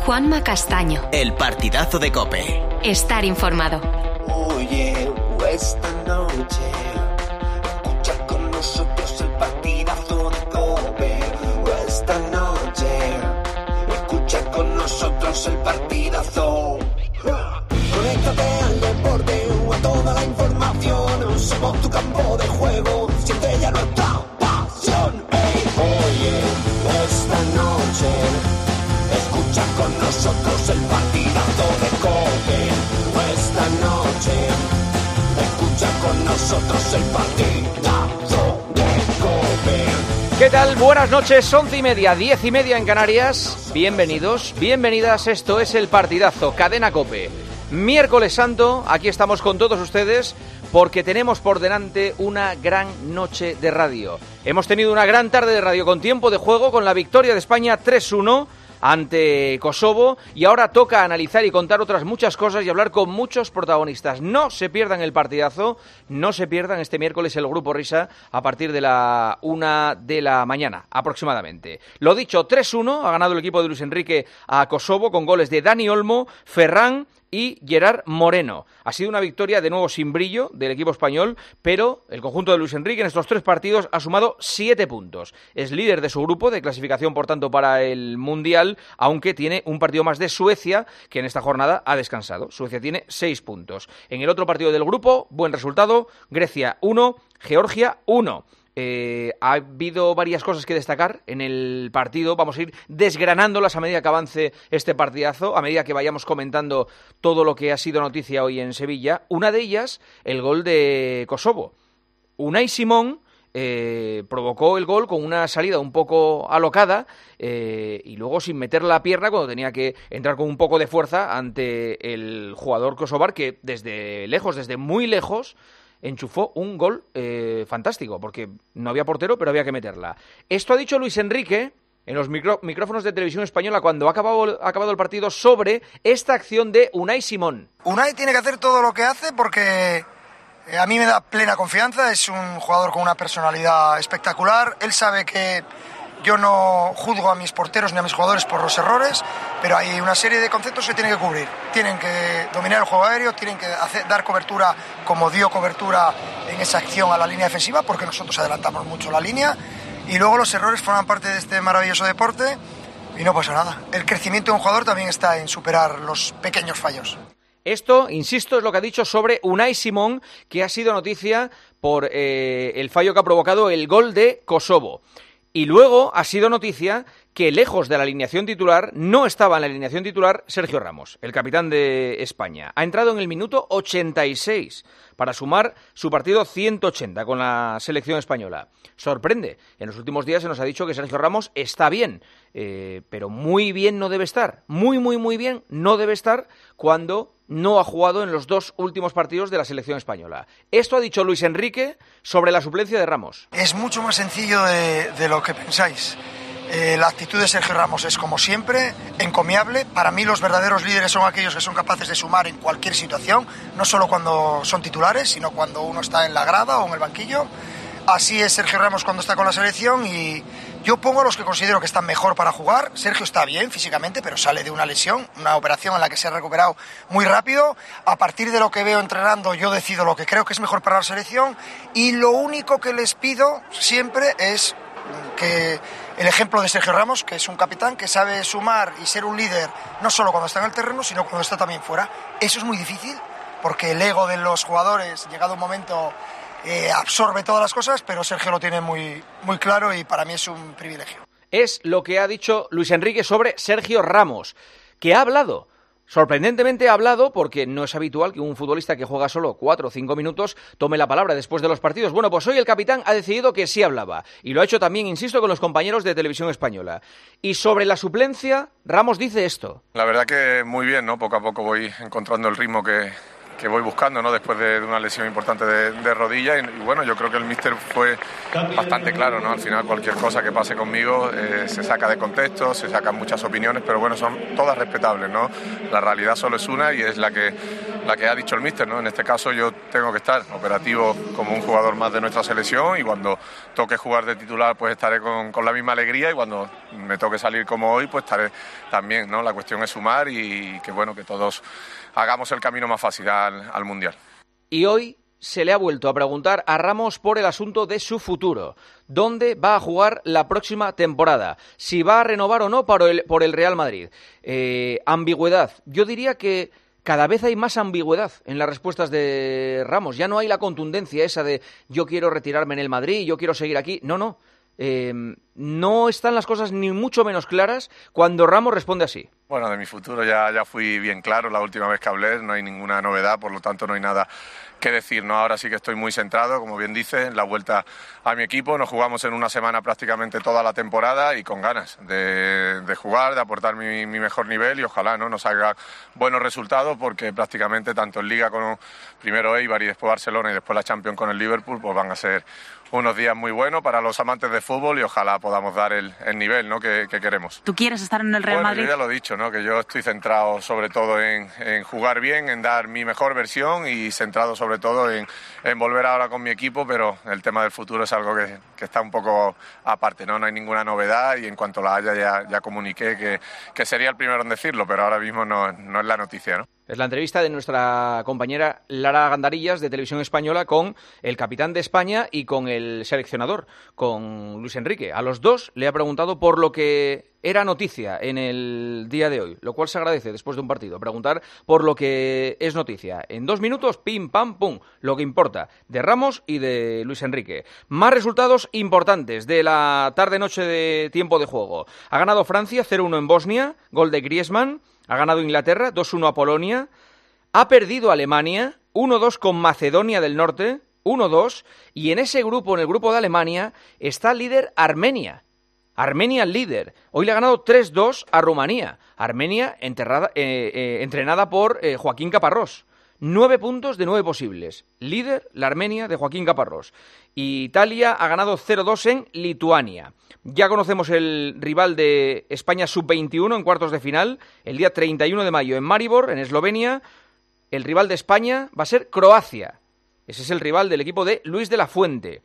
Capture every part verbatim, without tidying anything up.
Juanma Castaño. El partidazo de COPE. Estar informado. Oye, esta noche escucha con nosotros el partidazo de COPE. Esta noche escucha con nosotros el partidazo. Conéctate al deporte o a toda la información. Somos tu campo de juego, siente ya nuestra pasión. Hey, oye, esta noche escucha con nosotros el partidazo de COPE. Esta noche escucha con nosotros el partidazo de COPE. ¿Qué tal? Buenas noches, once y media, diez y media en Canarias. Bienvenidos, bienvenidas, esto es el partidazo, Cadena COPE. Miércoles Santo, aquí estamos con todos ustedes porque tenemos por delante una gran noche de radio. Hemos tenido una gran tarde de radio con tiempo de juego, con la victoria de España tres uno ante Kosovo, y ahora toca analizar y contar otras muchas cosas y hablar con muchos protagonistas. No se pierdan el partidazo, no se pierdan este miércoles el Grupo Risa a partir de la una de la mañana aproximadamente. Lo dicho, tres uno ha ganado el equipo de Luis Enrique a Kosovo con goles de Dani Olmo, Ferran y Gerard Moreno. Ha sido una victoria de nuevo sin brillo del equipo español, pero el conjunto de Luis Enrique en estos tres partidos ha sumado siete puntos. Es líder de su grupo de clasificación, por tanto, para el Mundial, aunque tiene un partido más de Suecia, que en esta jornada ha descansado. Suecia tiene seis puntos. En el otro partido del grupo, buen resultado, Grecia uno, Georgia uno. Eh, ha habido varias cosas que destacar en el partido. Vamos a ir desgranándolas a medida que avance este partidazo, a medida que vayamos comentando todo lo que ha sido noticia hoy en Sevilla. Una de ellas, el gol de Kosovo. Unai Simón eh, provocó el gol con una salida un poco alocada eh, y luego sin meter la pierna cuando tenía que entrar con un poco de fuerza ante el jugador kosovar, que desde lejos, desde muy lejos, enchufó un gol eh, fantástico, porque no había portero, pero había que meterla. Esto ha dicho Luis Enrique en los micro, micrófonos de Televisión Española cuando ha acabado, ha acabado el partido sobre esta acción de Unai Simón. Unai tiene que hacer todo lo que hace porque eh, a mí me da plena confianza. Es un jugador con una personalidad espectacular. Él sabe que yo no juzgo a mis porteros ni a mis jugadores por los errores, pero hay una serie de conceptos que tienen que cubrir. Tienen que dominar el juego aéreo, tienen que hacer, dar cobertura como dio cobertura en esa acción a la línea defensiva, porque nosotros adelantamos mucho la línea, y luego los errores forman parte de este maravilloso deporte y no pasa nada. El crecimiento de un jugador también está en superar los pequeños fallos. Esto, insisto, es lo que ha dicho sobre Unai Simón, que ha sido noticia por eh, el fallo que ha provocado el gol de Kosovo. Y luego ha sido noticia que lejos de la alineación titular, no estaba en la alineación titular Sergio Ramos, el capitán de España. Ha entrado en el minuto ochenta y seis para sumar su partido ciento ochenta con la selección española. Sorprende. En los últimos días se nos ha dicho que Sergio Ramos está bien, eh, pero muy bien no debe estar. Muy, muy, muy bien no debe estar cuando no ha jugado en los dos últimos partidos de la selección española. Esto ha dicho Luis Enrique sobre la suplencia de Ramos. Es mucho más sencillo de, de lo que pensáis. Eh, la actitud de Sergio Ramos es, como siempre, encomiable. Para mí los verdaderos líderes son aquellos que son capaces de sumar en cualquier situación, no solo cuando son titulares, sino cuando uno está en la grada o en el banquillo. Así es Sergio Ramos cuando está con la selección, y yo pongo a los que considero que están mejor para jugar. Sergio está bien físicamente, pero sale de una lesión, una operación en la que se ha recuperado muy rápido. A partir de lo que veo entrenando, yo decido lo que creo que es mejor para la selección, y lo único que les pido siempre es que el ejemplo de Sergio Ramos, que es un capitán que sabe sumar y ser un líder no solo cuando está en el terreno, sino cuando está también fuera. Eso es muy difícil, porque el ego de los jugadores, llegado un momento, eh, absorbe todas las cosas, pero Sergio lo tiene muy, muy claro y para mí es un privilegio. Es lo que ha dicho Luis Enrique sobre Sergio Ramos, que ha hablado. Sorprendentemente ha hablado, porque no es habitual que un futbolista que juega solo cuatro o cinco minutos tome la palabra después de los partidos. Bueno, pues hoy el capitán ha decidido que sí hablaba, y lo ha hecho también, insisto, con los compañeros de Televisión Española. Y sobre la suplencia, Ramos dice esto. La verdad que muy bien, ¿no? Poco a poco voy encontrando el ritmo que, que voy buscando, ¿no? Después de, de una lesión importante de, de rodilla, y, y bueno, yo creo que el míster fue bastante claro, ¿no? Al final cualquier cosa que pase conmigo eh, se saca de contexto, se sacan muchas opiniones, pero bueno, son todas respetables, ¿no? La realidad solo es una y es la que la que ha dicho el míster, ¿no? En este caso yo tengo que estar operativo como un jugador más de nuestra selección, y cuando toque jugar de titular pues estaré con, con la misma alegría, y cuando me toque salir como hoy pues estaré también, ¿no? La cuestión es sumar y que bueno, que todos hagamos el camino más fácil al, al Mundial. Y hoy se le ha vuelto a preguntar a Ramos por el asunto de su futuro. ¿Dónde va a jugar la próxima temporada? Si va a renovar o no por el, por el Real Madrid. Eh, ambigüedad. Yo diría que cada vez hay más ambigüedad en las respuestas de Ramos. Ya no hay la contundencia esa de yo quiero retirarme en el Madrid, yo quiero seguir aquí. No, no. Eh, no están las cosas ni mucho menos claras cuando Ramos responde así. Bueno, de mi futuro ya, ya fui bien claro la última vez que hablé, no hay ninguna novedad, por lo tanto no hay nada que decir, ¿no? Ahora sí que estoy muy centrado, como bien dice, en la vuelta a mi equipo. Nos jugamos en una semana prácticamente toda la temporada y con ganas de, de jugar, de aportar mi, mi mejor nivel, y ojalá, ¿no?, nos haga buenos resultados, porque prácticamente tanto en Liga como primero Eibar y después Barcelona y después la Champions con el Liverpool, pues van a ser unos días muy buenos para los amantes de fútbol, y ojalá podamos dar el, el nivel, ¿no?, que, que queremos. ¿Tú quieres estar en el Real bueno, Madrid? Yo ya lo he dicho, ¿no?, que yo estoy centrado sobre todo en, en jugar bien, en dar mi mejor versión, y centrado sobre todo en, en volver ahora con mi equipo, pero el tema del futuro es algo que, que está un poco aparte, ¿no? No hay ninguna novedad, y en cuanto la haya ya, ya comuniqué que, que sería el primero en decirlo, pero ahora mismo no, no es la noticia, ¿no? Es la entrevista de nuestra compañera Lara Gandarillas de Televisión Española con el capitán de España y con el seleccionador, con Luis Enrique. A los dos le ha preguntado por lo que era noticia en el día de hoy, lo cual se agradece después de un partido, preguntar por lo que es noticia. En dos minutos, pim, pam, pum, lo que importa de Ramos y de Luis Enrique. Más resultados importantes de la tarde-noche de tiempo de juego. Ha ganado Francia cero uno en Bosnia, gol de Griezmann. Ha ganado Inglaterra dos uno a Polonia. Ha perdido Alemania uno dos con Macedonia del Norte, uno dos. Y en ese grupo, en el grupo de Alemania, está líder Armenia. Armenia líder. Hoy le ha ganado tres dos a Rumanía. Armenia enterrada, eh, eh, entrenada por eh, Joaquín Caparrós. Nueve puntos de nueve posibles. Líder la Armenia de Joaquín Caparrós. Y Italia ha ganado cero dos en Lituania. Ya conocemos el rival de España sub veintiuno en cuartos de final. El día treinta y uno de mayo en Maribor, en Eslovenia. El rival de España va a ser Croacia. Ese es el rival del equipo de Luis de la Fuente.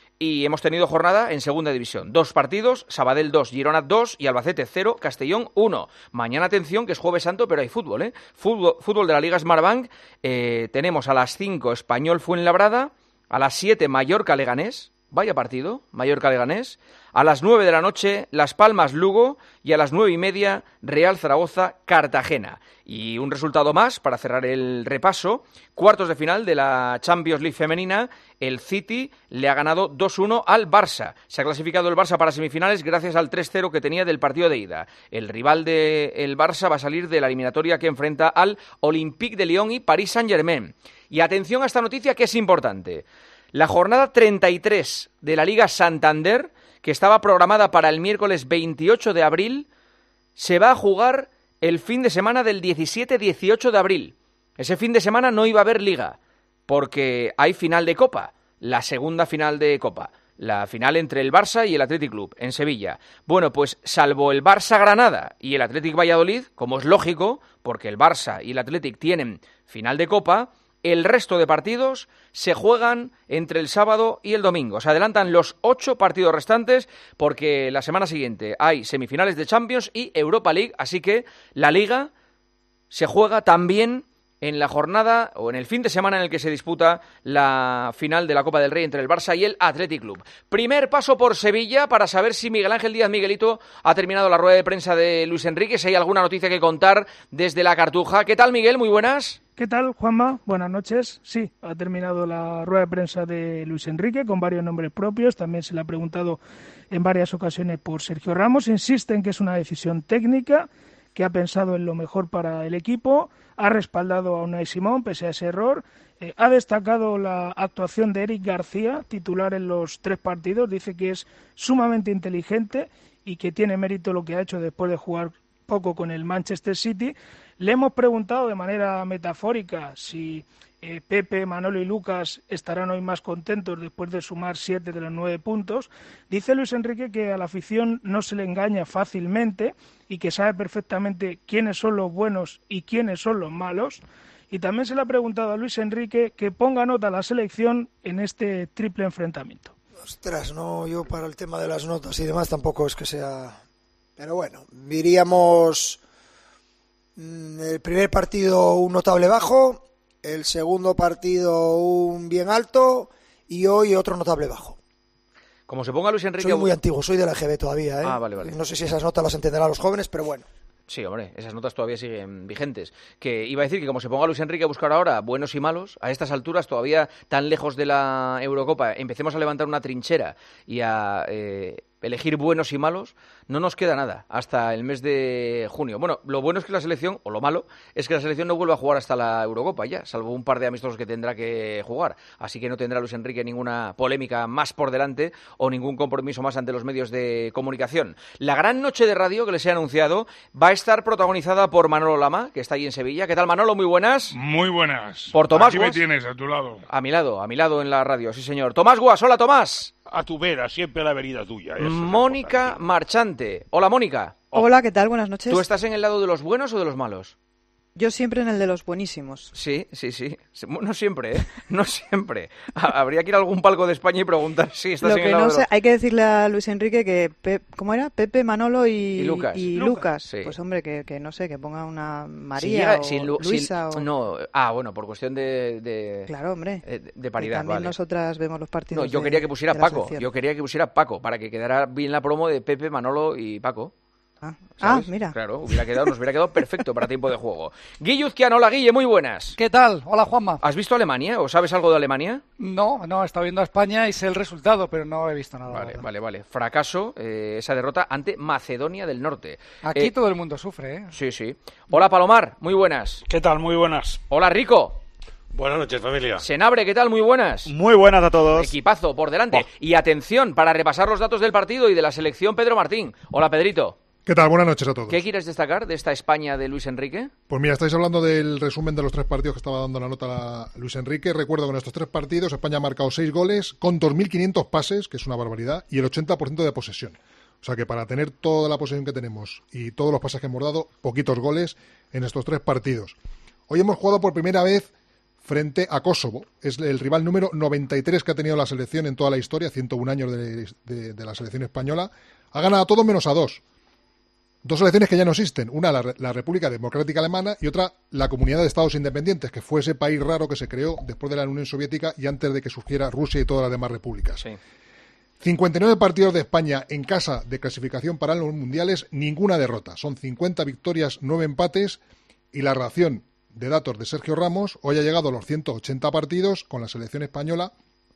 Y hemos tenido jornada en segunda división. Dos partidos, Sabadell dos, Girona dos y Albacete cero, Castellón uno. Mañana, atención, que es Jueves Santo, pero hay fútbol, ¿eh? Fútbol, fútbol de la Liga Smartbank. Eh, tenemos a las cinco Español Fuenlabrada, a las siete Mallorca Leganés. Vaya partido, Mallorca Leganés. A las nueve de la noche, Las Palmas Lugo, y a las nueve y media, Real Zaragoza Cartagena. Y un resultado más para cerrar el repaso. Cuartos de final de la Champions League femenina, el City le ha ganado dos uno al Barça. Se ha clasificado el Barça para semifinales gracias al tres cero que tenía del partido de ida. El rival del Barça va a salir de la eliminatoria que enfrenta al Olympique de Lyon y Paris Saint-Germain. Y atención a esta noticia que es importante. La jornada treinta y tres de la Liga Santander, que estaba programada para el miércoles veintiocho de abril, se va a jugar el fin de semana del diecisiete dieciocho de abril. Ese fin de semana no iba a haber Liga, porque hay final de Copa, la segunda final de Copa, la final entre el Barça y el Athletic Club, en Sevilla. Bueno, pues salvo el Barça-Granada y el Athletic Valladolid, como es lógico, porque el Barça y el Athletic tienen final de Copa, el resto de partidos se juegan entre el sábado y el domingo. Se adelantan los ocho partidos restantes porque la semana siguiente hay semifinales de Champions y Europa League, así que la Liga se juega también en la jornada o en el fin de semana en el que se disputa la final de la Copa del Rey entre el Barça y el Athletic Club. Primer paso por Sevilla para saber si Miguel Ángel Díaz Miguelito ha terminado la rueda de prensa de Luis Enrique, si hay alguna noticia que contar desde la Cartuja. ¿Qué tal, Miguel? Muy buenas. ¿Qué tal, Juanma? Buenas noches. Sí, ha terminado la rueda de prensa de Luis Enrique con varios nombres propios. También se le ha preguntado en varias ocasiones por Sergio Ramos. Insiste en que es una decisión técnica, que ha pensado en lo mejor para el equipo, ha respaldado a Unai Simón pese a ese error, eh, ha destacado la actuación de Eric García, titular en los tres partidos, dice que es sumamente inteligente y que tiene mérito lo que ha hecho después de jugar poco con el Manchester City. Le hemos preguntado de manera metafórica si eh, Pepe, Manolo y Lucas estarán hoy más contentos después de sumar siete de los nueve puntos. Dice Luis Enrique que a la afición no se le engaña fácilmente y que sabe perfectamente quiénes son los buenos y quiénes son los malos. Y también se le ha preguntado a Luis Enrique que ponga nota a la selección en este triple enfrentamiento. Ostras, no, yo para el tema de las notas y demás tampoco es que sea... Pero bueno, diríamos el primer partido un notable bajo, el segundo partido un bien alto y hoy otro notable bajo. Como se ponga Luis Enrique... Soy muy antiguo, soy de la G B todavía, ¿eh? Ah, vale, vale. No sé si esas notas las entenderán los jóvenes, pero bueno. Sí, hombre, esas notas todavía siguen vigentes. Que iba a decir que como se ponga Luis Enrique a buscar ahora buenos y malos, a estas alturas, todavía tan lejos de la Eurocopa, empecemos a levantar una trinchera y a eh, elegir buenos y malos, no nos queda nada hasta el mes de junio. Bueno, lo bueno es que la selección, o lo malo, es que la selección no vuelve a jugar hasta la Eurocopa ya, salvo un par de amistosos que tendrá que jugar. Así que no tendrá Luis Enrique ninguna polémica más por delante o ningún compromiso más ante los medios de comunicación. La gran noche de radio que les he anunciado va a estar protagonizada por Manolo Lama, que está ahí en Sevilla. ¿Qué tal, Manolo? Muy buenas. Muy buenas. Por Tomás Aquí Guas. me tienes a tu lado. A mi lado, a mi lado en la radio, sí señor. Tomás Guas, hola Tomás. A tu vera, siempre la venida tuya. Eso Mónica Marchante. Hola, Mónica. Hola, ¿qué tal? Buenas noches. ¿Tú estás en el lado de los buenos o de los malos? Yo siempre en el de los buenísimos. Sí, sí, sí. No siempre, ¿eh? No siempre. Habría que ir a algún palco de España y preguntar si estás Lo en que el lado no de sé, los... hay que decirle a Luis Enrique que, Pe- ¿cómo era? Pepe, Manolo y, Y Lucas. y Lucas, Lucas. sí. Pues hombre, que, que no sé, que ponga una Si María llega- o si Lu- si- Luisa o... No, ah, bueno, por cuestión de... de Claro, hombre. eh, de Que paridad, también vale. nosotras vemos los partidos. No, yo de- quería que pusiera de la Paco. selección. Yo quería que pusiera Paco, para que quedara bien la promo de Pepe, Manolo y Paco. Ah, ¿Sabes? ah, mira. Claro, hubiera quedado, nos hubiera quedado perfecto para tiempo de juego. Guille Uzquiano, hola Guille, muy buenas. ¿Qué tal? Hola, Juanma. ¿Has visto Alemania o sabes algo de Alemania? No, no, he estado viendo a España y sé el resultado, pero no he visto nada. Vale, vale, vale. Fracaso, eh, esa derrota ante Macedonia del Norte. Aquí Eh, todo el mundo sufre, ¿eh? Sí, sí. Hola Palomar, muy buenas. ¿Qué tal? Muy buenas. Hola Rico. Buenas noches, familia. Senabre, ¿qué tal? Muy buenas. Muy buenas a todos. Equipazo por delante. Y atención, para repasar los datos del partido y de la selección, Pedro Martín. Hola Pedrito. ¿Qué tal? Buenas noches a todos. ¿Qué quieres destacar de esta España de Luis Enrique? Pues mira, estáis hablando del resumen de los tres partidos que estaba dando la nota a Luis Enrique. Recuerdo que en estos tres partidos España ha marcado seis goles con dos mil quinientos pases, que es una barbaridad, y el ochenta por ciento de posesión. O sea que para tener toda la posesión que tenemos y todos los pases que hemos dado, poquitos goles en estos tres partidos. Hoy hemos jugado por primera vez frente a Kosovo. Es el rival número noventa y tres que ha tenido la selección en toda la historia, ciento un años de, de, de la selección española. Ha ganado a todos menos a dos. Dos selecciones que ya no existen, una la, la República Democrática Alemana y otra la Comunidad de Estados Independientes, que fue ese país raro que se creó después de la Unión Soviética y antes de que surgiera Rusia y todas las demás repúblicas. Sí. cincuenta y nueve partidos de España en casa de clasificación para los mundiales, ninguna derrota. Son cincuenta victorias, nueve empates y la ración de datos de Sergio Ramos hoy ha llegado a los ciento ochenta partidos con la selección española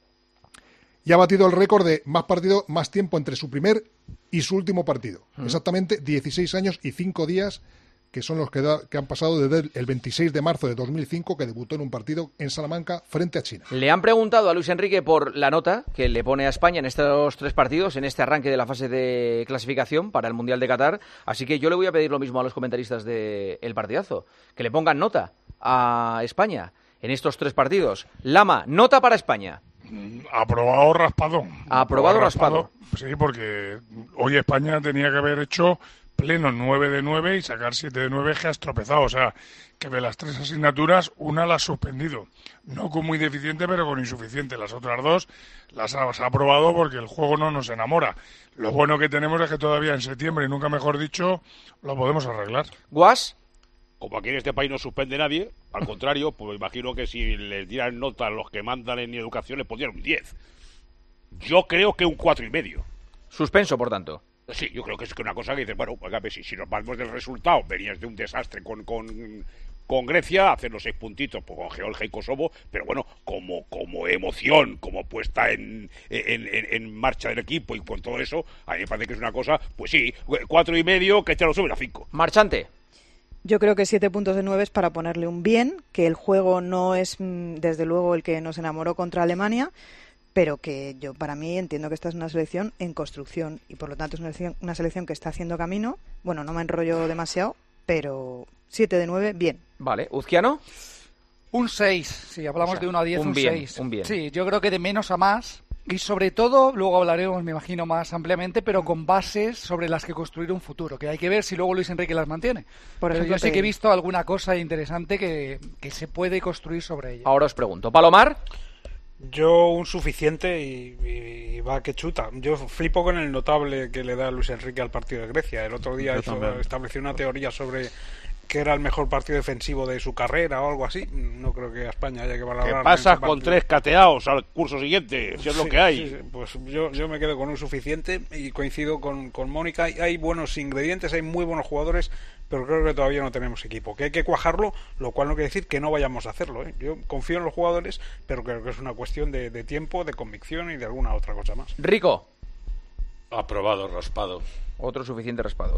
y ha batido el récord de más partido, más tiempo entre su primer y su último partido. Mm. Exactamente dieciséis años y cinco días, que son los que, da, que han pasado desde el veintiséis de marzo de dos mil cinco, que debutó en un partido en Salamanca frente a China. Le han preguntado a Luis Enrique por la nota que le pone a España en estos tres partidos, en este arranque de la fase de clasificación para el Mundial de Qatar. Así que yo le voy a pedir lo mismo a los comentaristas del partidazo, que le pongan nota a España en estos tres partidos. Lama, nota para España. Aprobado raspado. Aprobado raspado. Sí, porque hoy España tenía que haber hecho pleno nueve de nueve y sacar siete de nueve, que has tropezado. O sea, que de las tres asignaturas, una la has suspendido. No con muy deficiente, pero con insuficiente. Las otras dos las has aprobado porque el juego no nos enamora. Lo bueno que tenemos es que todavía en septiembre, y nunca mejor dicho, lo podemos arreglar. ¿Guas? Como aquí en este país no suspende nadie, al contrario, pues imagino que si les dieran nota a los que mandan en educación, les pondrían un diez. Yo creo que un cuatro y medio. Suspenso, por tanto. Sí, yo creo que es que una cosa que dices, bueno, pues a ver, si, si nos vamos del resultado, venías de un desastre con, con, con Grecia, hacer los seis puntitos pues, con Georgia y Kosovo, pero bueno, como, como emoción, como puesta en, en, en, en marcha del equipo y con todo eso, a mí me parece que es una cosa, pues sí, cuatro y medio, que te lo suben a cinco. Marchante. Yo creo que siete puntos de nueve es para ponerle un bien, que el juego no es, desde luego, el que nos enamoró contra Alemania, pero que yo, para mí, entiendo que esta es una selección en construcción y, por lo tanto, es una selección, una selección que está haciendo camino. Bueno, no me enrollo demasiado, pero siete de nueve, bien. Vale. ¿Uzquiano? Un seis, si hablamos o sea, de uno a diez, un, un bien, seis. Un bien. Sí, yo creo que de menos a más, Y sobre todo, luego hablaremos, me imagino, más ampliamente, pero con bases sobre las que construir un futuro, que hay que ver si luego Luis Enrique las mantiene. Por pero ejemplo, yo sí que he visto alguna cosa interesante que, que se puede construir sobre ella. Ahora os pregunto, ¿Palomar? Yo un suficiente y, y, y va que chuta. Yo flipo con el notable que le da Luis Enrique al partido de Grecia. El otro día hizo, estableció una teoría sobre que era el mejor partido defensivo de su carrera o algo así. No creo que a España haya que valorar. ¿Qué pasa con tres cateados al curso siguiente? Si es sí, lo que hay. Sí, sí. Pues yo, yo me quedo con un suficiente y coincido con, con Mónica. Hay, hay buenos ingredientes, hay muy buenos jugadores, pero creo que todavía no tenemos equipo. Que hay que cuajarlo, lo cual no quiere decir que no vayamos a hacerlo, ¿eh? Yo confío en los jugadores, pero creo que es una cuestión de, de tiempo, de convicción y de alguna otra cosa más. Rico. Aprobado, raspado. Otro suficiente raspado.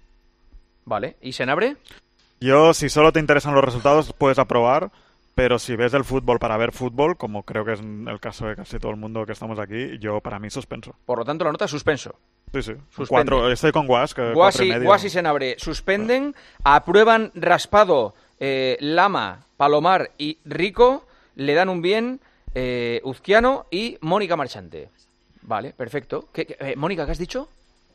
Vale. ¿Y Senabre? Yo, si solo te interesan los resultados, puedes aprobar, pero si ves el fútbol para ver fútbol, como creo que es el caso de casi todo el mundo que estamos aquí, yo para mí suspenso. Por lo tanto, la nota es suspenso. Sí, sí. Cuatro, estoy con Guas. Que Guas y, Guas y Senabre suspenden, aprueban raspado eh, Lama, Palomar y Rico, le dan un bien eh, Uzquiano y Mónica Marchante. Vale, perfecto. ¿Qué, qué, eh, Mónica, ¿qué has dicho?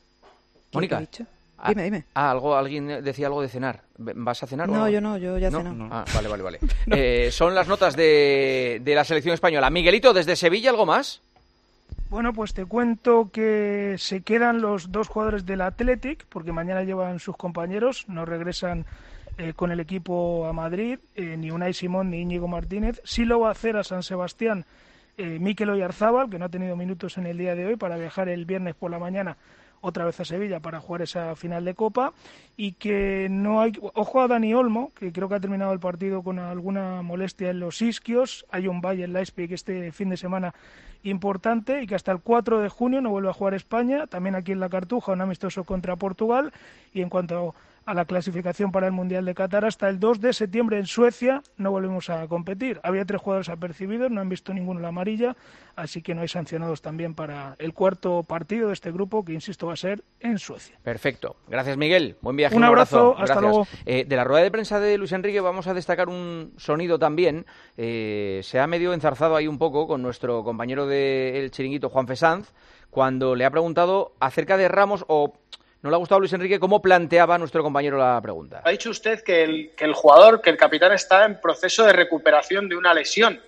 Mónica. ¿Qué he dicho? Ah, dime, dime. Ah, algo, alguien decía algo de cenar. ¿Vas a cenar? No, o... yo no, yo ya ¿No? ceno. No. Ah, vale, vale, vale. eh, son las notas de, de la selección española. Miguelito, desde Sevilla, ¿algo más? Bueno, pues te cuento que se quedan los dos jugadores del Athletic, porque mañana llevan sus compañeros, no regresan eh, con el equipo a Madrid, eh, ni Unai Simón ni Íñigo Martínez. Sí lo va a hacer a San Sebastián eh, Mikel Oyarzábal, que no ha tenido minutos en el día de hoy, para viajar el viernes por la mañana otra vez a Sevilla para jugar esa final de Copa, y que no hay... Ojo a Dani Olmo, que creo que ha terminado el partido con alguna molestia en los isquios. Hay un Bayern Leipzig este fin de semana importante, y que hasta el cuatro de junio no vuelve a jugar España, también aquí en la Cartuja, un amistoso contra Portugal. Y en cuanto a la clasificación para el Mundial de Qatar, hasta el dos de septiembre en Suecia no volvemos a competir. Había tres jugadores apercibidos, no han visto ninguno la amarilla, así que no hay sancionados también para el cuarto partido de este grupo, que insisto va a ser en Suecia. Perfecto. Gracias, Miguel. Buen viaje. Un, un abrazo. abrazo. Hasta Gracias. luego. Eh, de la rueda de prensa de Luis Enrique vamos a destacar un sonido también. Eh, se ha medio enzarzado ahí un poco con nuestro compañero del Chiringuito, Juan Fesanz, cuando le ha preguntado acerca de Ramos, o no le ha gustado a Luis Enrique cómo planteaba a nuestro compañero la pregunta. Ha dicho usted que el, que el jugador, que el capitán está en proceso de recuperación de una lesión.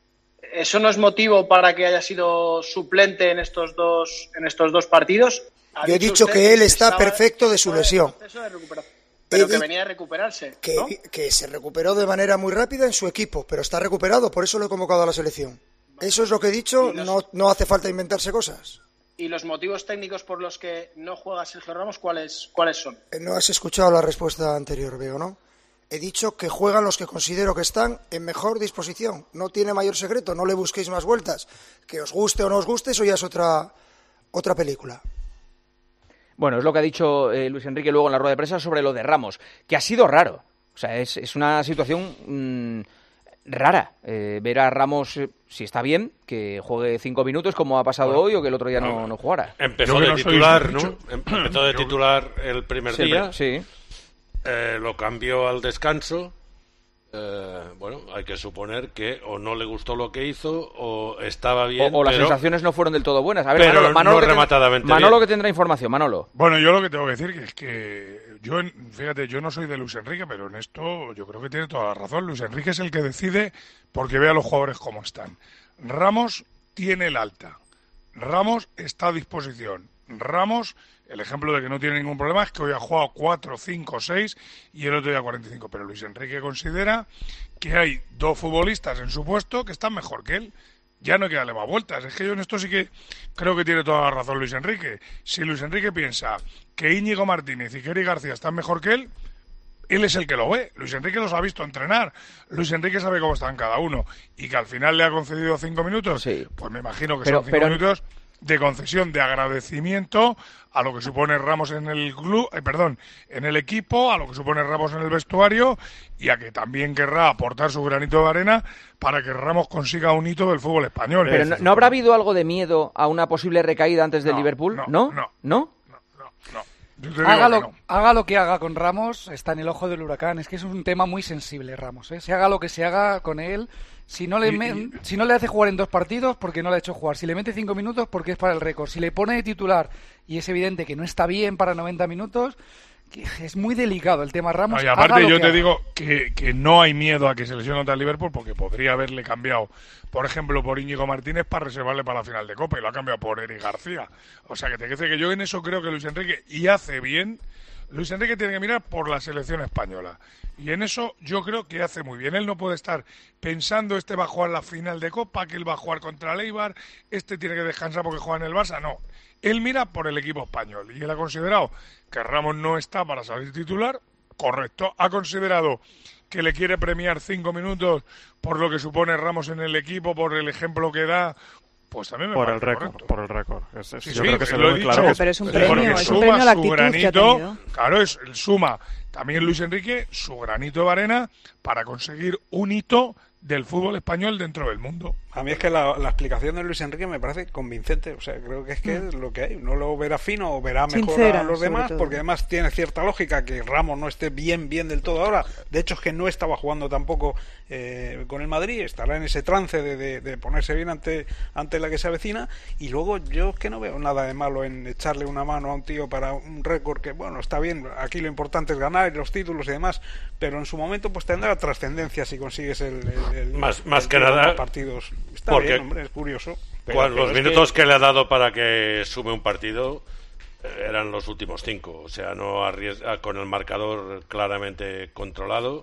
¿Eso no es motivo para que haya sido suplente en estos dos, en estos dos partidos? Yo he dicho que él está perfecto de su lesión. Pero que venía a recuperarse, que, ¿no? que se recuperó de manera muy rápida en su equipo, pero está recuperado, por eso lo he convocado a la selección. Eso es lo que he dicho, los... no, no hace falta inventarse cosas. ¿Y los motivos técnicos por los que no juega Sergio Ramos, cuáles, cuáles son? No has escuchado la respuesta anterior, veo, ¿no? He dicho que juegan los que considero que están en mejor disposición. No tiene mayor secreto, no le busquéis más vueltas. Que os guste o no os guste, eso ya es otra, otra película. Bueno, es lo que ha dicho eh, Luis Enrique luego en la rueda de prensa sobre lo de Ramos, que ha sido raro. O sea, es, es una situación mmm, rara. Eh, ver a Ramos, eh, si está bien, que juegue cinco minutos como ha pasado bueno, hoy, o que el otro día no, no jugara. Empezó de no titular, ¿no? Empezó de titular el primer Siempre, día. Sí. Eh, lo cambió al descanso. Eh, bueno, hay que suponer que o no le gustó lo que hizo o estaba bien, o, o las pero, sensaciones no fueron del todo buenas. A ver, pero Manolo, Manolo, no que rematadamente tendrá, Manolo bien. que tendrá información. Manolo. Bueno, yo lo que tengo que decir que es que yo, fíjate, yo no soy de Luis Enrique, pero en esto yo creo que tiene toda la razón. Luis Enrique es el que decide porque ve a los jugadores cómo están. Ramos tiene el alta. Ramos está a disposición. Ramos, el ejemplo de que no tiene ningún problema es que hoy ha jugado cuatro, cinco, seis y el otro día cuarenta y cinco. Pero Luis Enrique considera que hay dos futbolistas en su puesto que están mejor que él. Ya no hay que darle más vueltas. Es que yo en esto sí que creo que tiene toda la razón Luis Enrique. Si Luis Enrique piensa que Íñigo Martínez y Keri García están mejor que él, él es el que lo ve. Luis Enrique los ha visto entrenar. Luis Enrique sabe cómo están cada uno. Y que al final le ha concedido cinco minutos, sí. Pues me imagino que pero, son cinco pero... minutos de concesión, de agradecimiento a lo que supone Ramos en el club, eh, perdón, en el equipo, a lo que supone Ramos en el vestuario, y a que también querrá aportar su granito de arena para que Ramos consiga un hito del fútbol español. Pero ¿no, ¿no habrá habido algo de miedo a una posible recaída antes del no, Liverpool? No, ¿No? No. ¿No? No, no, no. Haga lo, no. haga lo que haga con Ramos, está en el ojo del huracán. Es que es un tema muy sensible, Ramos. ¿eh? Se haga lo que se haga con él. Si no, le me, si no le hace jugar en dos partidos, porque no le ha hecho jugar. Si le mete cinco minutos, porque es para el récord. Si le pone de titular y es evidente que no está bien para noventa minutos, que es muy delicado el tema Ramos. No, y aparte yo te haga. digo que, que no hay miedo a que se lesione contra el Liverpool, porque podría haberle cambiado, por ejemplo, por Íñigo Martínez para reservarle para la final de Copa, y lo ha cambiado por Eric García. O sea, que te dice que yo en eso creo que Luis Enrique, y hace bien, Luis Enrique tiene que mirar por la selección española. Y en eso yo creo que hace muy bien. Él no puede estar pensando, este va a jugar la final de Copa, que él va a jugar contra el Eibar, este tiene que descansar porque juega en el Barça. No, él mira por el equipo español. Y él ha considerado que Ramos no está para salir titular, correcto. Ha considerado que le quiere premiar cinco minutos por lo que supone Ramos en el equipo, por el ejemplo que da. Pues también me por parece el récord, correcto. por el récord. Es, es, Sí, yo sí, creo que se lo ve he muy dicho, claro. Pero es un premio, porque es un suma premio a la su actitud que ha granito, tenido. claro, es suma también Luis Enrique su granito de arena para conseguir un hito del fútbol español dentro del mundo. A mí es que la, la explicación de Luis Enrique me parece convincente, o sea, creo que es que es lo que hay, no lo verá fino o verá mejor Sincera, a los demás, todo. porque además tiene cierta lógica que Ramos no esté bien, bien del todo ahora, de hecho es que no estaba jugando tampoco eh, con el Madrid, estará en ese trance de, de, de ponerse bien ante, ante la que se avecina, y luego yo es que no veo nada de malo en echarle una mano a un tío para un récord que, bueno, está bien, aquí lo importante es ganar los títulos y demás, pero en su momento pues tendrá trascendencia si consigues el, el, el más, más el que nada partidos. Está porque bien, hombre, es curioso. Pero, cuando pero los minutos que... que le ha dado para que sume un partido eh, eran los últimos cinco, o sea, no arriesga, con el marcador claramente controlado,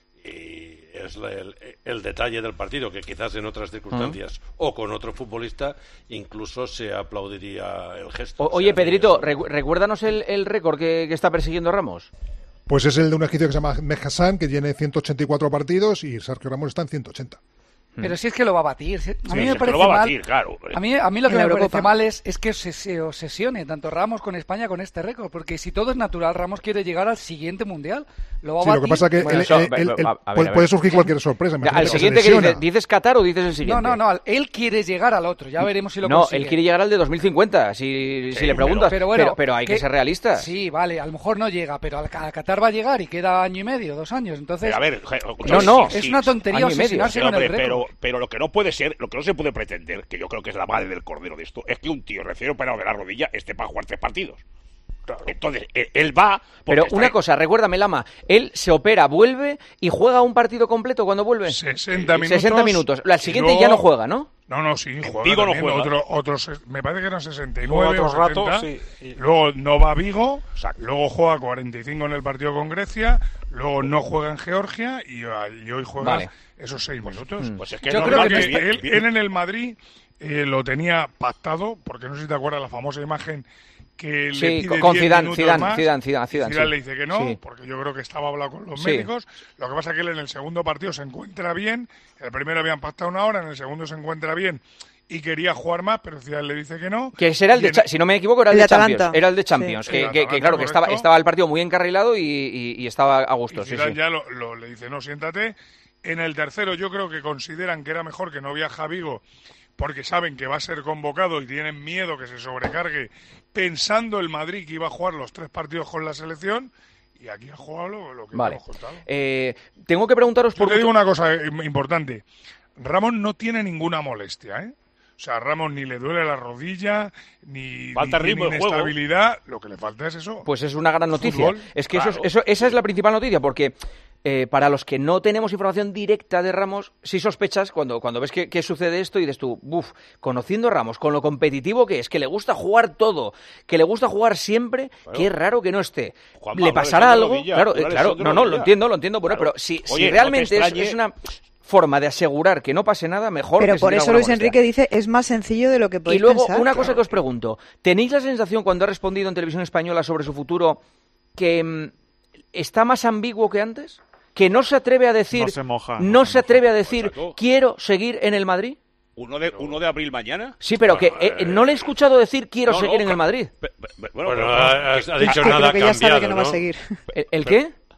y es la, el, el detalle del partido, que quizás en otras circunstancias uh-huh. o con otro futbolista incluso se aplaudiría el gesto. O, o sea, oye, Pedrito, es... recu- recuérdanos el, el récord que, que está persiguiendo Ramos. Pues es el de un egipcio que se llama Mehassan, que tiene ciento ochenta y cuatro partidos, y Sergio Ramos está en ciento ochenta. Pero si es que lo va a batir. A mí sí, me parece lo va a mal. batir, claro. A mí, a mí lo que en me Eurocopa. parece mal es, es que se, se obsesione tanto Ramos con España con este récord. Porque si todo es natural, Ramos quiere llegar al siguiente mundial. Lo va a Sí, batir. lo que pasa es que Bueno, él- eso, él- él- a- él- a ver, a puede, ver. puede surgir cualquier sorpresa. Ya, imagínate al que se siguiente que lesiona. dices, ¿dices Qatar o dices el siguiente? No, no, no. Él quiere llegar al otro. Ya veremos si lo No, consigue. él quiere llegar al de dos mil cincuenta, si, Sí, si le preguntas. Pero, bueno, pero, pero hay que, que- ser realistas. Sí, vale. A lo mejor no llega, pero al, al Qatar va a llegar y queda año y medio, dos años. Entonces, Pero a ver, No, no. es sí, una tontería año y medio. obsesionarse Pero, con el hombre, récord. pero, pero lo que no puede ser, lo que no se puede pretender, que yo creo que es la madre del cordero de esto, es que un tío recién operado de la rodilla esté para jugar tres partidos. Entonces, él, él va... porque Pero está una en- cosa, recuérdame, Lama, él se opera, vuelve y juega un partido completo cuando vuelve. sesenta minutos. sesenta minutos. Al y siguiente luego- ya no juega, ¿no? No, no, sí, juega Vigo no también, juega. Otro, otros, me parece que eran sesenta y Juega nueve o otro rato, setenta. sí, y- Luego no va a Vigo, Exacto. luego juega cuarenta y cinco en el partido con Grecia, luego no juega en Georgia y, y hoy juega Vale. esos seis minutos. Pues es que Yo es creo normal que Porque no él, él en el Madrid eh, lo tenía pactado, porque no sé si te acuerdas la famosa imagen que Sí, le pide con diez Zidane, minutos Zidane, más, Zidane, Zidane, y Zidane, Zidane sí. le dice que no, Sí. porque yo creo que estaba hablado con los Sí. médicos. Lo que pasa es que él en el segundo partido se encuentra bien, el primero habían pactado una hora, en el segundo se encuentra bien y quería jugar más, pero Zidane le dice que no. Que ese era el Y de, en- Cha- si no me equivoco, era el, El de de Champions. Atalanta. Era el de Champions. Sí. Que, El que- que, Atalanta, claro, que estaba, correcto. estaba el partido muy encarrilado y, y- y estaba a gusto. Y Sí, Zidane sí. ya lo, lo- le dice, no, siéntate. En el tercero yo creo que consideran que era mejor que no viaja a Vigo porque saben que va a ser convocado y tienen miedo que se sobrecargue pensando el Madrid que iba a jugar los tres partidos con la selección y aquí ha jugado lo, lo que Vale. hemos contado. Eh, tengo que preguntaros Yo por... te digo una cosa eh, importante. Ramos no tiene ninguna molestia, ¿eh? O sea, a Ramos ni le duele la rodilla, ni, Falta ni ritmo tiene de juego. inestabilidad. Lo que le falta es eso. Pues es una gran noticia. Fútbol, es que claro. eso, es- eso, esa es la principal noticia, porque eh, para los que no tenemos información directa de Ramos, sí sospechas cuando, cuando ves que, que sucede esto y dices tú, buf, conociendo a Ramos, con lo competitivo que es, que le gusta jugar todo, que le gusta jugar siempre, Claro. qué raro que no esté. Juanma, ¿Le una pasará lesión de algo? rodilla, claro, una eh, lesión claro, de no, no, lo rodilla. entiendo, lo entiendo, bueno, Claro. pero si, si Oye, no te realmente es, extrañe- es una forma de asegurar que no pase nada, mejor Pero que por si tiene eso alguna Luis molestia. Enrique dice es más sencillo de lo que podéis Y luego, pensar. una cosa que os pregunto. ¿Tenéis la sensación, cuando ha respondido en Televisión Española sobre su futuro, que mm, está más ambiguo que antes? ¿Que no se atreve a decir... No se moja, no no se se atreve a decir, Exacto. quiero seguir en el Madrid? ¿Uno de, uno de abril mañana? Sí, pero que Bueno, eh, no le he escuchado decir, quiero no, no, seguir en el claro. Madrid. Pe- pe- Bueno, Bueno, pero- ha, ha que- dicho Que nada creo que ya sabe cambiado, que no va a ¿no? seguir. ¿El, el qué?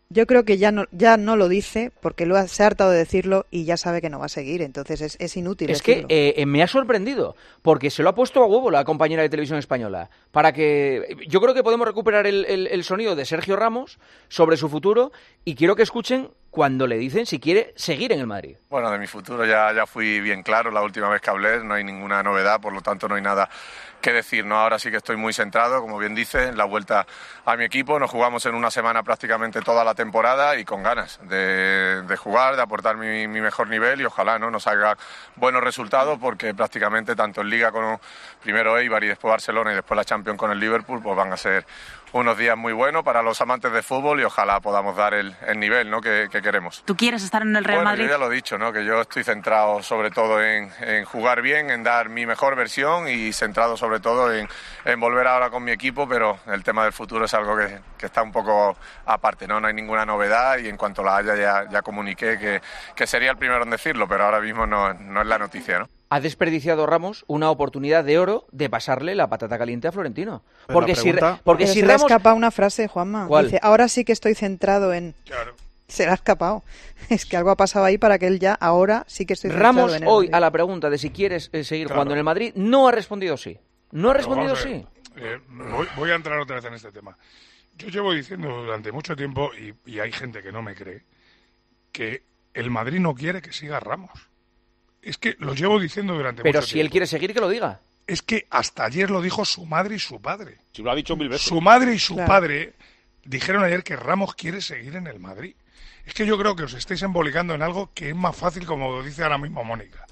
Yo creo que ya no, ya no lo dice porque lo ha, se ha hartado de decirlo y ya sabe que no va a seguir, entonces es, es inútil Es decirlo. que eh, me ha sorprendido, porque se lo ha puesto a huevo la compañera de televisión española, para que... Yo creo que podemos recuperar el, el, el sonido de Sergio Ramos sobre su futuro, y quiero que escuchen cuando le dicen si quiere seguir en el Madrid. Bueno, de mi futuro ya, ya fui bien claro la última vez que hablé, no hay ninguna novedad, por lo tanto no hay nada que decir, ¿no? Ahora sí que estoy muy centrado, como bien dice, en la vuelta a mi equipo. Nos jugamos en una semana prácticamente toda la temporada y con ganas de, de jugar, de aportar mi, mi mejor nivel y ojalá, ¿no?, nos haga buenos resultados, porque prácticamente tanto en Liga como primero Eibar y después Barcelona y después la Champions con el Liverpool, pues van a ser unos días muy buenos para los amantes de fútbol y ojalá podamos dar el, el nivel, ¿no?, que, que queremos. ¿Tú quieres estar en el Real bueno, Madrid? Yo ya lo he dicho, ¿no?, que yo estoy centrado sobre todo en, en jugar bien, en dar mi mejor versión y centrado sobre todo en, en volver ahora con mi equipo, pero el tema del futuro es algo que, que está un poco aparte, ¿no? No hay ninguna novedad y en cuanto la haya ya, ya comuniqué que, que sería el primero en decirlo, pero ahora mismo no, no es la noticia, ¿no? Ha desperdiciado Ramos una oportunidad de oro de pasarle la patata caliente a Florentino. Porque si, porque Pero si se Ramos... le ha escapado una frase, Juanma. ¿Cuál? Dice, ahora sí que estoy centrado en... Claro. Se le ha escapado. Es que algo ha pasado ahí para que él ya, ahora sí que estoy centrado Ramos en el hoy, Madrid. a la pregunta de si quieres eh, seguir Claro. jugando en el Madrid, no ha respondido sí. No ha Pero respondido vamos a ver, sí. eh, voy, voy a entrar otra vez en este tema. Yo llevo diciendo durante mucho tiempo, y, y hay gente que no me cree, que el Madrid no quiere que siga Ramos. Es que lo llevo diciendo durante Pero mucho si tiempo. él quiere seguir, que lo diga. Es que hasta ayer lo dijo su madre y su padre. Si lo ha dicho mil veces. Su madre y su Claro. padre dijeron ayer que Ramos quiere seguir en el Madrid. Es que yo creo que os estáis embolicando en algo que es más fácil, como dice ahora mismo Mónica.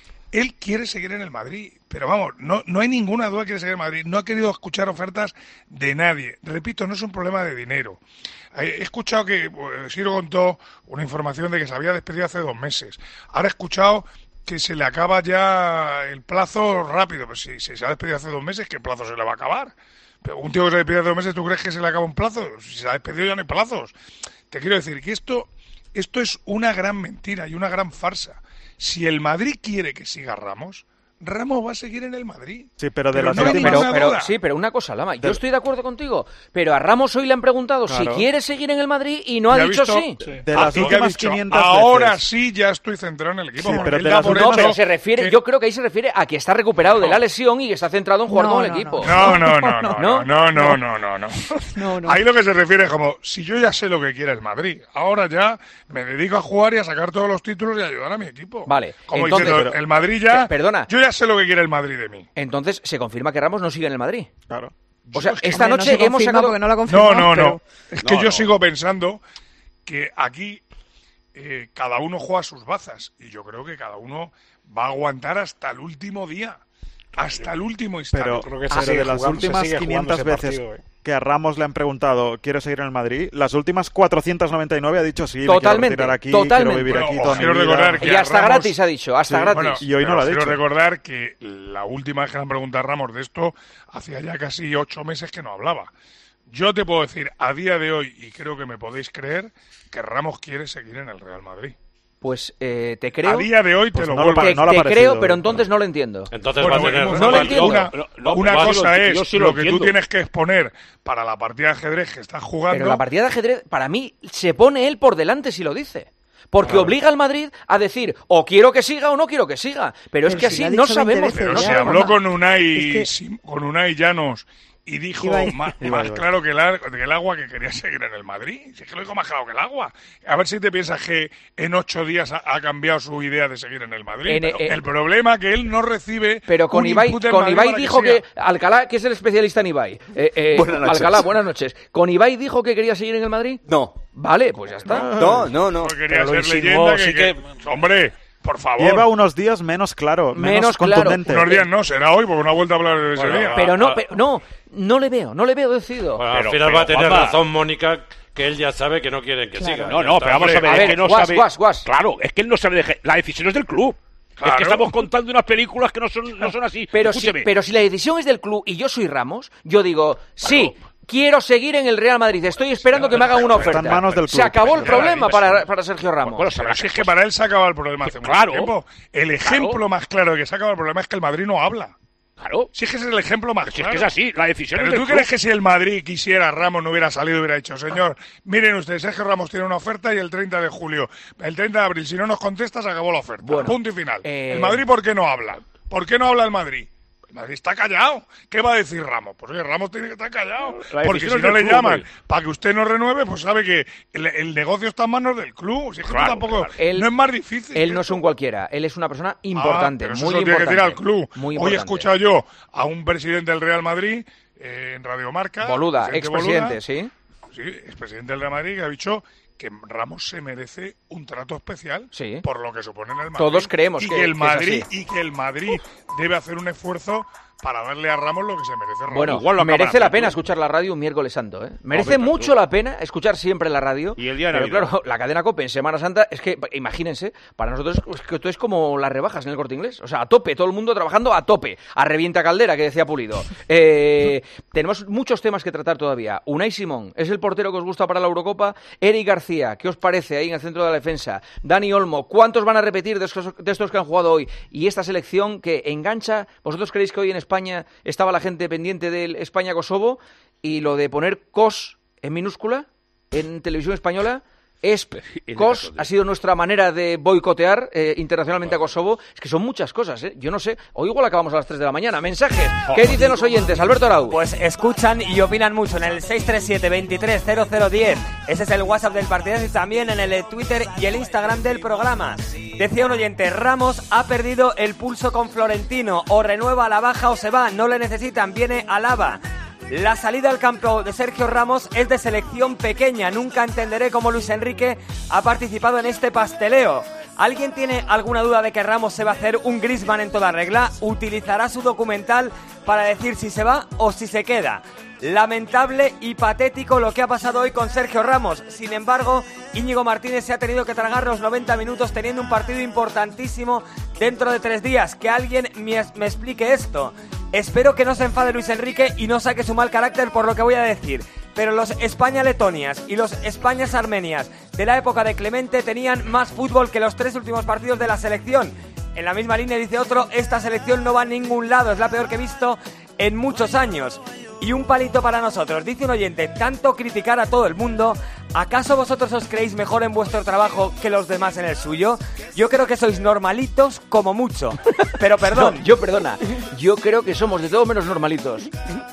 Él quiere seguir en el Madrid, pero vamos, no, no hay ninguna duda que quiere seguir en el Madrid. No ha querido escuchar ofertas de nadie. Repito, no es un problema de dinero. He escuchado que pues, Siro contó una información de que se había despedido hace dos meses. Ahora he escuchado que se le acaba ya el plazo rápido. Pues si, si se ha despedido hace dos meses, ¿qué plazo se le va a acabar? Pero un tío que se despide hace dos meses, ¿tú crees que se le acaba un plazo? Si se ha despedido ya no hay plazos. Te quiero decir que esto, esto es una gran mentira y una gran farsa. Si el Madrid quiere que siga Ramos, Ramos va a seguir en el Madrid. Sí, pero de Pero las no hay últimas... ninguna Pero, duda. sí, pero una cosa, Lama, yo Del- estoy de acuerdo contigo, pero a Ramos hoy le han preguntado Claro. si quiere seguir en el Madrid y no ha ¿Ya dicho visto? sí. De las Así que ha últimas dicho, quinientas ahora veces. sí ya estoy centrado en el equipo. Sí, porque pero él de da las por No, hecho pero se refiere, que- yo creo que ahí se refiere a que está recuperado de la lesión y que está centrado en jugar No, con el no, equipo. No, no, no, no, ¿No? no, no, no, no, no, no. No, no. Ahí lo que se refiere es como, si yo ya sé lo que quiere el Madrid, ahora ya me dedico a jugar y a sacar todos los títulos y a ayudar a mi equipo. Vale, Como entonces- diciendo, pero- el Madrid ya, Pe- perdona. yo ya sé lo que quiere el Madrid de mí. Entonces se confirma que Ramos no sigue en el Madrid. Claro. O sea, es que- esta Hombre, no noche se hemos confirma sacado... porque no lo ha confirmado, No, no, pero- no. Es que No, yo no. sigo pensando que aquí eh, cada uno juega sus bazas y yo creo que cada uno va a aguantar hasta el último día. Hasta el último instante. Pero, creo que se pero sigue de las jugando- se últimas sigue jugando quinientas ese veces partido, eh. que a Ramos le han preguntado ¿quiere seguir en el Madrid? Las últimas cuatrocientas noventa y nueve ha dicho sí, Totalmente, me quiero retirar aquí, totalmente. quiero vivir Bueno, aquí os toda mi quiero vida. recordar que Y hasta Ramos- gratis ha dicho, hasta Sí, gratis. bueno, Y hoy no pero lo ha quiero dicho. recordar que la última vez que le han preguntado a Ramos de esto, hacía ya casi ocho meses que no hablaba. Yo te puedo decir, a día de hoy, y creo que me podéis creer, que Ramos quiere seguir en el Real Madrid. Pues eh, te creo... A día de hoy te Pues lo no lo vuelvo a pa- Te, no lo ha te parecido. creo, pero entonces no lo entiendo. Entonces Bueno, va a tener... hemos- no lo una- entiendo. Una, No, no, una no, cosa yo- yo es sí lo, lo que tú entiendo. tienes que exponer para la partida de ajedrez que estás jugando. Pero la partida de ajedrez, para mí, se pone él por delante si lo dice. Porque Claro. obliga al Madrid a decir, o quiero que siga o no quiero que siga. Pero, es Pero que si lo así ha no dicho veinte sabemos. veces Pero ya, se Juanma. habló con Unai, Es que- Sim- con Unai Llanos y dijo Ibai. más, Ibai, más Ibai. claro que el, ar- que el agua que quería seguir en el Madrid. Si es que lo dijo más claro que el agua. A ver si te piensas que en ocho días ha, ha cambiado su idea de seguir en el Madrid. En- Pero eh, el problema es que él no recibe. Pero con un Ibai, input del con Madrid Ibai para dijo siga. que, Alcalá, que es el especialista en Ibai. Eh, eh, Buenas noches. Alcalá, buenas noches. ¿Con Ibai dijo que quería seguir en el Madrid? No, Vale, pues ya está. no, no, no. Porque quería Pero lo ser insinuó, leyenda. sí que, que- que- Hombre, por favor. Lleva unos días menos claro, menos, Menos claro. contundente. Unos días no, será hoy, porque no ha vuelto a hablar de ese Bueno, día. Pero no, Ah, pero no, no le veo, no le veo decidido. Bueno, al Pero- final pero, va a tener Juanma. razón Mónica, que él ya sabe que no quieren que Claro. siga. No, Ya no, está. pero vamos a ver, A es ver, que no guas, sabe... guas, guas. Claro, es que él no sabe de... La decisión es del club. Es Claro. que estamos contando unas películas que no son, no son así. Pero si, Escúcheme. pero si la decisión es del club y yo soy Ramos, yo digo, sí, quiero seguir en el Real Madrid, estoy esperando que me hagan una Está en oferta. manos del Se club. acabó el Pero problema claro, para, para Sergio Ramos. Bueno, Pero si es que para él se ha acabado el problema hace mucho Claro. tiempo. El ejemplo más claro de que se ha acabado el problema es que el Madrid no habla. Claro. Sí, que ese es el ejemplo más Si claro. es que es así, la decisión Pero es ¿tú del crees club. que si el Madrid quisiera, Ramos no hubiera salido, hubiera dicho, señor, miren ustedes, Sergio Ramos tiene una oferta y el treinta de julio, el treinta de abril, si no nos contesta, se acabó la oferta. Bueno, Punto y final. eh... ¿El Madrid por qué no habla? ¿Por qué no habla el Madrid? El Madrid está callado. ¿Qué va a decir Ramos? Pues oye, Ramos tiene que estar callado. La Porque si decisión no es le del club, llaman güey. para que usted no renueve, pues sabe que el, el negocio está en manos del club. Si es que Claro, tampoco, claro. Él- no es más difícil. Él no es un cualquiera, él es una persona importante, Ah, pero eso muy se lo tiene importante. que tirar al club. Muy Hoy he importante. escuchado yo a un presidente del Real Madrid eh, en Radio Marca. Boluda, presidente expresidente, Boluda, ¿sí? Sí, expresidente del Real Madrid, que ha dicho que Ramos se merece un trato especial Sí. por lo que supone en el Madrid. Todos creemos y que- que el que es Madrid así. y que el Madrid debe hacer un esfuerzo para darle a Ramos lo que se merece Ramos. Bueno, Igual lo acaban merece la haciendo. pena escuchar la radio un miércoles santo, ¿eh? Merece Hombre, mucho la pena escuchar siempre la radio. Y el día de pero Navidad. claro, la cadena COPE en Semana Santa, es que, imagínense, para nosotros es que esto es como las rebajas en el Corte Inglés. O sea, a tope, todo el mundo trabajando a tope. A revienta caldera, que decía Pulido. Eh, tenemos muchos temas que tratar todavía. Unai Simón, ¿es el portero que os gusta para la Eurocopa? Eric García, ¿qué os parece ahí en el centro de la defensa? Dani Olmo, ¿cuántos van a repetir de estos, de estos que han jugado hoy? Y esta selección que engancha, ¿vosotros creéis que hoy en España estaba la gente pendiente del España-Kosovo? Y lo de poner COS en minúscula en televisión española es el COS, caso de- ha sido nuestra manera de boicotear eh, internacionalmente a Kosovo. Es que son muchas cosas, ¿eh? Yo no sé, hoy igual acabamos a las tres de la mañana. Mensajes, ¿qué dicen los oyentes? Alberto Arau. Pues escuchan y opinan mucho en el seis tres siete, veintitrés cero cero diez. Ese es el WhatsApp del partidazo y también en el Twitter y el Instagram del programa. Decía un oyente, Ramos ha perdido el pulso con Florentino. O renueva a la baja o se va. No le necesitan, viene Alaba. La salida al campo de Sergio Ramos es de selección pequeña. Nunca entenderé cómo Luis Enrique ha participado en este pasteleo. ¿Alguien tiene alguna duda de que Ramos se va a hacer un Griezmann en toda regla? Utilizará su documental para decir si se va o si se queda. Lamentable y patético lo que ha pasado hoy con Sergio Ramos. Sin embargo, Íñigo Martínez se ha tenido que tragar los noventa minutos teniendo un partido importantísimo dentro de tres días. Que alguien me, me explique esto. Espero que no se enfade Luis Enrique y no saque su mal carácter por lo que voy a decir. Pero los España-Letonias y los Españas-Armenias de la época de Clemente tenían más fútbol que los tres últimos partidos de la selección. En la misma línea dice otro, esta selección no va a ningún lado, es la peor que he visto en muchos años. Y un palito para nosotros, dice un oyente, tanto criticar a todo el mundo, ¿acaso vosotros os creéis mejor en vuestro trabajo que los demás en el suyo? Yo creo que sois normalitos como mucho, pero perdón. No, yo perdona, yo creo que somos de todo menos normalitos.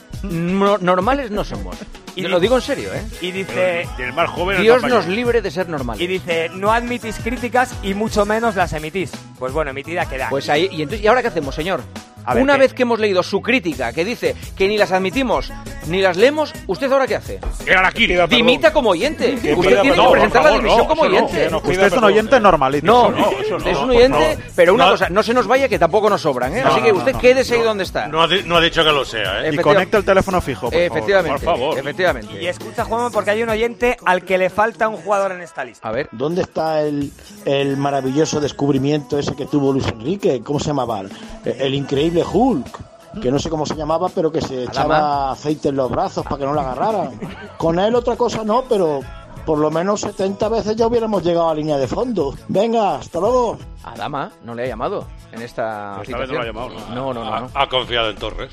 No- normales no somos. Y lo digo en serio, ¿eh? Y dice... Y el más joven Dios es nos libre de ser normales. Y dice, no admitís críticas y mucho menos las emitís. Pues bueno, emitida queda. Pues ahí, y entonces, ¿y ahora qué hacemos, señor? A ver, Una ¿qué? vez que hemos leído su crítica, que dice que ni las admitimos ni las leemos, ¿usted ahora qué hace? Era la Kiri. Dimita como oyente. Que Usted pida tiene perdón, que presentar por la favor, dimisión no, como eso no, oyente. que no pida Usted es un perdón. oyente normalito. No, Eso no, eso no, usted es un por oyente, favor. pero una No. cosa, no se nos vaya que tampoco nos sobran, ¿eh? No, Así que no, usted no. quédese ahí donde está. No ha, di- no ha dicho que lo sea, ¿eh? Y conecta el teléfono fijo, por Efectivamente, favor. Por favor. efectivamente. Y escucha, Juanma, porque hay un oyente al que le falta un jugador en esta lista. A ver. ¿Dónde está el, el maravilloso descubrimiento ese que tuvo Luis Enrique? ¿Cómo se llamaba? El, el increíble Hulk. Que no sé cómo se llamaba, pero que se echaba aceite en los brazos para que no la agarraran. Con él otra cosa no, pero por lo menos setenta veces ya hubiéramos llegado a línea de fondo. Venga, hasta luego. Adama no le ha llamado en esta Esta vez no lo ha llamado, ¿no? No, no, no. no. Ha, ha confiado en Torres.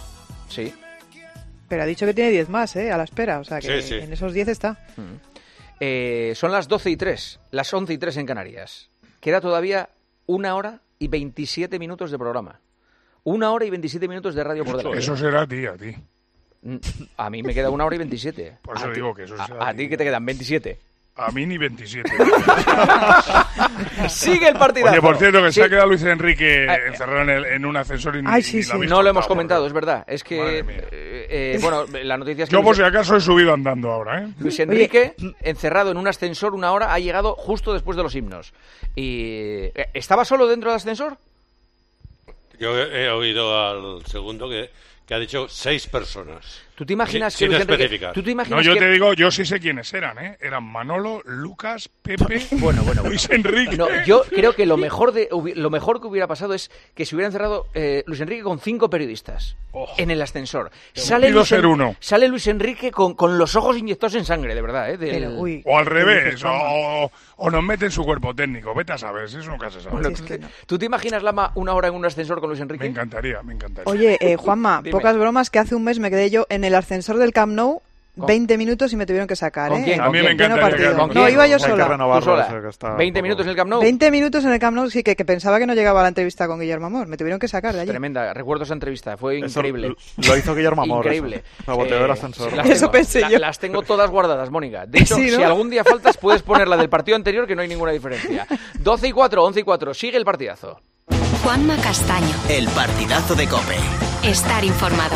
Sí. Pero ha dicho que tiene diez más, ¿eh? A la espera. O sea, que Sí, sí. en esos diez está. Eh, son las doce y tres, las once y tres en Canarias. Queda todavía una hora y veintisiete minutos de programa. Una hora y veintisiete minutos de radio por delante. Eso será a ti, a ti. A mí me queda una hora y veintisiete. Por eso A ti- digo que eso a, será a ti que te quedan veintisiete. A mí ni veintisiete. Sigue el partidazo. Oye, por cierto, que Sí. se ha quedado Luis Enrique Ah, encerrado en, el- en un ascensor y ni, Ay, sí, ni sí. lo habéis No lo hemos contado, comentado, porque- es verdad. Es que, Madre mía. eh, eh, bueno, la noticia es que Yo, por Luis, si acaso, he subido andando ahora, ¿eh? Luis Enrique, encerrado en un ascensor una hora, ha llegado justo después de los himnos. Y eh, ¿estaba solo dentro del ascensor? Yo he, he oído al segundo que, que ha dicho seis personas. ¿Tú te imaginas sí, que Luis Enrique... ¿Tú te imaginas no, yo que... te digo, yo sí sé quiénes eran, ¿eh? Eran Manolo, Lucas, Pepe, bueno, bueno, Luis bueno. Enrique. No, yo creo que lo mejor de lo mejor que hubiera pasado es que se hubiera encerrado eh, Luis Enrique con cinco periodistas oh. en el ascensor. Sale Luis, ser uno. sale Luis Enrique con, con los ojos inyectados en sangre, de verdad, ¿eh? Del... Pero, uy, o al revés, o, o nos meten su cuerpo técnico, vete a saber, eso nunca se sabe. Bueno, ¿tú, te, no. ¿Tú te imaginas, Lama, una hora en un ascensor con Luis Enrique? Me encantaría, me encantaría. Oye, eh, Juanma, pocas bromas, que hace un mes me quedé yo en el ascensor del Camp Nou veinte minutos y me tuvieron que sacar, ¿eh? ¿Con quién? A mí me encantaría. ¿Con no, iba yo sola. sola. Está ¿veinte minutos en el Camp Nou? veinte minutos en el Camp Nou, sí, que, que pensaba que no llegaba a la entrevista con Guillermo Amor. Me tuvieron que sacar de allí. Tremenda, recuerdo esa entrevista, fue eso increíble. Lo hizo Guillermo Amor. Increíble. La botella del ascensor. Eh, eso tengo, pensé la, yo. Las tengo todas guardadas, Mónica. De hecho, sí, ¿no? Si algún día faltas, puedes poner la del partido anterior, que no hay ninguna diferencia. doce y cuatro, once y cuatro, sigue el partidazo. Juanma Castaño. El partidazo de COPE. Estar informado.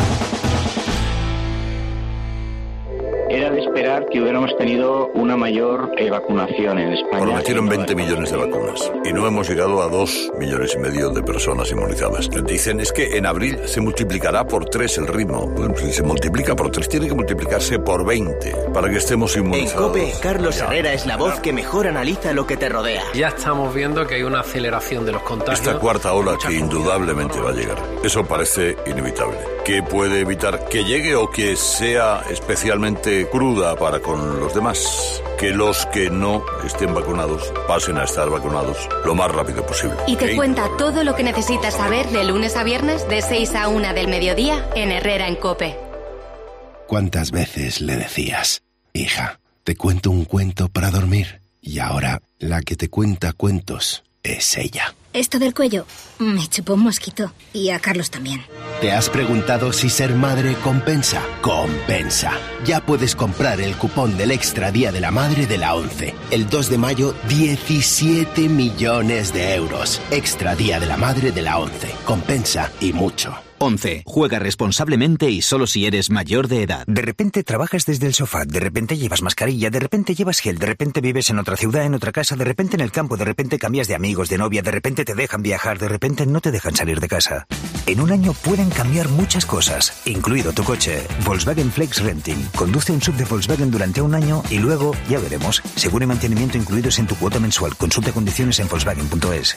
Era de esperar que hubiéramos tenido una mayor eh, vacunación en España. Prometieron veinte millones de vacunas y no hemos llegado a dos millones y medio de personas inmunizadas. Dicen es que en abril se multiplicará por tres el ritmo. Bueno, si se multiplica por tres, tiene que multiplicarse por veinte para que estemos inmunizados. En COPE, Carlos ya. Herrera es la voz que mejor analiza lo que te rodea. Ya estamos viendo que hay una aceleración de los contagios. Esta cuarta ola que indudablemente va a llegar. Eso parece inevitable. ¿Qué puede evitar que llegue o que sea especialmente cruda para con los demás? Que los que no estén vacunados pasen a estar vacunados lo más rápido posible. Y te ¿Okay? cuenta todo lo que necesitas saber de lunes a viernes de seis a una del mediodía en Herrera en COPE. ¿Cuántas veces le decías, hija, te cuento un cuento para dormir? Y ahora la que te cuenta cuentos es ella. Esto del cuello me chupó un mosquito y a Carlos también. ¿Te has preguntado si ser madre compensa? Compensa. Ya puedes comprar el cupón del Extra Día de la Madre de la ONCE. El dos de mayo, diecisiete millones de euros. Extra Día de la Madre de la ONCE. Compensa y mucho. ONCE. Juega responsablemente y solo si eres mayor de edad. De repente trabajas desde el sofá, de repente llevas mascarilla, de repente llevas gel, de repente vives en otra ciudad, en otra casa, de repente en el campo, de repente cambias de amigos, de novia, de repente te dejan viajar, de repente no te dejan salir de casa. En un año pueden cambiar muchas cosas, incluido tu coche. Volkswagen Flex Renting. Conduce un sub de Volkswagen durante un año y luego, ya veremos, seguro y mantenimiento incluidos en tu cuota mensual. Consulta condiciones en volkswagen punto es.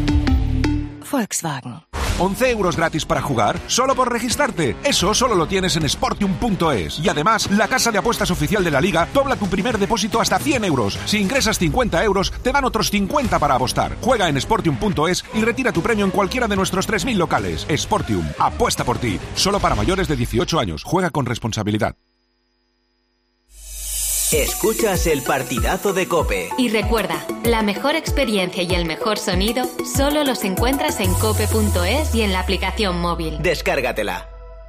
Volkswagen. once euros gratis para jugar, solo por registrarte. Eso solo lo tienes en sportium punto es. Y además, la casa de apuestas oficial de la Liga dobla tu primer depósito hasta cien euros. Si ingresas cincuenta euros, te dan otros cincuenta para apostar. Juega en sportium punto es y retira tu premio en cualquiera de nuestros tres mil locales. Sportium, apuesta por ti. Solo para mayores de dieciocho años. Juega con responsabilidad. Escuchas el partidazo de COPE. Y recuerda, la mejor experiencia y el mejor sonido solo los encuentras en cope punto es y en la aplicación móvil. Descárgatela.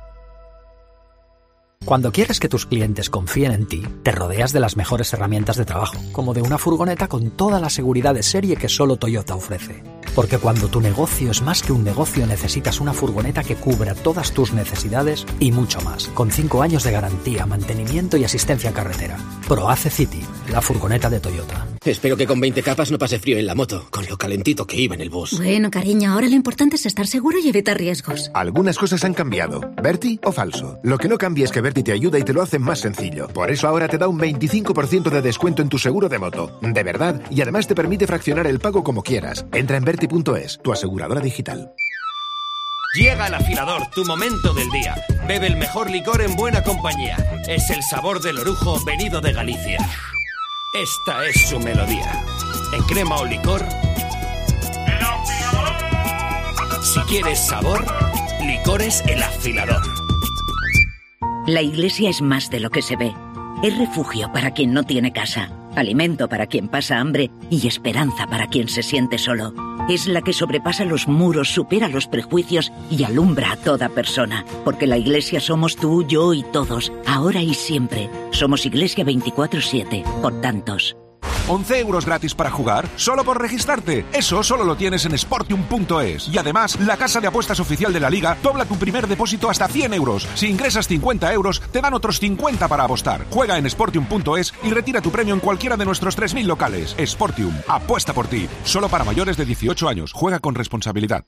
Cuando quieres que tus clientes confíen en ti, te rodeas de las mejores herramientas de trabajo, como de una furgoneta con toda la seguridad de serie que solo Toyota ofrece. Porque cuando tu negocio es más que un negocio, necesitas una furgoneta que cubra todas tus necesidades y mucho más, con cinco años de garantía, mantenimiento y asistencia en carretera. ProAce City, la furgoneta de Toyota. Espero que con veinte capas no pase frío en la moto, con lo calentito que iba en el bus. Bueno, cariño, ahora lo importante es estar seguro y evitar riesgos. Algunas cosas han cambiado. ¿Berti o falso? Lo que no cambia es que Berti te ayuda y te lo hace más sencillo. Por eso ahora te da un veinticinco por ciento de descuento en tu seguro de moto. De verdad, y además te permite fraccionar el pago como quieras. Entra en berti punto es, tu aseguradora digital. Llega el afilador, tu momento del día. Bebe el mejor licor en buena compañía. Es el sabor del orujo venido de Galicia. Esta es su melodía. En crema o licor. ¡El afilador! Si quieres sabor, licores El Afilador. La iglesia es más de lo que se ve. Es refugio para quien no tiene casa, alimento para quien pasa hambre y esperanza para quien se siente solo. Es la que sobrepasa los muros, supera los prejuicios y alumbra a toda persona. Porque la iglesia somos tú, yo y todos, ahora y siempre. Somos Iglesia veinticuatro siete, por tantos. once euros gratis para jugar, solo por registrarte. Eso solo lo tienes en sportium punto es. Y además, la casa de apuestas oficial de la Liga dobla tu primer depósito hasta cien euros. Si ingresas cincuenta euros, te dan otros cincuenta para apostar. Juega en sportium punto es y retira tu premio en cualquiera de nuestros tres mil locales. Sportium, apuesta por ti. Solo para mayores de dieciocho años. Juega con responsabilidad.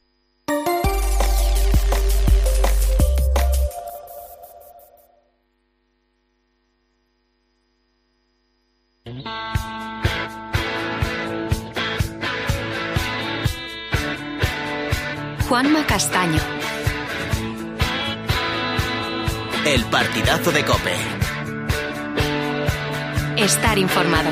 Juanma Castaño. El partidazo de COPE. Estar informado.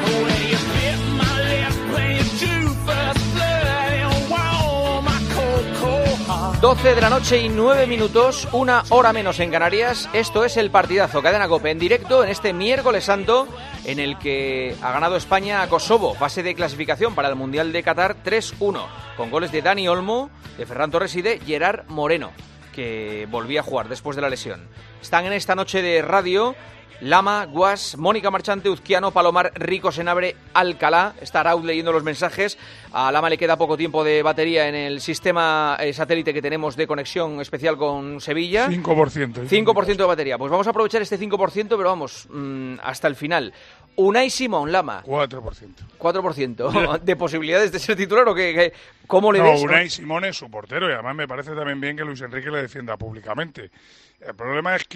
doce de la noche y nueve minutos, una hora menos en Canarias. Esto es el partidazo Cadena COPE en directo en este miércoles santo, en el que ha ganado España a Kosovo, fase de clasificación para el Mundial de Qatar tres uno, con goles de Dani Olmo, de Ferran Torres y de Gerard Moreno, que volvía a jugar después de la lesión. Están en esta noche de radio Lama, Guas, Mónica Marchante, Uzquiano, Palomar, Rico, Senabre, Alcalá. Está Raúl leyendo los mensajes. A Lama le queda poco tiempo de batería en el sistema eh, satélite que tenemos de conexión especial con Sevilla. cinco por ciento. cinco por ciento de batería. Pues vamos a aprovechar este cinco por ciento, pero vamos, mmm, hasta el final. Unai Simón, Lama. cuatro por ciento. cuatro por ciento de posibilidades de ser titular, ¿o qué? qué ¿Cómo le no, ves? Unai Simón es su portero y además me parece también bien que Luis Enrique le defienda públicamente. El problema es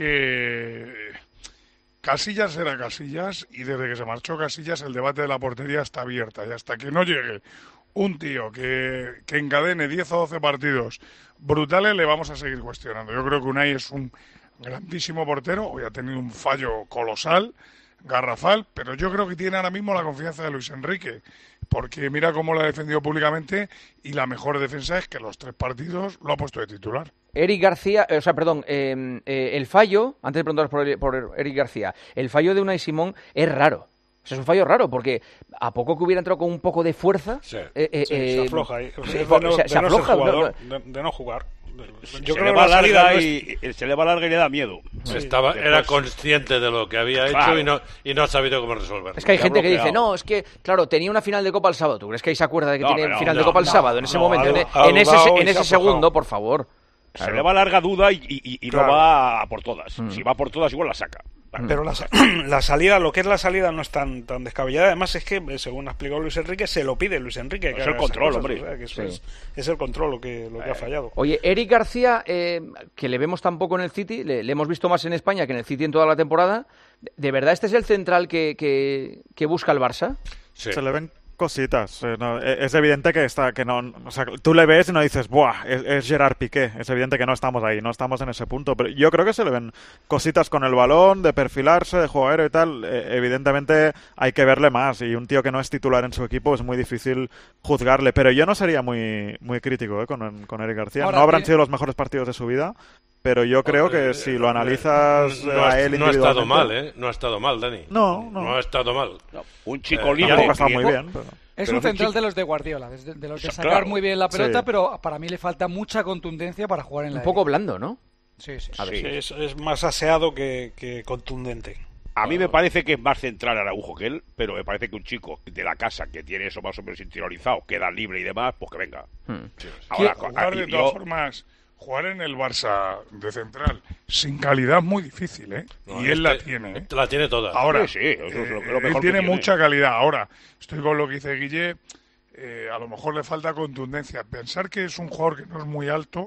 que Casillas era Casillas y desde que se marchó Casillas el debate de la portería está abierta y hasta que no llegue un tío que, que encadene diez o doce partidos brutales le vamos a seguir cuestionando. Yo creo que Unai es un grandísimo portero, hoy ha tenido un fallo colosal, garrafal, pero yo creo que tiene ahora mismo la confianza de Luis Enrique, porque mira cómo lo ha defendido públicamente y la mejor defensa es que los tres partidos lo ha puesto de titular. Eric García, eh, o sea, perdón, eh, eh, el fallo, antes de preguntaros por, por Eric García, el fallo de Unai Simón es raro. O sea, es un fallo raro, porque a poco que hubiera entrado con un poco de fuerza... Sí, eh, eh, sí eh, se afloja ahí. Se, de no, se, de se no afloja. Ser jugador, No, de, de no jugar. Yo se creo le va larga y, y se le va larga y le da miedo. Sí. Estaba, era consciente de lo que había hecho claro. y, no, y no ha sabido cómo resolverlo. Es que hay gente que dice, no, es que, claro, tenía una final de Copa el sábado. ¿Tú crees que ahí se acuerda de que no, tiene no, final no, de Copa el no, sábado? En ese no, momento, no, en, ha en ese, en ese se segundo, por favor. Claro. Se le va larga duda y, y, y claro. no va a por todas. Mm. Si va por todas, igual la saca. Pero la, la salida, lo que es la salida no es tan, tan descabellada. Además es que, según ha explicado Luis Enrique, se lo pide Luis Enrique. Es el control, cosas, hombre. O sea, que eso sí. es, es el control lo que, lo que eh. ha fallado. Oye, Eric García, eh, que le vemos tampoco en el City, le, le hemos visto más en España que en el City en toda la temporada. ¿De verdad este es el central que, que, que busca el Barça? Sí. Se le ven cositas. Eh, no, es evidente que está, que no, o sea, tú le ves y no dices, ¡buah! Es, es Gerard Piqué. Es evidente que no estamos ahí, no estamos en ese punto. Pero yo creo que se le ven cositas con el balón, de perfilarse, de juego aéreo y tal. Eh, evidentemente hay que verle más. Y un tío que no es titular en su equipo es muy difícil juzgarle. Pero yo no sería muy, muy crítico eh, con, con Eric García. Ahora, no habrán sido los mejores partidos de su vida. Pero yo creo que si lo analizas no, a él no ha estado mal, ¿eh? No ha estado mal, Dani. No, no. No ha estado mal. No, un chico eh, libre. Tampoco ha estado muy bien. Pero... Es pero un central chico... de los de Guardiola, de, de los de sacar claro. muy bien la pelota, sí. pero para mí le falta mucha contundencia para jugar en la Un poco élite. blando, ¿no? Sí, sí. A ver, sí. Es, es más aseado que, que contundente. A mí me parece que es más central Araujo que él, pero me parece que un chico de la casa que tiene eso más o menos interiorizado, queda libre y demás, pues que venga. Hmm. Sí, sí. Ahora, jugar de todas yo... formas, jugar en el Barça de central sin calidad es muy difícil, ¿eh? No, y él este, la tiene, ¿eh? La tiene toda. Ahora, sí, sí, eso es lo, lo mejor él tiene, que tiene mucha calidad. Ahora, estoy con lo que dice Guille, eh, a lo mejor le falta contundencia. Pensar que es un jugador que no es muy alto,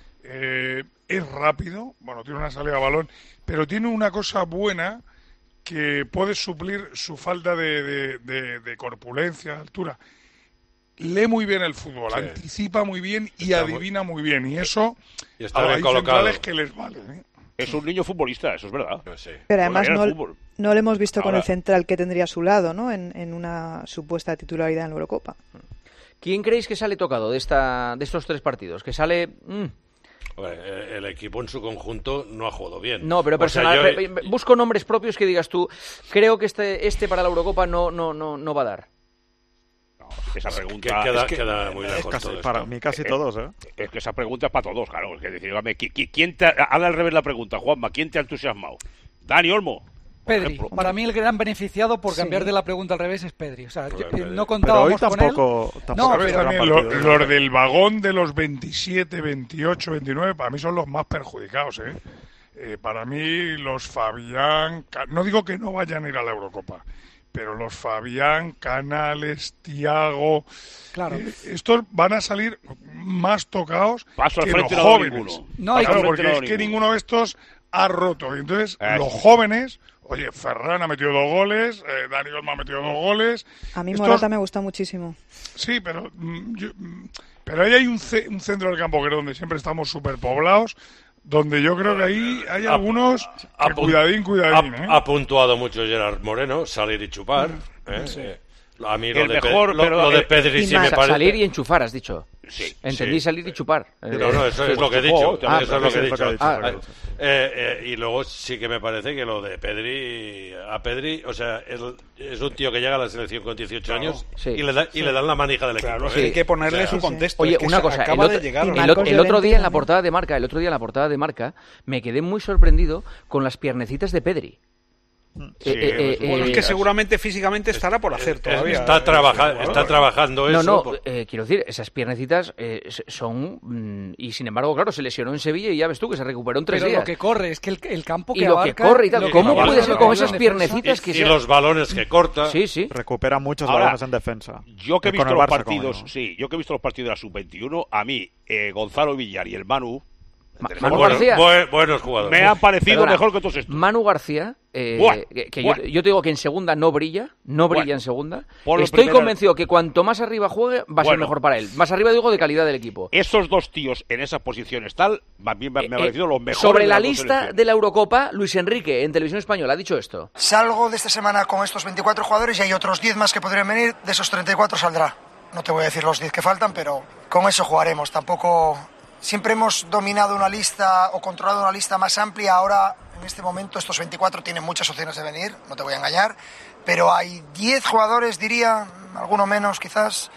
eh, es rápido, bueno, tiene una salida de balón, pero tiene una cosa buena que puede suplir su falta de, de, de, de corpulencia, de altura. Lee muy bien el fútbol, sí. Anticipa muy bien y está adivina muy... muy bien. Y eso y está bien colocado. Centrales que les vale, ¿eh? Es un niño futbolista, eso es verdad. Sí. Pero además no, no lo hemos visto Ahora, con el central que tendría a su lado, ¿no? En, en una supuesta titularidad en la Eurocopa. ¿Quién creéis que sale tocado de esta de estos tres partidos? Que sale... Mmm. El equipo en su conjunto no ha jugado bien. No, pero personal, o sea, yo... busco nombres propios que digas tú, creo que este este para la Eurocopa no no no no va a dar. No, esa pregunta queda, es que, queda muy lejos casi, todo para esto. mí casi es, todos, ¿eh? Es que esa pregunta es para todos, claro. Es que decir, ¿quién te, hazle al revés la pregunta, Juanma, ¿quién te ha entusiasmado? Dani Olmo. Pedri, ejemplo. Para mí el gran beneficiado por cambiar sí. de la pregunta al revés es Pedri. O sea, yo, no contábamos pero hoy con tampoco, él. Tampoco no, pero también los lo del vagón de los veintisiete, veintiocho, veintinueve, para mí son los más perjudicados, ¿eh? Eh, para mí los Fabián, no digo que no vayan a ir a la Eurocopa, pero los Fabián, Canales, Thiago, claro. eh, estos van a salir más tocados Paso que al frente los no jóvenes. Ninguno. No, claro, hay porque no es que ninguno de estos ha roto. Y entonces Eh, los sí. jóvenes, oye, Ferran ha metido dos goles, eh, Dani Olmo ha metido dos goles. A mí Estos- Morata me gusta muchísimo. Sí, pero mm, yo- mm, pero ahí hay un, ce- un centro del campo que es donde siempre estamos superpoblados, donde yo creo que ahí hay A- algunos que Apun- cuidadín, cuidadín, ha, ¿eh? ha puntuado mucho Gerard Moreno, salir y chupar. ¿eh? Sí. Eh, a mí lo El de, Pe- mejor, lo, pero lo de el- Pedri sí Sa- me parece... Salir y enchufar, has dicho. Sí, Entendí sí. salir y chupar. No, no, eso Eh, es lo que he chupó, dicho. ah, eso es lo que he sí, es lo que dicho. ha dicho, Ah, es lo que ha eh, dicho. eh, y luego sí que me parece que lo de Pedri, a Pedri, o sea, él es un tío que llega a la selección con dieciocho años Sí. y, le da- y Sí. le dan la manija del Claro, equipo. es que ¿eh? hay que ponerle O sea, su contexto. Oye, es que una se cosa, el acaba otro, de llegar. el ¿no? otro- Marcos el otro Llorente día en la también. portada de Marca, el otro día en la portada de Marca, me quedé muy sorprendido con las piernecitas de Pedri. Sí, Eh, eh, pues, Bueno, es eh, que seguramente físicamente estará por hacer es- todavía. está, eh, trabaja- ese está jugador. trabajando No, eso. no, por- eh, quiero decir, esas piernecitas eh, s- son... mm, y sin embargo, claro, se lesionó en Sevilla y ya ves tú que se recuperó en tres Pero días. lo que corre, es que el, el campo que Y lo que abarca... corre y tal. lo que ¿Cómo abarca puede ser lo con que esas abarca en defensa. piernecitas que y se... los balones que corta. Sí, sí. Recupera muchos Ahora, balones en defensa. Yo que he Con visto el los Barça, como partidos, no. sí, yo que he visto los partidos de la sub veintiuno, a mí, eh, Gonzalo Villar y el Manu, Ma- entre Manu los- García. Buen- buenos jugadores. me han parecido Perdona, mejor que todos estos. Manu García, eh, Buah, que, que buah. yo, yo te digo que en segunda no brilla, no brilla Bueno, en segunda. ponlo en Estoy primera- convencido que cuanto más arriba juegue, va a ser Bueno. mejor para él. Más arriba digo de calidad del equipo. Esos dos tíos en esas posiciones tal, a mí me, me ha Eh, parecido los mejores. Sobre de la las dos lista selecciones. de la Eurocopa, Luis Enrique, en Televisión Española, ha dicho esto. Salgo de esta semana con estos veinticuatro jugadores y hay otros diez más que podrían venir. De esos treinta y cuatro saldrá. No te voy a decir los diez que faltan, pero con eso jugaremos. Tampoco... Siempre hemos dominado una lista o controlado una lista más amplia. Ahora, en este momento, estos veinticuatro tienen muchas opciones de venir, no te voy a engañar. Pero hay diez jugadores, diría, alguno menos quizás.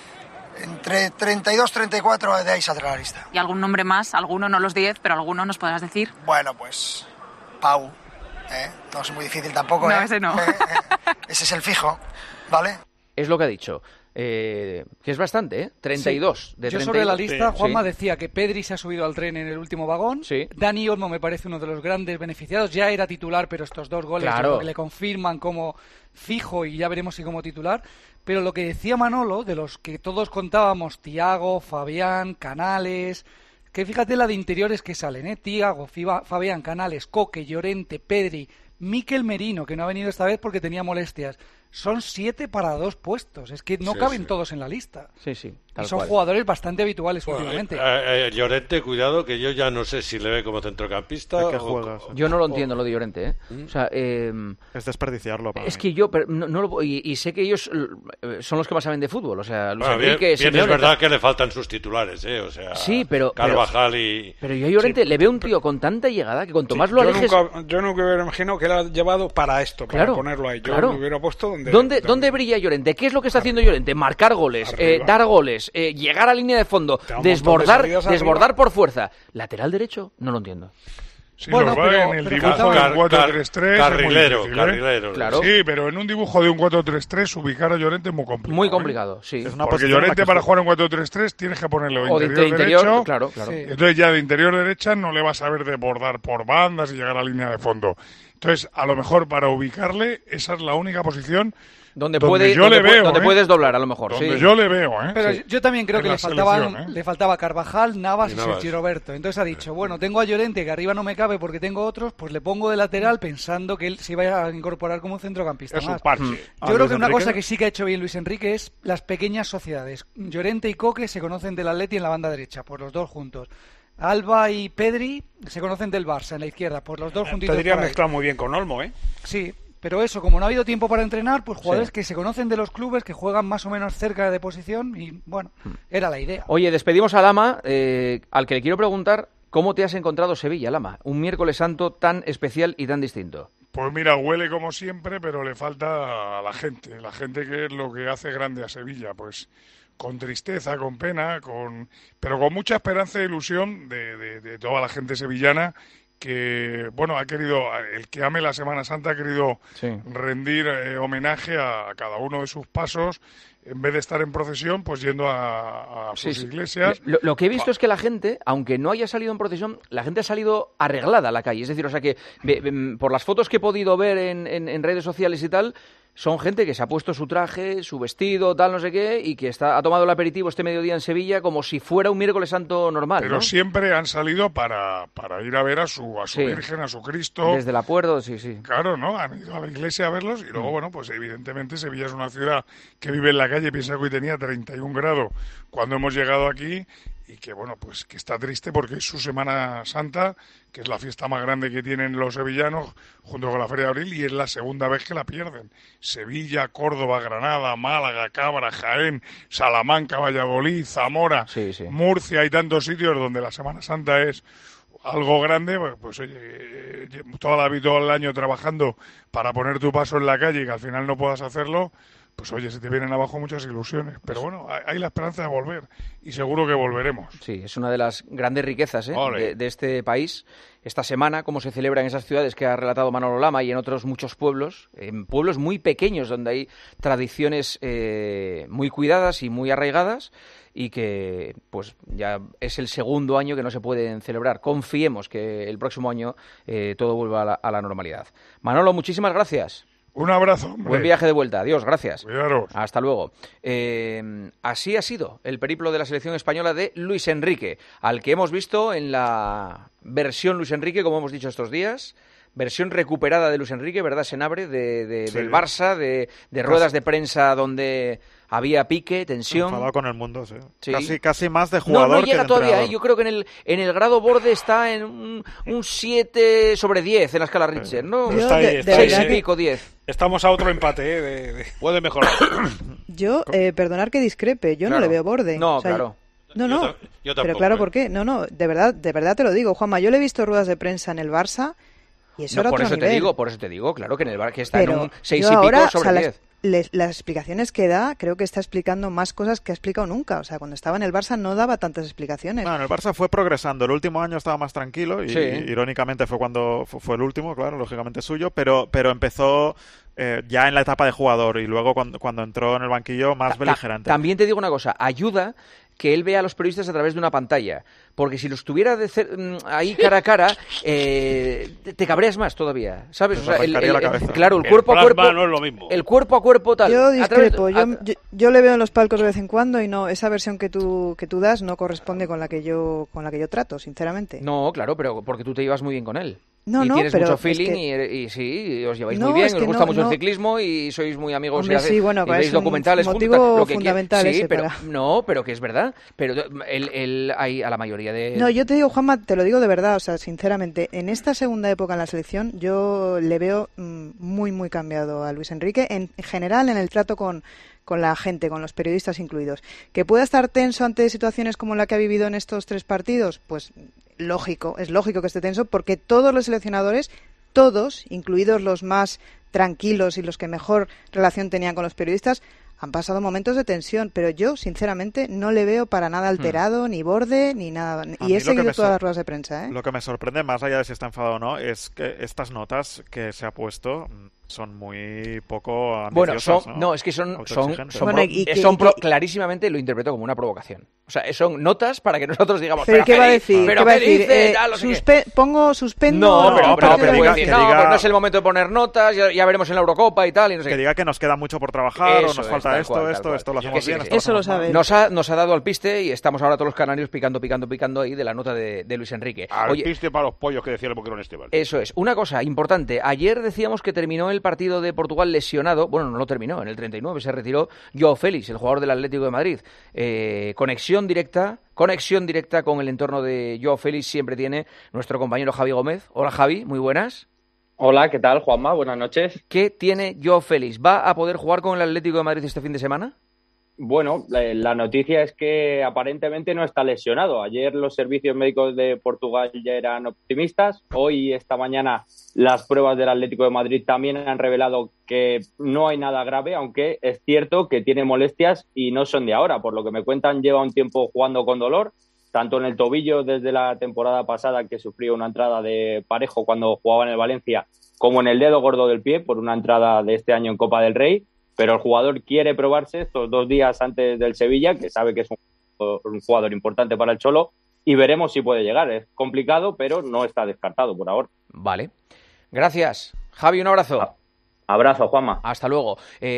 Entre treinta y dos y treinta y cuatro de ahí saldrá la lista. ¿Y algún nombre más? Alguno, no los diez, pero alguno nos podrás decir. Bueno, pues Pau. ¿eh? No es muy difícil tampoco. No, ¿eh? ese no. Eh, eh, Ese es el fijo, ¿vale? Es lo que ha dicho. Eh, que es bastante, ¿eh? treinta y dos. Sí. De Yo treinta y sobre la dos. lista, Sí. Juanma Sí. decía que Pedri se ha subido al tren en el último vagón. Sí. Dani Olmo me parece uno de los grandes beneficiados. Ya era titular, pero estos dos goles Claro. yo creo que le confirman como fijo y ya veremos si como titular. Pero lo que decía Manolo, de los que todos contábamos, Thiago, Fabián, Canales... Que fíjate la de interiores que salen, ¿eh? Thiago, Fiba- Fabián, Canales, Coque, Llorente, Pedri, Mikel Merino, que no ha venido esta vez porque tenía molestias. Son siete para dos puestos. Es que no Sí, caben sí. todos en la lista. Sí, sí. Y Tal son cual. jugadores bastante habituales Bueno, últimamente. eh, eh, Llorente, cuidado, que yo ya no sé si le ve como centrocampista. ¿De qué o- juegas? Yo no lo entiendo lo de Llorente, ¿eh? O sea, eh, Es desperdiciarlo para es mí. que yo pero no, no lo- y, y sé que ellos eh, son los que más saben de fútbol, o sea, Luis Bueno, bien, Enrique, bien es Simeone, verdad tal. que le faltan sus titulares, ¿eh? O sea, Sí, pero- Carvajal y... Pero yo a Llorente le veo un tío con tanta llegada que cuanto Sí, más lo yo alejes... nunca, yo nunca hubiera imaginado que él ha llevado para esto, para Claro, ponerlo ahí. Yo claro. lo hubiera puesto donde... ¿Dónde, donde- ¿Dónde brilla Llorente? ¿Qué es lo que está haciendo Llorente? Marcar goles, eh, Arriba. dar goles, eh, llegar a línea de fondo, da un montón de desbordar, salidas desbordar arriba. por fuerza. ¿Lateral derecho? No lo entiendo. Sí, Bueno, nos va pero- en el pero dibujo faltaba- del Car- cuatro tres tres es muy carrilero, difícil, ¿eh? carrilero. Claro. Sí, pero en un dibujo de un cuatro tres tres ubicar a Llorente es muy complicado. Muy ¿eh? complicado, sí. Es una Porque posición en la Llorente que para estoy- jugar en cuatro tres tres tienes que ponerle o O de interior, interior, derecho. claro, claro. Sí. Entonces ya de interior derecha no le vas a ver desbordar por bandas y llegar a la línea de fondo. Entonces, a lo mejor para ubicarle, esa es la única posición Donde, donde puede, yo donde, le puede- veo, donde ¿eh? puedes doblar, a lo mejor, donde sí. yo le veo, ¿eh? Pero Sí. yo también creo En que la le faltaban, selección, ¿eh? le faltaba Carvajal, Navas Y y, Navas. Sergi Roberto. Entonces ha dicho, bueno, tengo a Llorente que arriba no me cabe porque tengo otros, pues le pongo de lateral pensando que él se iba a incorporar como un centrocampista Es un más. parche. Yo ¿A creo Luis que una Enrique? cosa que sí que ha hecho bien Luis Enrique es las pequeñas sociedades. Llorente y Coque se conocen del Atleti en la banda derecha, por los dos juntos. Alba y Pedri se conocen del Barça en la izquierda, pues los dos juntitos. Te diría por ahí. mezclar muy bien con Olmo, ¿eh? Sí, pero eso, como no ha habido tiempo para entrenar, pues jugadores Sí. que se conocen de los clubes, que juegan más o menos cerca de posición y bueno, era la idea. Oye, despedimos a Lama, eh, al que le quiero preguntar, ¿cómo te has encontrado Sevilla, Lama? Un miércoles santo tan especial y tan distinto. Pues mira, huele como siempre, pero le falta a la gente. La gente que es lo que hace grande a Sevilla, pues con tristeza, con pena, con pero con mucha esperanza e ilusión de, de- de toda la gente sevillana que, bueno, ha querido, el que ame la Semana Santa ha querido Sí. rendir eh, homenaje a cada uno de sus pasos, en vez de estar en procesión, pues yendo a, a Sí, sus sí. iglesias. Lo, lo que he visto es que la gente, aunque no haya salido en procesión, la gente ha salido arreglada a la calle. Es decir, o sea que ve- ve- por las fotos que he podido ver en, en- en redes sociales y tal, son gente que se ha puesto su traje, su vestido, tal, no sé qué, y que está ha tomado el aperitivo este mediodía en Sevilla como si fuera un miércoles santo normal, Pero ¿no? siempre han salido para, para ir a ver a su, a su Sí. Virgen, a su Cristo. Desde el acuerdo, sí, sí. Claro, ¿no? Han ido a la iglesia a verlos y luego, Mm. bueno, pues evidentemente Sevilla es una ciudad que vive en la calle. Piensa que hoy tenía treinta y un grados cuando hemos llegado aquí y que, bueno, pues que está triste porque es su Semana Santa, que es la fiesta más grande que tienen los sevillanos junto con la Feria de Abril, y es la segunda vez que la pierden. Sevilla, Córdoba, Granada, Málaga, Cabra, Jaén, Salamanca, Valladolid, Zamora, Sí, sí. Murcia y tantos sitios donde la Semana Santa es algo grande, pues, pues oye, eh, toda la vida, todo el año trabajando para poner tu paso en la calle y que al final no puedas hacerlo, pues oye, se te vienen abajo muchas ilusiones. Pero bueno, hay, hay la esperanza de volver y seguro que volveremos. Sí, es una de las grandes riquezas, ¿eh? Ole. de, de este país. Esta semana, como se celebra en esas ciudades que ha relatado Manolo Lama y en otros muchos pueblos, en pueblos muy pequeños donde hay tradiciones eh, muy cuidadas y muy arraigadas y que pues ya es el segundo año que no se pueden celebrar. Confiemos que el próximo año eh, todo vuelva a la, a la normalidad. Manolo, muchísimas gracias. Un abrazo, hombre. Buen viaje de vuelta. Adiós, gracias. Cuidaros. Hasta luego. Eh, así ha sido el periplo de la selección española de Luis Enrique, al que hemos visto en la versión Luis Enrique, como hemos dicho estos días, versión recuperada de Luis Enrique, ¿verdad, Senabre? De, de, Sí. Del Barça, de, de ruedas de prensa donde había pique, tensión. Enfadado con el mundo, sí. Sí. Casi, casi más de No, jugador no que llega de todavía, entrenador. ¿eh? Yo creo que en el, en el grado borde está en un, un siete sobre diez en la escala Richter, ¿no? Está ahí, está seis ahí, y ¿eh? pico, diez. Estamos a otro empate, ¿eh? De, de- Puede mejorar. Yo, eh, perdonar que discrepe, yo Claro. no le veo borde. No, O sea, claro. No, Yo no. ta- yo Pero tampoco, claro, ¿eh? ¿por qué? No, no, de verdad, de verdad te lo digo, Juanma. Yo le he visto ruedas de prensa en el Barça y eso No, era por otro eso nivel. te digo, por eso te digo, claro que en el bar que está Pero en un seis yo y pico ahora, sobre o sea, diez. las, les- las explicaciones que da, creo que está explicando más cosas que ha explicado nunca. O sea, cuando estaba en el Barça no daba tantas explicaciones. Bueno, el Barça fue progresando. El último año estaba más tranquilo y, Sí. irónicamente fue cuando fu- fue el último, claro, lógicamente suyo, pero, pero empezó eh, ya en la etapa de jugador y luego cuando, cuando entró en el banquillo más Ta- beligerante. También te digo una cosa, ayuda que él vea a los periodistas a través de una pantalla, porque si los tuviera de cer- mm, ahí cara a cara, eh, te, te cabreas más todavía, ¿sabes? O sea, el- arrancaría el- la el- cabeza. claro, el El cuerpo a plasma cuerpo, no es lo mismo. el cuerpo a cuerpo tal. Yo a través- discrepo, yo, a- yo, yo le veo en los palcos de vez en cuando y no, esa versión que tú, que tú das no corresponde con la que yo, con la que yo trato, sinceramente. No, claro, pero porque tú te llevas muy bien con él. No, y no, tienes pero mucho es feeling que- y, y sí, y os lleváis No, muy bien, es os que gusta no, mucho no. el ciclismo y sois muy amigos Hombre, y, hace- sí, bueno, y es veis un documentales motivo juntos. Lo que fundamental quiere- sí, ese pero para- no, pero que es verdad. Pero él, él hay a la mayoría de No, yo te digo, Juanma, te lo digo de verdad, o sea, sinceramente, en esta segunda época en la selección yo le veo mm, muy, muy cambiado a Luis Enrique, en general en el trato con, con la gente, con los periodistas incluidos. ¿Que pueda estar tenso ante situaciones como la que ha vivido en estos tres partidos? Pues lógico, es lógico que esté tenso porque todos los seleccionadores, todos, incluidos los más tranquilos y los que mejor relación tenían con los periodistas, han pasado momentos de tensión, pero yo, sinceramente, no le veo para nada alterado, ni borde, ni nada. A mí Y he lo que seguido me todas sor- las ruedas de prensa, ¿eh? Lo que me sorprende, más allá de si está enfadado o no, es que estas notas que se ha puesto mm, son muy poco Bueno, ambiciosas, son, ¿no? no, es que son, son, Autoexigentes. son, Bueno, pro- y que- son y pro- que- clarísimamente lo interpreto como una provocación. O sea, son notas para que nosotros digamos, ¿Pero qué va a di- decir? ¿Pero ¿Qué va a qué decir? dice? Eh, Tal, no sé qué. suspe- pongo, suspendo... No, No, pero, pero pero que puede diga- decir, que no, diga- pues no es el momento de poner notas, ya, ya veremos en la Eurocopa y tal, y no sé Que qué. diga que nos queda mucho por trabajar o Eso nos es, falta tal esto, cual, tal esto, cual. esto lo Que hacemos sí, bien. que esto sí. lo Eso lo hacemos mal. sabe. Nos ha, nos ha dado al piste y estamos ahora todos los canarios picando, picando, picando ahí de la nota de, de Luis Enrique. Al Oye, piste para los pollos que decía el boquerón Esteban. eso es. Una cosa importante. Ayer decíamos que terminó el partido de Portugal lesionado. Bueno, no lo terminó. En el treinta y nueve se retiró Joao Félix, el jugador del Atlético de Madrid. Eh, conexión directa, conexión directa con el entorno de Joao Félix siempre tiene nuestro compañero Javi Gómez. Hola, Javi. Muy buenas. Hola, ¿qué tal, Juanma? Buenas noches. ¿Qué tiene Joao Félix? ¿Va a poder jugar con el Atlético de Madrid este fin de semana? Bueno, la, la noticia es que aparentemente no está lesionado. Ayer los servicios médicos de Portugal ya eran optimistas. Hoy, esta mañana, las pruebas del Atlético de Madrid también han revelado que no hay nada grave, aunque es cierto que tiene molestias y no son de ahora. Por lo que me cuentan, lleva un tiempo jugando con dolor, tanto en el tobillo desde la temporada pasada, que sufrió una entrada de Parejo cuando jugaba en el Valencia, como en el dedo gordo del pie por una entrada de este año en Copa del Rey. Pero el jugador quiere probarse estos dos días antes del Sevilla, que sabe que es un, un jugador importante para el Cholo, y veremos si puede llegar. Es complicado, pero no está descartado por ahora. Vale. Gracias. Javi, un abrazo. Abrazo, Juanma. Hasta luego.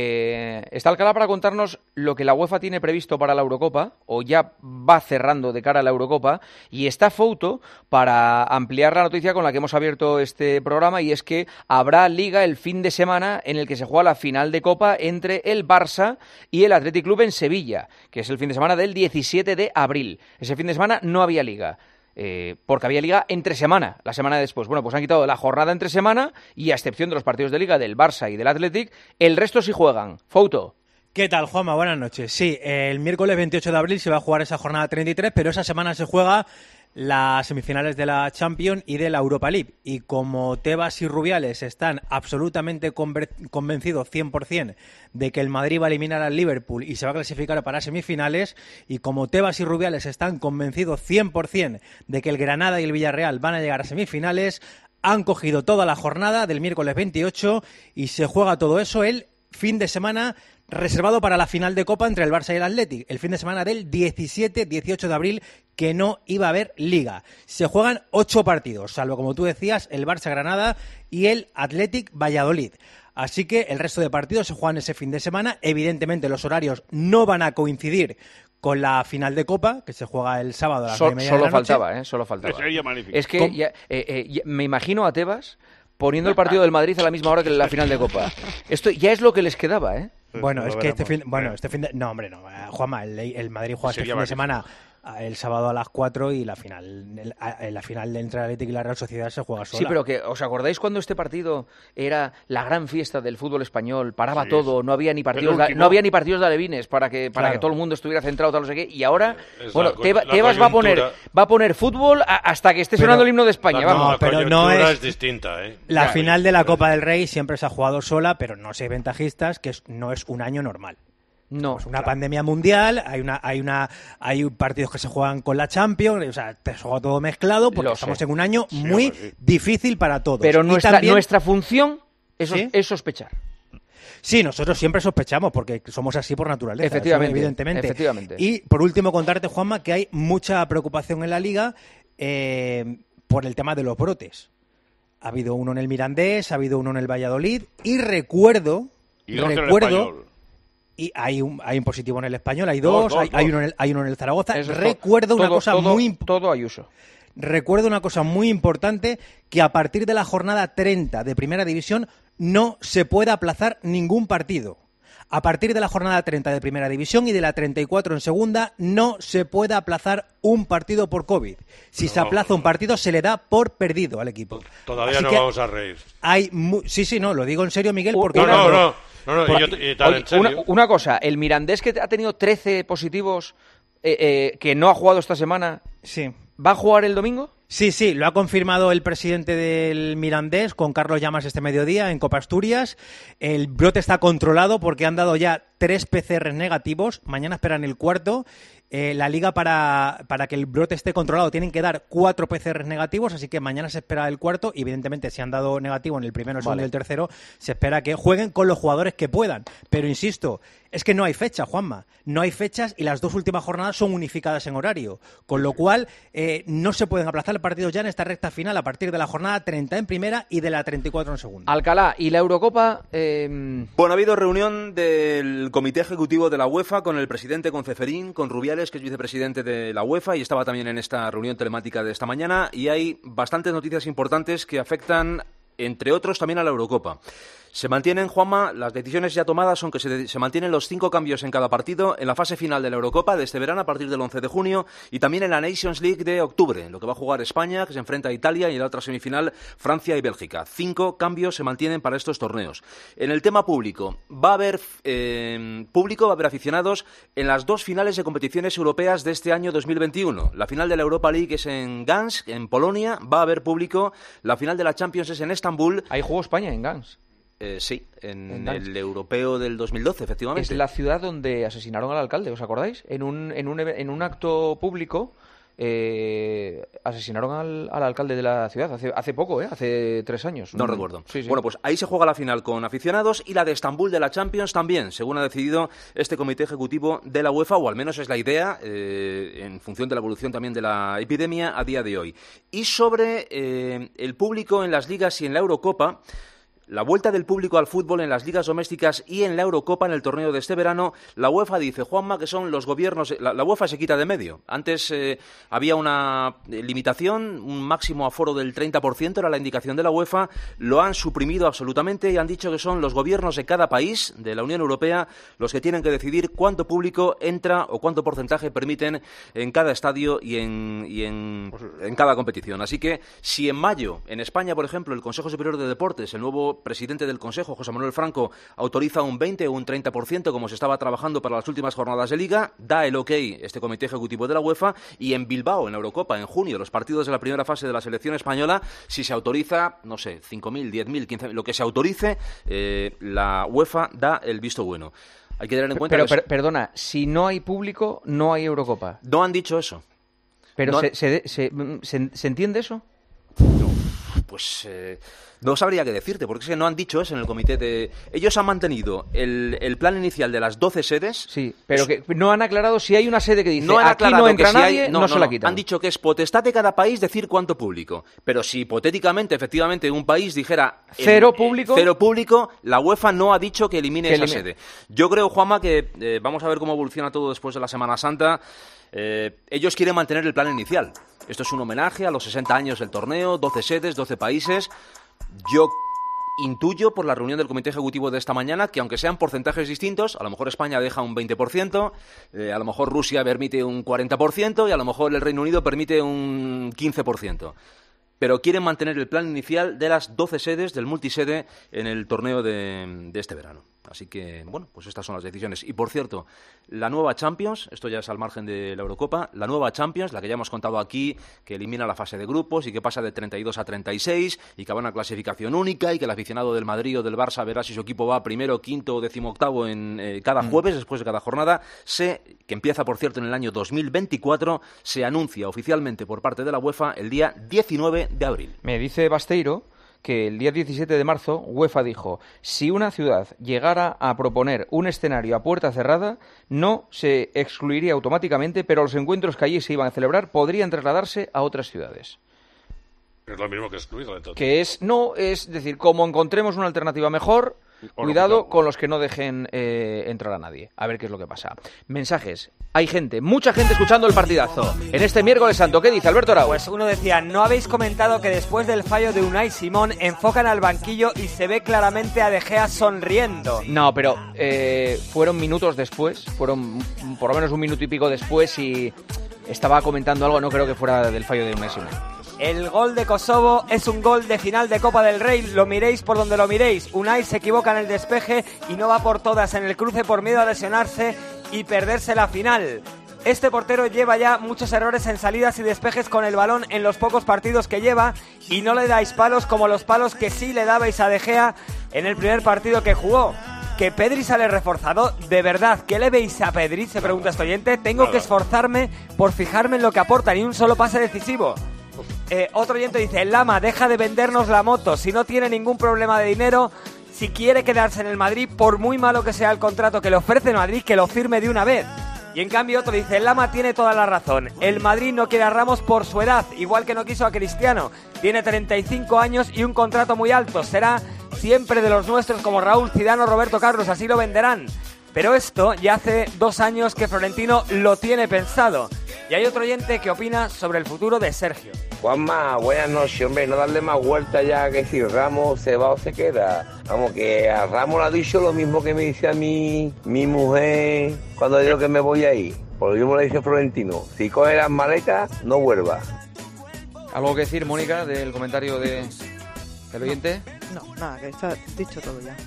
Eh, está Alcalá para contarnos lo que la UEFA tiene previsto para la Eurocopa, o ya va cerrando de cara a la Eurocopa, y está Fouto para ampliar la noticia con la que hemos abierto este programa, y es que habrá Liga el fin de semana en el que se juega la final de Copa entre el Barça y el Athletic Club en Sevilla, que es el fin de semana del diecisiete de abril. Ese fin de semana no había Liga. Eh, porque había Liga entre semana, la semana después. Bueno, pues han quitado la jornada entre semana y a excepción de los partidos de Liga del Barça y del Athletic, el resto sí juegan. Fouto. ¿Qué tal, Juanma? Buenas noches. Sí, el miércoles veintiocho de abril se va a jugar esa jornada treinta y tres, pero esa semana se juega las semifinales de la Champions y de la Europa League. Y como Tebas y Rubiales están absolutamente convencidos cien por ciento de que el Madrid va a eliminar al Liverpool y se va a clasificar para semifinales, y como Tebas y Rubiales están convencidos cien por ciento de que el Granada y el Villarreal van a llegar a semifinales, han cogido toda la jornada del miércoles veintiocho y se juega todo eso el fin de semana reservado para la final de Copa entre el Barça y el Athletic, el fin de semana del diecisiete dieciocho de abril, que no iba a haber Liga. Se juegan ocho partidos, salvo, como tú decías, el Barça-Granada y el Athletic-Valladolid. Así que el resto de partidos se juegan ese fin de semana. Evidentemente los horarios no van a coincidir con la final de Copa, que se juega el sábado a las nueve y media de la noche. Solo faltaba, ¿eh? Solo faltaba. Sería magnífico. Es que ya, eh, eh, ya, me imagino a Tebas poniendo el partido del Madrid a la misma hora que la final de Copa. Esto ya es lo que les quedaba, ¿eh? Bueno, es que este fin, bueno, este fin de, no, hombre, no, Juanma, el, el Madrid juega este fin de semana el sábado a las cuatro y la final el, la final entre el Atlético y la Real Sociedad se juega sola. Sí, pero que ¿os acordáis cuando este partido era la gran fiesta del fútbol español? Paraba sí, todo, no había ni partidos de, no había ni partidos de alevines para que para claro. que todo el mundo estuviera centrado, tal no sé qué, y ahora es bueno, la, Tebas, la Tebas va a poner va a poner fútbol a, hasta que esté pero, sonando el himno de España, la, vamos. No, pero no es, es distinta, ¿eh? La ya, final de la Copa del Rey siempre se ha jugado sola, pero no sé ventajistas, que es, no es un año normal. No, pues una claro. pandemia mundial, hay una, hay una, hay partidos que se juegan con la Champions, o sea, te juega todo mezclado porque Lo estamos sé. en un año sí, muy sí. difícil para todos. Pero nuestra, también, nuestra función es, ¿sí? es sospechar. Sí, nosotros siempre sospechamos porque somos así por naturaleza. Efectivamente, evidentemente. efectivamente. Y por último contarte, Juanma, que hay mucha preocupación en la Liga eh, por el tema de los brotes. Ha habido uno en el Mirandés, ha habido uno en el Valladolid y recuerdo, y recuerdo. Y hay un, hay un positivo en el Español, hay dos, dos, dos, hay, hay, uno en el, hay uno en el Zaragoza. Eso Recuerdo todo, una cosa todo, muy todo Ayuso. Recuerdo una cosa muy importante, que a partir de la jornada treinta de Primera División no se puede aplazar ningún partido. A partir de la jornada treinta de Primera División y de la treinta y cuatro en Segunda no se puede aplazar un partido por COVID. Si no, se aplaza un partido se le da por perdido al equipo. Todavía Así no vamos a reír. Hay mu- sí, sí, no, lo digo en serio, Miguel, porque... No, no, no, no. No, no, Por, y yo, y tal, oye, en serio. Una, una cosa, el Mirandés, que ha tenido trece positivos, eh, eh, que no ha jugado esta semana, sí. ¿va a jugar el domingo? Sí, sí, lo ha confirmado el presidente del Mirandés con Carlos Llamas este mediodía en Copa Asturias. El brote está controlado porque han dado ya tres P C R negativos. Mañana esperan el cuarto. Eh, la Liga, para, para que el brote esté controlado, tienen que dar cuatro P C R negativos, así que mañana se espera el cuarto. Y evidentemente, si han dado negativo en el primero, el segundo vale. y el tercero, se espera que jueguen con los jugadores que puedan. Pero insisto, es que no hay fecha, Juanma. No hay fechas y las dos últimas jornadas son unificadas en horario. Con lo cual, eh, no se pueden aplazar partidos ya en esta recta final a partir de la jornada treinta en primera y de la treinta y cuatro en segunda. Alcalá, ¿y la Eurocopa? Eh... Bueno, ha habido reunión del Comité Ejecutivo de la UEFA con el presidente, con Ceferín, con Rubiales, que es vicepresidente de la UEFA, y estaba también en esta reunión telemática de esta mañana, y hay bastantes noticias importantes que afectan, entre otros, también a la Eurocopa. Se mantienen, Juanma, las decisiones ya tomadas son que se, se mantienen los cinco cambios en cada partido en la fase final de la Eurocopa de este verano a partir del once de junio y también en la Nations League de octubre, lo que va a jugar España, que se enfrenta a Italia, y en la otra semifinal Francia y Bélgica. Cinco cambios se mantienen para estos torneos. En el tema público, va a haber eh, público, va a haber aficionados en las dos finales de competiciones europeas de este año dos mil veintiuno. La final de la Europa League es en Gdansk, en Polonia, va a haber público. La final de la Champions es en Estambul. Ahí jugó España, en Gdansk. Eh, sí, en, en el europeo del dos mil doce, efectivamente. Es la ciudad donde asesinaron al alcalde, ¿os acordáis? En un, en un, en un acto público eh, asesinaron al, al alcalde de la ciudad hace, hace poco, ¿eh? Hace tres años. No, no recuerdo. Sí, sí. Bueno, pues ahí se juega la final con aficionados, y la de Estambul de la Champions también, según ha decidido este comité ejecutivo de la UEFA, o al menos es la idea, eh, en función de la evolución también de la epidemia a día de hoy. Y sobre eh, el público en las ligas y en la Eurocopa, la vuelta del público al fútbol en las ligas domésticas y en la Eurocopa en el torneo de este verano, la UEFA dice, Juanma, que son los gobiernos... La, la UEFA se quita de medio. Antes eh, había una limitación, un máximo aforo del treinta por ciento, era la indicación de la UEFA, lo han suprimido absolutamente y han dicho que son los gobiernos de cada país de la Unión Europea los que tienen que decidir cuánto público entra o cuánto porcentaje permiten en cada estadio y en, y en, en cada competición. Así que si en mayo, en España, por ejemplo, el Consejo Superior de Deportes, el nuevo presidente del Consejo, José Manuel Franco, autoriza un veinte o un treinta por ciento, como se estaba trabajando para las últimas jornadas de Liga, da el ok este Comité Ejecutivo de la UEFA, y en Bilbao, en la Eurocopa, en junio, los partidos de la primera fase de la selección española, si se autoriza, no sé, cinco mil, diez mil, quince mil, lo que se autorice, eh, la UEFA da el visto bueno. Hay que tener en cuenta Pero, que... per, perdona, si no hay público, no hay Eurocopa. No han dicho eso. ¿Pero no se, han... se, se, se, se entiende eso? No, pues... Eh... No sabría qué decirte, porque es que no han dicho eso en el comité de... Ellos han mantenido el, el plan inicial de las doce sedes... Sí, pero que no han aclarado si hay una sede que dice no han aquí no entra si nadie, hay... no, no, no no se la quitan. Han dicho que es potestad de cada país decir cuánto público. Pero si hipotéticamente, efectivamente, un país dijera... Cero el, público... Cero público, la UEFA no ha dicho que elimine que esa elimine. sede. Yo creo, Juanma, que eh, vamos a ver cómo evoluciona todo después de la Semana Santa. Eh, ellos quieren mantener el plan inicial. Esto es un homenaje a los sesenta años del torneo, doce sedes, doce países. Yo... Intuyo por la reunión del Comité Ejecutivo de esta mañana que aunque sean porcentajes distintos, a lo mejor España deja un veinte por ciento, eh, a lo mejor Rusia permite un cuarenta por ciento y a lo mejor el Reino Unido permite un quince por ciento. Pero quieren mantener el plan inicial de las doce sedes del multisede en el torneo de, de este verano. Así que, bueno, pues estas son las decisiones. Y, por cierto, la nueva Champions, esto ya es al margen de la Eurocopa, la nueva Champions, la que ya hemos contado aquí, que elimina la fase de grupos y que pasa de treinta y dos a treinta y seis y que va a una clasificación única y que el aficionado del Madrid o del Barça verá si su equipo va primero, quinto o decimoctavo en eh, cada jueves, después de cada jornada, se, que empieza, por cierto, en el año dos mil veinticuatro, se anuncia oficialmente por parte de la UEFA el día diecinueve de abril. Me dice Basteiro que el día diecisiete de marzo UEFA dijo, si una ciudad llegara a proponer un escenario a puerta cerrada, no se excluiría automáticamente, pero los encuentros que allí se iban a celebrar podrían trasladarse a otras ciudades. Es lo mismo que excluirlo, entonces. Que es, no, es decir, como encontremos una alternativa mejor, cuidado con los que no dejen eh, entrar a nadie. A ver qué es lo que pasa. Mensajes. Hay gente, mucha gente escuchando el partidazo. En este miércoles santo, ¿qué dice Alberto Arau? Pues uno decía, no habéis comentado que después del fallo de Unai Simón enfocan al banquillo y se ve claramente a De Gea sonriendo. No, pero eh, fueron minutos después, fueron por lo menos un minuto y pico después y estaba comentando algo, no creo que fuera del fallo de Unai Simón. El gol de Kosovo es un gol de final de Copa del Rey, lo miréis por donde lo miréis. Unai se equivoca en el despeje y no va por todas en el cruce por miedo a lesionarse y perderse la final. Este portero lleva ya muchos errores en salidas y despejes con el balón en los pocos partidos que lleva y no le dais palos como los palos que sí le dabais a De Gea en el primer partido que jugó. Que Pedri sale reforzado, ¿de verdad? ¿Qué le veis a Pedri? Se pregunta este oyente. Tengo que esforzarme por fijarme en lo que aporta, ni un solo pase decisivo. Eh, otro oyente dice, Lama, deja de vendernos la moto, si no tiene ningún problema de dinero, si quiere quedarse en el Madrid, por muy malo que sea el contrato que le ofrece el Madrid, que lo firme de una vez. Y en cambio otro dice, Lama tiene toda la razón, el Madrid no quiere a Ramos por su edad, igual que no quiso a Cristiano, tiene treinta y cinco años y un contrato muy alto, será siempre de los nuestros como Raúl, Zidane o Roberto Carlos, así lo venderán. Pero esto ya hace dos años que Florentino lo tiene pensado. Y hay otro oyente que opina sobre el futuro de Sergio. Juanma, buenas noches, hombre, no darle más vuelta ya que si Ramos se va o se queda. Vamos, que a Ramos le ha dicho lo mismo que me dice a mí, mi mujer, cuando digo que me voy a ir. Por lo mismo le dice Florentino, si coge las maletas, no vuelva. ¿Algo que decir, Mónica, del comentario de... ¿El oyente? No, nada, que está dicho todo ya.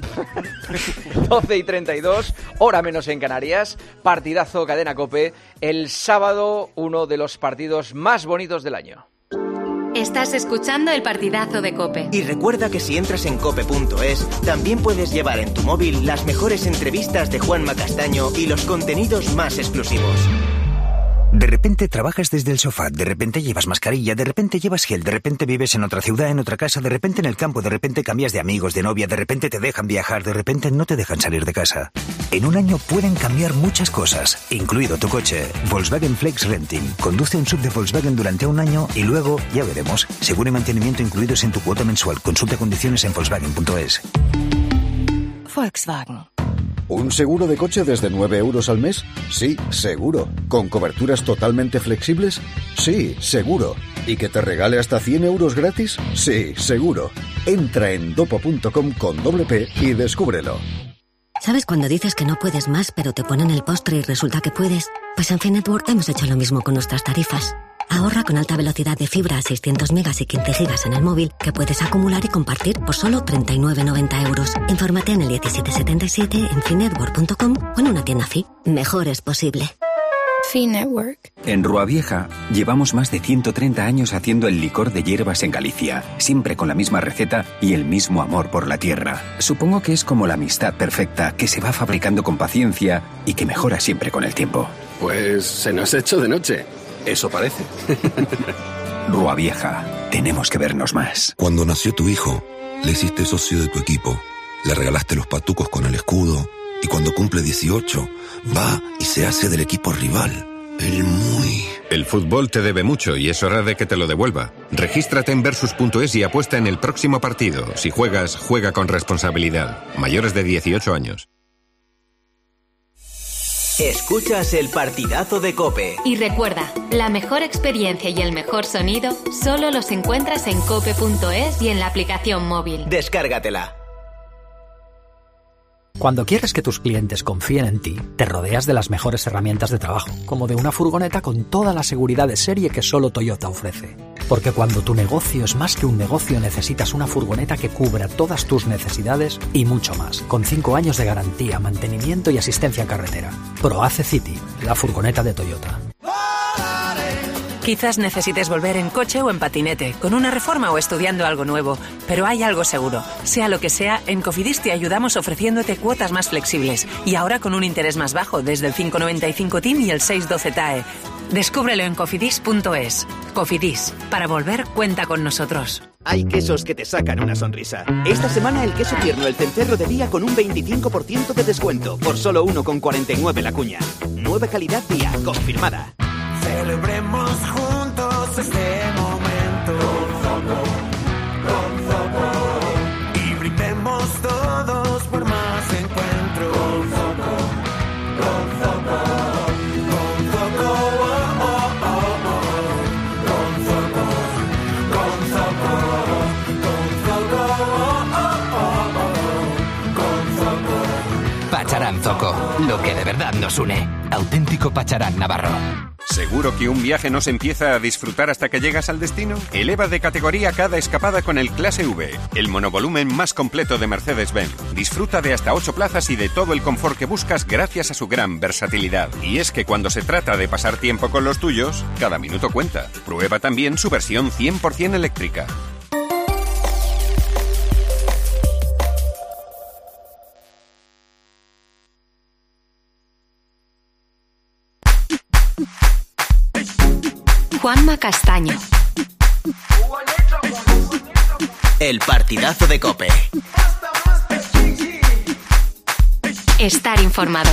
doce y treinta y dos, hora menos en Canarias, partidazo Cadena COPE, el sábado uno de los partidos más bonitos del año. Estás escuchando el partidazo de COPE. Y recuerda que si entras en cope punto es, también puedes llevar en tu móvil las mejores entrevistas de Juanma Castaño y los contenidos más exclusivos. De repente trabajas desde el sofá, de repente llevas mascarilla, de repente llevas gel, de repente vives en otra ciudad, en otra casa, de repente en el campo, de repente cambias de amigos, de novia, de repente te dejan viajar, de repente no te dejan salir de casa. En un año pueden cambiar muchas cosas, incluido tu coche. Volkswagen Flex Renting. Conduce un sub de Volkswagen durante un año y luego, ya veremos, seguro y mantenimiento incluidos en tu cuota mensual. Consulta condiciones en volkswagen punto es. Volkswagen. ¿Un seguro de coche desde nueve euros al mes? Sí, seguro. ¿Con coberturas totalmente flexibles? Sí, seguro. ¿Y que te regale hasta cien euros gratis? Sí, seguro. Entra en dopo punto com con doble P y descúbrelo. ¿Sabes cuando dices que no puedes más, pero te ponen el postre y resulta que puedes? Pues en Finetwork hemos hecho lo mismo con nuestras tarifas. Ahorra con alta velocidad de fibra a seiscientos megas y quince gigas en el móvil que puedes acumular y compartir por solo treinta y nueve noventa euros. Infórmate en el diecisiete setenta y siete en finetwork punto com o en una tienda Fi. Mejor es posible. Finetwork. En Rua Vieja llevamos más de ciento treinta años haciendo el licor de hierbas en Galicia, siempre con la misma receta y el mismo amor por la tierra. Supongo que es como la amistad perfecta que se va fabricando con paciencia y que mejora siempre con el tiempo. Pues se nos ha hecho de noche. Eso parece. Rua Vieja, tenemos que vernos más. Cuando nació tu hijo, le hiciste socio de tu equipo, le regalaste los patucos con el escudo y cuando cumple dieciocho, va y se hace del equipo rival. El muy... El fútbol te debe mucho y es hora de que te lo devuelva. Regístrate en versus punto es y apuesta en el próximo partido. Si juegas, juega con responsabilidad. Mayores de dieciocho años. Escuchas el partidazo de COPE. Y recuerda, la mejor experiencia y el mejor sonido solo los encuentras en cope punto es y en la aplicación móvil. Descárgatela. Cuando quieres que tus clientes confíen en ti, te rodeas de las mejores herramientas de trabajo, como de una furgoneta con toda la seguridad de serie que solo Toyota ofrece. Porque cuando tu negocio es más que un negocio, necesitas una furgoneta que cubra todas tus necesidades y mucho más, con cinco años de garantía, mantenimiento y asistencia en carretera. ProAce City, la furgoneta de Toyota. Quizás necesites volver en coche o en patinete, con una reforma o estudiando algo nuevo, pero hay algo seguro. Sea lo que sea, en Cofidis te ayudamos ofreciéndote cuotas más flexibles y ahora con un interés más bajo, desde el cinco noventa y cinco T I M y el seis doce T A E. Descúbrelo en cofidis punto es. Cofidis, para volver cuenta con nosotros. Hay quesos que te sacan una sonrisa. Esta semana el queso tierno El Cencerro de Día con un veinticinco por ciento de descuento, por solo uno con cuarenta y nueve la cuña. Nueva calidad Día, confirmada. Celebremos juntos este momento con Zoco, con Zoco, y brindemos todos por más encuentro con Zoco, con Zoco, con Zoco, oh, oh, oh, oh. Con Zoco, con Zoco, con Zoco, oh, oh, oh, oh. Con Zoco. Pacharán Zoco, lo que de verdad nos une. Auténtico Pacharán Navarro. ¿Seguro que un viaje no se empieza a disfrutar hasta que llegas al destino? Eleva de categoría cada escapada con el Clase V, el monovolumen más completo de Mercedes-Benz. Disfruta de hasta ocho plazas y de todo el confort que buscas gracias a su gran versatilidad. Y es que cuando se trata de pasar tiempo con los tuyos, cada minuto cuenta. Prueba también su versión cien por ciento eléctrica. Juanma Castaño. El partidazo de COPE. Estar informado.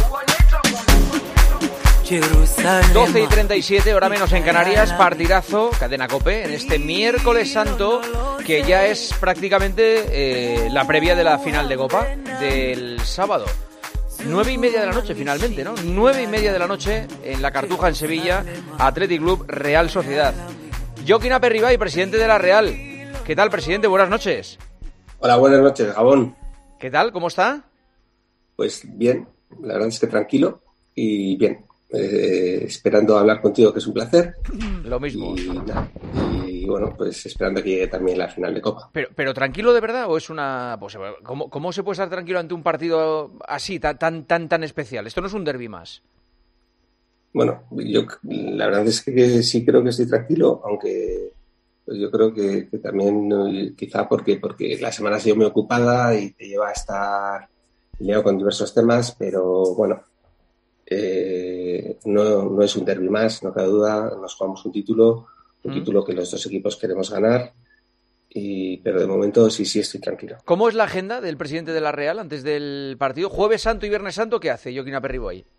doce y treinta y siete, hora menos en Canarias, partidazo, Cadena COPE, en este miércoles santo, que ya es prácticamente eh, la previa de la final de Copa del sábado. Nueve y media de la noche, finalmente, ¿no? Nueve y media de la noche en la Cartuja, en Sevilla, Athletic Club Real Sociedad. Joaquín Aperribay, presidente de la Real. ¿Qué tal, presidente? Buenas noches. Hola, buenas noches, Gabón. ¿Qué tal? ¿Cómo está? Pues bien, la verdad es que tranquilo y bien. Eh, esperando hablar contigo, que es un placer. Lo mismo. Y, nada, y bueno, pues esperando que llegue también la final de Copa. Pero, pero tranquilo de verdad, o es una... Pues, ¿cómo, ¿Cómo se puede estar tranquilo ante un partido así, tan tan tan, tan especial? Esto no es un derbi más. Bueno, yo la verdad es que sí creo que estoy tranquilo, aunque pues yo creo que, que también quizá porque porque la semana ha sido muy ocupada y te lleva a estar liado con diversos temas, pero bueno, Eh, no, no es un derbi más, no cabe duda, nos jugamos un título, un mm. título que los dos equipos queremos ganar, y, pero de momento sí, sí estoy tranquilo. ¿Cómo es la agenda del presidente de la Real antes del partido? ¿Jueves Santo y Viernes Santo qué hace Joaquín Aperribo ahí?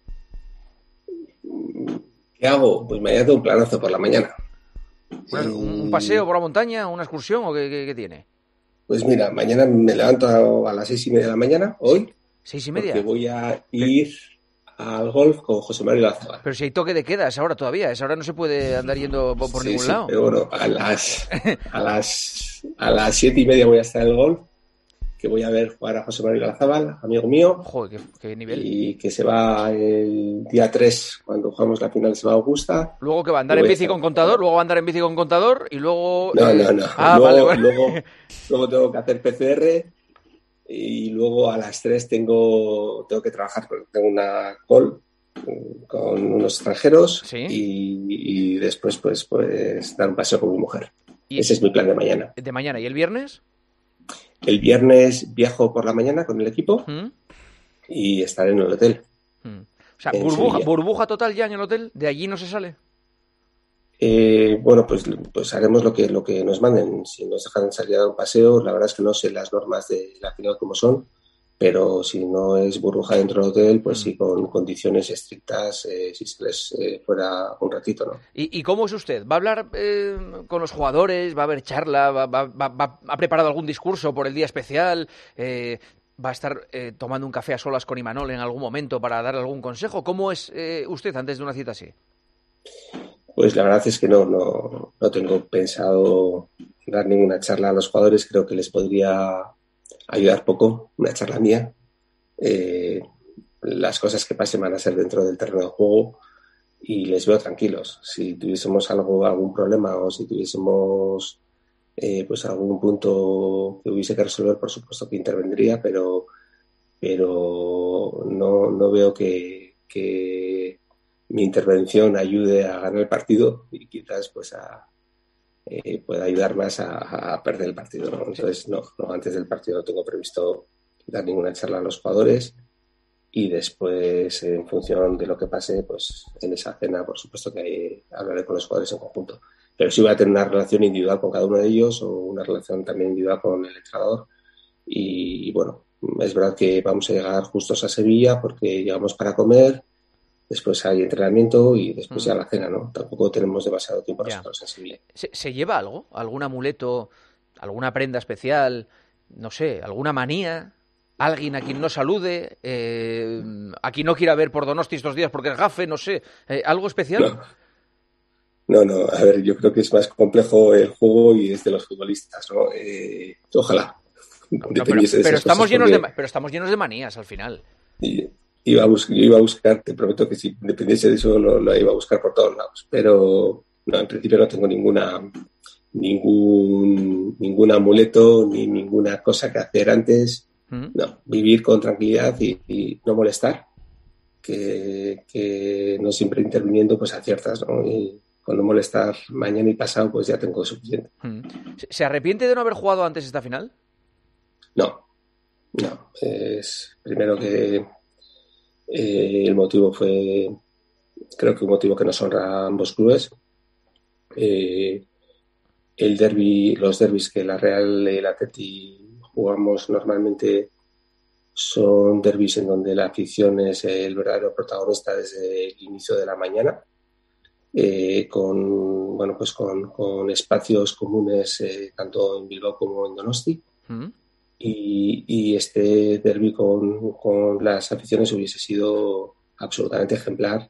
¿Qué hago? Pues mañana tengo un planazo por la mañana. Bueno, ¿un paseo por la montaña, una excursión o qué, qué, qué tiene? Pues mira, mañana me levanto a, a las seis y media de la mañana, hoy. ¿Seis y media? Porque voy a ir al golf con José Mario Lazabal. Pero si hay toque de queda, es ahora todavía, a esa hora no se puede andar yendo por, por sí, ningún sí, lado. Pero bueno, a las, a las, a las siete y media voy a estar en el golf, que voy a ver jugar a José Mario Lazabal, amigo mío. Joder, qué, qué nivel. Y que se va el día tres, cuando jugamos la final, se va a Augusta. Luego que va a andar en bici con contador, luego va a andar en bici con contador y luego... No, eh... no, no. Ah, luego, vale, vale. Luego, luego tengo que hacer P C R y luego a las tres tengo, tengo que trabajar, tengo una call con unos extranjeros. ¿Sí? y, y después pues, pues dar un paseo con mi mujer. ¿Y ese es mi plan de mañana. ¿De mañana? ¿Y el viernes? El viernes viajo por la mañana con el equipo ¿Mm? y estaré en el hotel. ¿Mm? O sea, burbuja, burbuja total ya en el hotel, ¿de allí no se sale? Eh, bueno, pues, pues haremos lo que, lo que nos manden. Si nos dejan salir a dar un paseo, la verdad es que no sé las normas de la final cómo son, pero si no es burbuja dentro del hotel, pues sí con condiciones estrictas, eh, si se les eh, fuera un ratito, ¿no? ¿Y, y cómo es usted? ¿Va a hablar eh, con los jugadores? ¿Va a haber charla? ¿Va, va, va, va, ¿Ha preparado algún discurso por el día especial? Eh, ¿Va a estar eh, tomando un café a solas con Imanol en algún momento para dar algún consejo? ¿Cómo es eh, usted antes de una cita así? Pues la verdad es que no, no, no tengo pensado dar ninguna charla a los jugadores. Creo que les podría ayudar poco, una charla mía. Eh, las cosas que pasen van a ser dentro del terreno de juego y les veo tranquilos. Si tuviésemos algo, algún problema o si tuviésemos eh, pues algún punto que hubiese que resolver, por supuesto que intervendría, pero, pero no, no veo que, que mi intervención ayude a ganar el partido y quizás pues a Eh, pueda ayudar más a, a perder el partido, ¿no? Entonces, no, no, antes del partido no tengo previsto dar ninguna charla a los jugadores y después, en función de lo que pase, pues en esa cena, por supuesto que hay, hablaré con los jugadores en conjunto. Pero sí voy a tener una relación individual con cada uno de ellos o una relación también individual con el entrenador y, y bueno, es verdad que vamos a llegar justos a Sevilla porque llegamos para comer. Después hay entrenamiento y después mm. ya la cena, ¿no? Tampoco tenemos demasiado tiempo nosotros en Sevilla. ¿Se, ¿Se lleva algo? ¿Algún amuleto? ¿Alguna prenda especial? No sé, ¿alguna manía? ¿Alguien a quien no salude? Eh, ¿A quien no quiera ver por Donosti estos días porque es gafe? No sé. Eh, ¿Algo especial? No. no, no. A ver, yo creo que es más complejo el juego y es de los futbolistas, ¿no? Eh, ojalá. No, no, pero, pero, estamos llenos porque... de, pero estamos llenos de manías al final. Y, Iba a buscar, yo iba a buscar, te prometo que si dependiese de eso lo, lo iba a buscar por todos lados, pero no, en principio no tengo ninguna ningún ningún amuleto ni ninguna cosa que hacer antes. ¿Mm? No, vivir con tranquilidad y, y no molestar, que, que no siempre interviniendo pues aciertas, ¿no? Y con no molestar mañana y pasado pues ya tengo suficiente. ¿Mm? ¿Se arrepiente de no haber jugado antes esta final? No, no, es primero que Eh, el motivo fue, creo que un motivo que nos honra a ambos clubes. Eh, el derbi, los derbis que la Real y el Atleti jugamos normalmente son derbis en donde la afición es el verdadero protagonista desde el inicio de la mañana, eh, con bueno pues con, con espacios comunes eh, tanto en Bilbao como en Donosti. ¿Mm? Y, y este derbi con, con las aficiones hubiese sido absolutamente ejemplar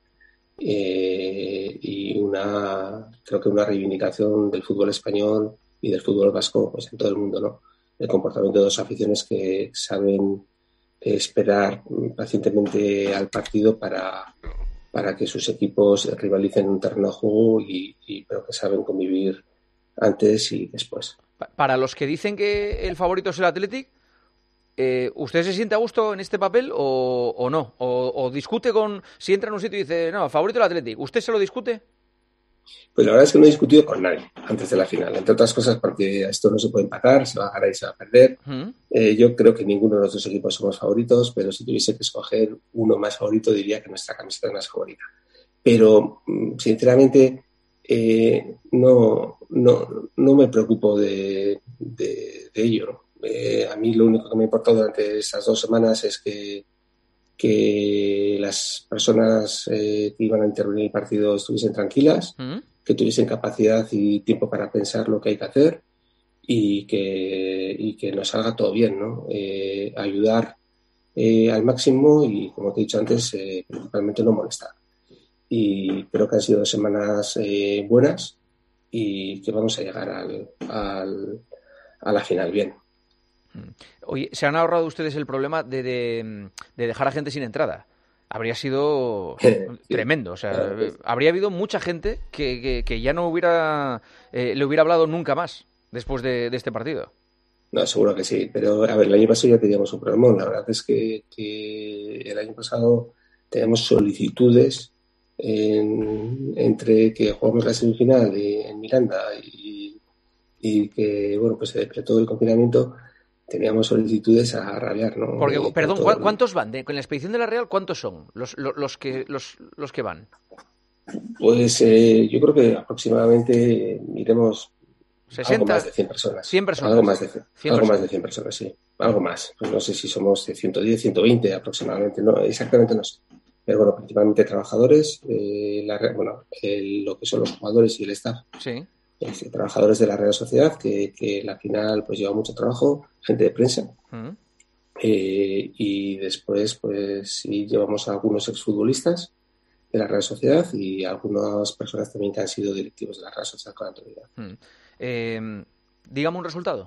eh, y una creo que una reivindicación del fútbol español y del fútbol vasco pues en todo el mundo, ¿no? El comportamiento de dos aficiones que saben esperar pacientemente al partido para, para que sus equipos rivalicen en un terreno de juego y, y pero que saben convivir antes y después. Para los que dicen que el favorito es el Athletic, eh, ¿usted se siente a gusto en este papel o, o no? O, ¿O discute con... Si entra en un sitio y dice, no, el favorito es el Athletic, ¿usted se lo discute? Pues la verdad es que no he discutido con nadie antes de la final, entre otras cosas porque esto no se puede empatar, se va a ganar y se va a perder. ¿Mm? Eh, yo creo que ninguno de los dos equipos somos favoritos, pero si tuviese que escoger uno más favorito, diría que nuestra camiseta es más favorita. Pero, sinceramente, eh, no, no, no me preocupo de, de, de ello. Eh, a mí lo único que me ha importado durante estas dos semanas es que, que las personas eh, que iban a intervenir en el partido estuviesen tranquilas, ¿Mm? que tuviesen capacidad y tiempo para pensar lo que hay que hacer y que, y que nos salga todo bien, ¿no? Eh, ayudar eh, al máximo y, como te he dicho antes, eh, principalmente no molestar. Y creo que han sido semanas eh, buenas y que vamos a llegar al, al, a la final bien. Oye, ¿se han ahorrado ustedes el problema de, de, de dejar a gente sin entrada? Habría sido tremendo. O sea, habría habido mucha gente que, que, que ya no hubiera eh, le hubiera hablado nunca más después de, de este partido. No, seguro que sí. Pero, a ver, el año pasado ya teníamos un problema. La verdad es que, que el año pasado teníamos solicitudes en, entre que jugamos la semifinal de, en Miranda y, y que, bueno, pues se decretó el confinamiento. Teníamos solicitudes a rabiar, ¿no? Porque, eh, perdón, todo... ¿cuántos van? De, con la expedición de la Real, ¿cuántos son los, los, los, que, los, los que van? Pues eh, yo creo que aproximadamente eh, iremos sesenta, algo más de cien personas. cien personas. Algo más de cien, cien algo personas. más de cien personas, sí. Algo más. Pues no sé si somos de ciento diez, ciento veinte aproximadamente. No, exactamente no sé. Pero bueno, principalmente trabajadores, eh, la, bueno, el, lo que son los jugadores y el staff. Sí. Es, trabajadores de la Real Sociedad, que, que la final pues lleva mucho trabajo, gente de prensa. ¿Mm? Eh, y después, pues sí, llevamos a algunos exfutbolistas de la Real Sociedad y algunas personas también que han sido directivos de la Real Sociedad con anterioridad. ¿Mm? Eh, dígame un resultado.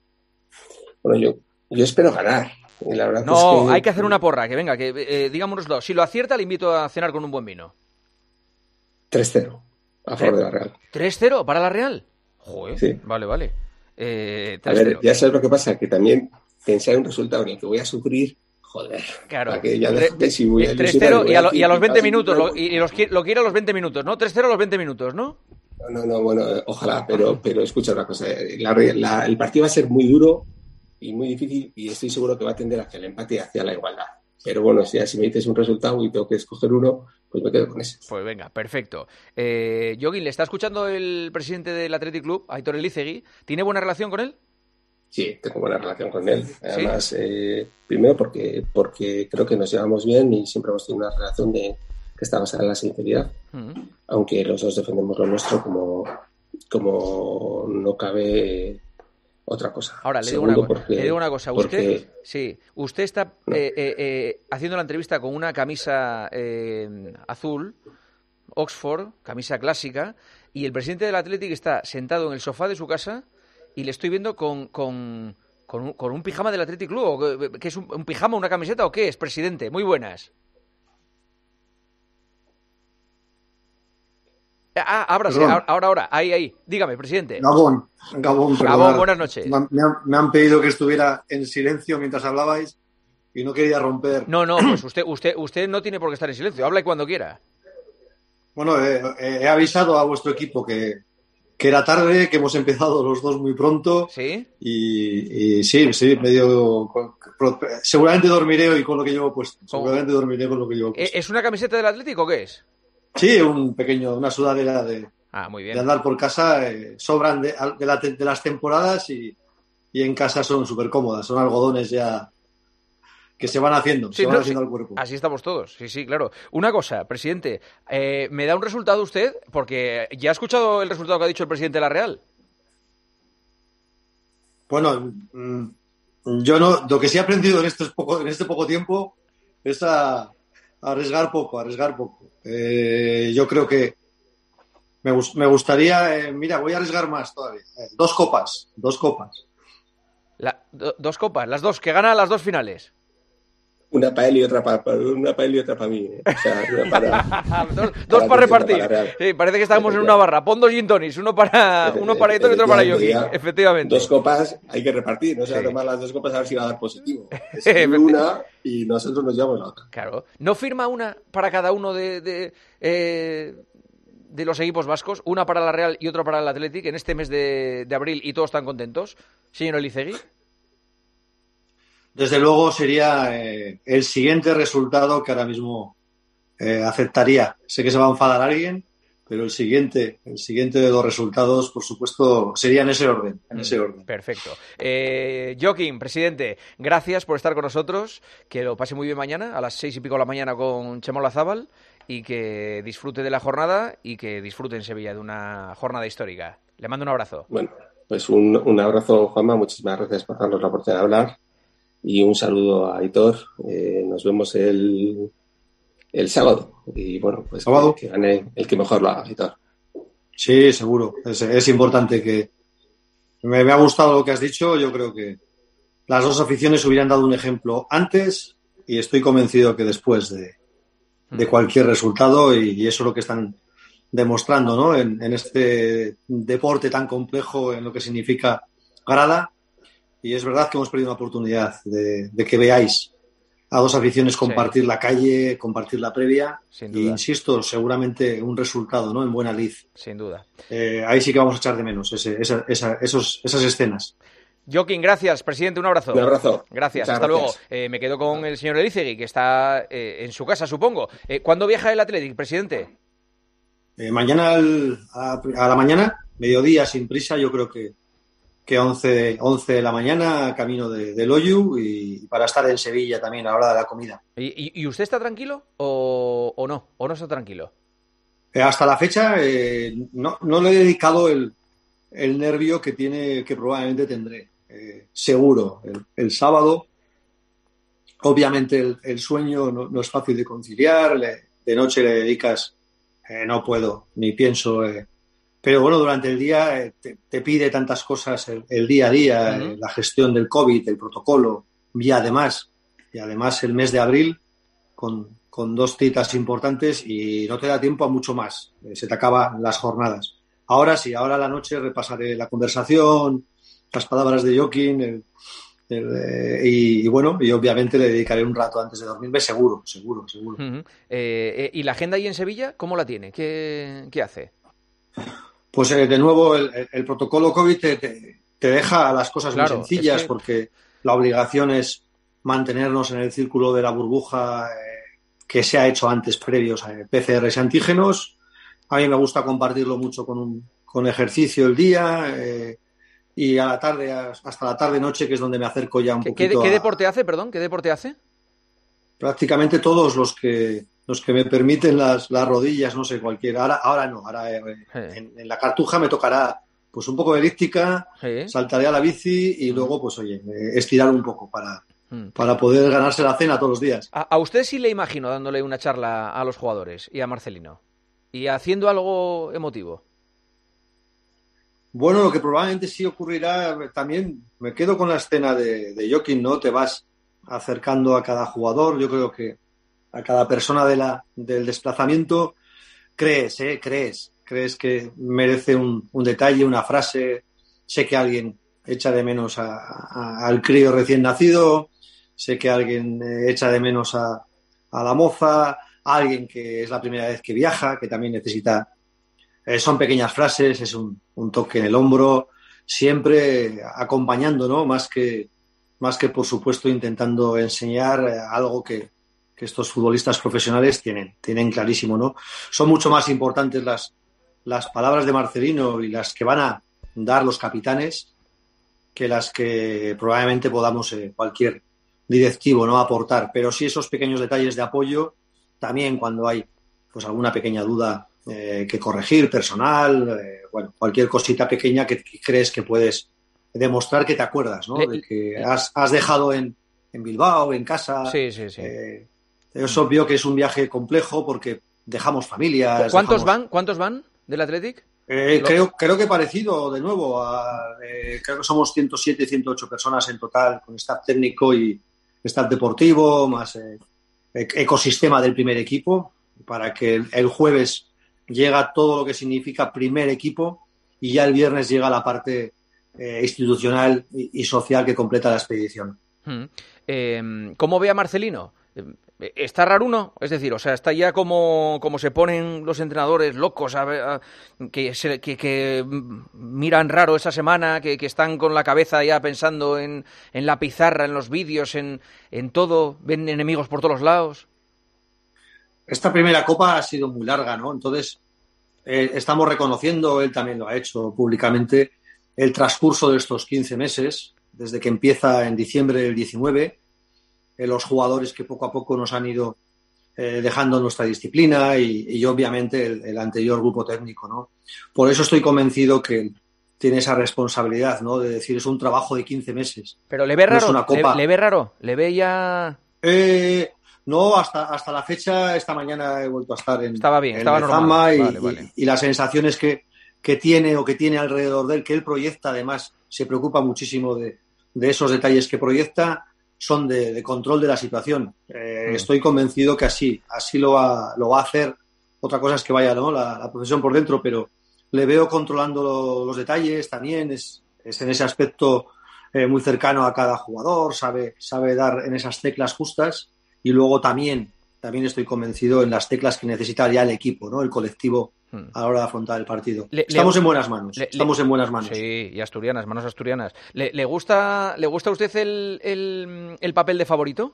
Bueno, yo, yo espero ganar. Y la verdad no, es que... hay que hacer una porra, que venga, que eh, dígame un resultado. Si lo acierta, le invito a cenar con un buen vino. tres cero. A favor de la Real. ¿tres cero para la Real? Joder, sí. Vale, vale. Eh, a ver, ya sabes lo que pasa, que también pensar en un resultado en el que voy a sufrir, joder. Claro. Que ya tres cero y, y a los veinte minutos, lo, y los, lo quiere a los veinte minutos, ¿no? tres cero a los veinte minutos, ¿no? No, no, no bueno, ojalá, pero, pero escucha una cosa. La, la, el partido va a ser muy duro y muy difícil y estoy seguro que va a tender hacia el empate y hacia la igualdad. Pero bueno, si, si me dices un resultado y tengo que escoger uno, pues me quedo con ese. Pues venga, perfecto. Eh, Joaquín, ¿le está escuchando el presidente del Athletic Club, Aitor Elizegui? ¿Tiene buena relación con él? Sí, tengo buena relación con él. Además, ¿sí? eh, primero porque, porque creo que nos llevamos bien y siempre hemos tenido una relación de, que está basada en la sinceridad. Uh-huh. Aunque los dos defendemos lo nuestro como, como no cabe... otra cosa. Ahora, le digo, Segundo, una, porque, le digo una cosa. Usted, porque... sí, usted está no. eh, eh, eh, haciendo la entrevista con una camisa eh, azul, Oxford, camisa clásica, y el presidente del Athletic está sentado en el sofá de su casa y le estoy viendo con, con, con, un, con un pijama del Athletic Club. ¿O ¿Qué es un, un pijama, una camiseta o qué es, presidente? Muy buenas. Ah, ábrase, ahora, ahora, ahí, ahí. Dígame, presidente. Gabón, Gabón, Gabón, buenas noches. Me han, me han pedido que estuviera en silencio mientras hablabais y no quería romper. No, no, pues usted, usted, usted no tiene por qué estar en silencio. Habla cuando quiera. Bueno, eh, eh, he avisado a vuestro equipo que, que era tarde, que hemos empezado los dos muy pronto. ¿Sí? Y, y sí, sí, medio... Seguramente dormiré hoy con lo que llevo puesto. Seguramente dormiré con lo que llevo puesto. ¿Es una camiseta del Atlético o qué es? Sí, un pequeño, una sudadera de, ah, muy bien. de andar por casa. Eh, sobran de, de, la, de las temporadas y, y en casa son súper cómodas. Son algodones ya que se van haciendo, sí, se van no, haciendo sí, al cuerpo. Así estamos todos, sí, sí, claro. Una cosa, presidente, eh, ¿me da un resultado usted? Porque ya ha escuchado el resultado que ha dicho el presidente de la Real. Bueno, yo no, lo que sí he aprendido en, estos poco, en este poco tiempo es a, a arriesgar poco, a arriesgar poco. Eh, yo creo que me, me gustaría, eh, mira, voy a arriesgar más todavía. Eh, dos copas, dos copas. La, do, dos copas, las dos, que gana las dos finales. Una para él y otra para, una para él y otra para mí. ¿eh? O sea, una para, dos dos para, para repartir. Para sí, parece que estamos en una barra. Pon dos gin tonics, uno para uno para Héctor y otro para Joaquín. Efectivamente. Dos copas hay que repartir, no se va a tomar las dos copas a ver si va a dar positivo. Es una y nosotros nos llevamos la otra. Claro. ¿No firma una para cada uno de, de, eh, de los equipos vascos, una para la Real y otra para el Athletic, en este mes de, de abril y todos están contentos, señor Elizegui? Desde luego sería eh, el siguiente resultado que ahora mismo eh, aceptaría. Sé que se va a enfadar alguien, pero el siguiente, el siguiente de los resultados, por supuesto, sería en ese orden. En ese orden. Perfecto. Eh, Joaquín, presidente, gracias por estar con nosotros. Que lo pase muy bien mañana, a las seis y pico de la mañana con Chema Olazábal, y que disfrute de la jornada y que disfrute en Sevilla de una jornada histórica. Le mando un abrazo. Bueno, pues un, un abrazo, Juanma. Muchísimas gracias por darnos la oportunidad de hablar. Y un saludo a Aitor. Eh, nos vemos el... el sábado, y bueno, pues ¿Sábado? que, que gane el que mejor lo haga, Aitor. Sí, seguro, es, es importante que me, me ha gustado lo que has dicho. Yo creo que las dos aficiones hubieran dado un ejemplo antes y estoy convencido que después de, de cualquier resultado, y, y eso es lo que están demostrando, ¿no? En, en este deporte tan complejo, en lo que significa grada, y es verdad que hemos perdido una oportunidad de, de que veáis a dos aficiones compartir sí. la calle, compartir la previa, y insisto, seguramente un resultado, ¿no? En buena lid. Sin duda. Eh, ahí sí que vamos a echar de menos ese, esa, esa, esos, esas escenas. Joaquín, gracias, presidente, un abrazo. Un abrazo. Gracias, Muchas hasta gracias. luego. Eh, me quedo con el señor Elizegui, que está eh, en su casa, supongo. Eh, ¿Cuándo viaja el Athletic, presidente? Eh, mañana al, a, a la mañana, mediodía, sin prisa, yo creo que que once, once de la mañana, camino de, de Loyu, y para estar en Sevilla también a la hora de la comida. ¿Y, y, y usted está tranquilo o, o no? ¿O no está tranquilo? Eh, hasta la fecha eh, no, no le he dedicado el, el nervio que tiene, que probablemente tendré. Eh, seguro, el, el sábado. Obviamente el, el sueño no, no es fácil de conciliar. Le, de noche le dedicas, eh, no puedo, ni pienso... Eh, Pero bueno, durante el día eh, te, te pide tantas cosas el, el día a día, uh-huh. eh, la gestión del COVID, el protocolo, y además, y además el mes de abril con, con dos citas importantes, y no te da tiempo a mucho más, eh, se te acaban las jornadas. Ahora sí, ahora a la noche repasaré la conversación, las palabras de Joaquín, el, el, eh, y, y bueno, y obviamente le dedicaré un rato antes de dormirme, seguro, seguro, seguro. Uh-huh. eh, eh, ¿Y la agenda ahí en Sevilla, cómo la tiene? ¿Qué, qué hace? Pues eh, de nuevo el, el protocolo COVID te, te, te deja las cosas claro, muy sencillas, es que... porque la obligación es mantenernos en el círculo de la burbuja eh, que se ha hecho antes previos a P C Rs y antígenos. A mí me gusta compartirlo mucho con, un, con ejercicio el día eh, y a la tarde, hasta la tarde-noche, que es donde me acerco ya un ¿Qué, poquito ¿qué, ¿Qué a... deporte hace, perdón? ¿Qué deporte hace? Prácticamente todos los que... los que me permiten las, las rodillas, no sé, cualquiera. Ahora, ahora no, ahora eh, sí. en, en la Cartuja me tocará pues un poco de elíptica, sí. saltaré a la bici y mm. luego, pues oye, estirar un poco para, mm. para poder ganarse la cena todos los días. A, a usted sí le imagino dándole una charla a los jugadores y a Marcelino, y haciendo algo emotivo. Bueno, lo que probablemente sí ocurrirá también, me quedo con la escena de, de Joaquín, ¿no? Te vas acercando a cada jugador, yo creo que a cada persona de la, del desplazamiento, crees, ¿eh? Crees, crees que merece un, un detalle, una frase. Sé que alguien echa de menos a, a, al crío recién nacido, sé que alguien echa de menos a, a la moza, a alguien que es la primera vez que viaja, que también necesita... Eh, son pequeñas frases, es un, un toque en el hombro, siempre acompañando, ¿no? Más que, más que, por supuesto, intentando enseñar algo que que estos futbolistas profesionales tienen, tienen clarísimo, ¿no? Son mucho más importantes las, las palabras de Marcelino y las que van a dar los capitanes que las que probablemente podamos eh, cualquier directivo, ¿no?, aportar. Pero sí esos pequeños detalles de apoyo, también cuando hay pues alguna pequeña duda eh, que corregir, personal, eh, bueno, cualquier cosita pequeña que, que crees que puedes demostrar que te acuerdas, ¿no? De que has, has dejado en, en Bilbao, en casa. Sí, sí, sí. Eh, Es obvio que es un viaje complejo porque dejamos familias. ¿Cuántos dejamos... van? ¿Cuántos van del Athletic? Eh, creo, creo que parecido, de nuevo. A, eh, creo que somos ciento siete, ciento ocho personas en total, con staff técnico y staff deportivo, más eh, ecosistema del primer equipo, para que el, el jueves llega todo lo que significa primer equipo y ya el viernes llega la parte eh, institucional y, y social que completa la expedición. Hmm. Eh, ¿Cómo ve a Marcelino? ¿Está raruno? Es decir, o sea, está ya como, como se ponen los entrenadores locos, a ver, a, que, se, que, que miran raro esa semana, que, que están con la cabeza ya pensando en, en la pizarra, en los vídeos, en, en todo, ven enemigos por todos los lados. Esta primera Copa ha sido muy larga, ¿no? Entonces, eh, estamos reconociendo, él también lo ha hecho públicamente, el transcurso de estos quince meses, desde que empieza en diciembre del diecinueve, eh, los jugadores que poco a poco nos han ido eh, dejando nuestra disciplina y, y obviamente el, el anterior grupo técnico, ¿no? Por eso estoy convencido que tiene esa responsabilidad, ¿no? De decir, es un trabajo de quince meses. Pero le ve raro, no es una copa. Le, le ve raro, le ve ya... Eh... No, hasta, hasta la fecha, esta mañana he vuelto a estar en, estaba bien, en estaba normal. Y, vale, vale. y, y las sensaciones que, que tiene o que tiene alrededor de él, que él proyecta, además, se preocupa muchísimo de, de esos detalles que proyecta, son de, de control de la situación. Eh, mm. Estoy convencido que así, así lo va, lo va a hacer. Otra cosa es que vaya, ¿no?, la, la profesión por dentro, pero le veo controlando lo, los detalles también, es, es en ese aspecto eh, muy cercano a cada jugador, sabe, sabe dar en esas teclas justas. Y luego también, también estoy convencido en las teclas que necesita ya el equipo, ¿no? El colectivo a la hora de afrontar el partido. Le, Estamos le, en buenas manos. Le, Estamos le, en buenas manos. Sí, y asturianas, manos asturianas. ¿Le, le gusta, le gusta a usted el, el, el papel de favorito?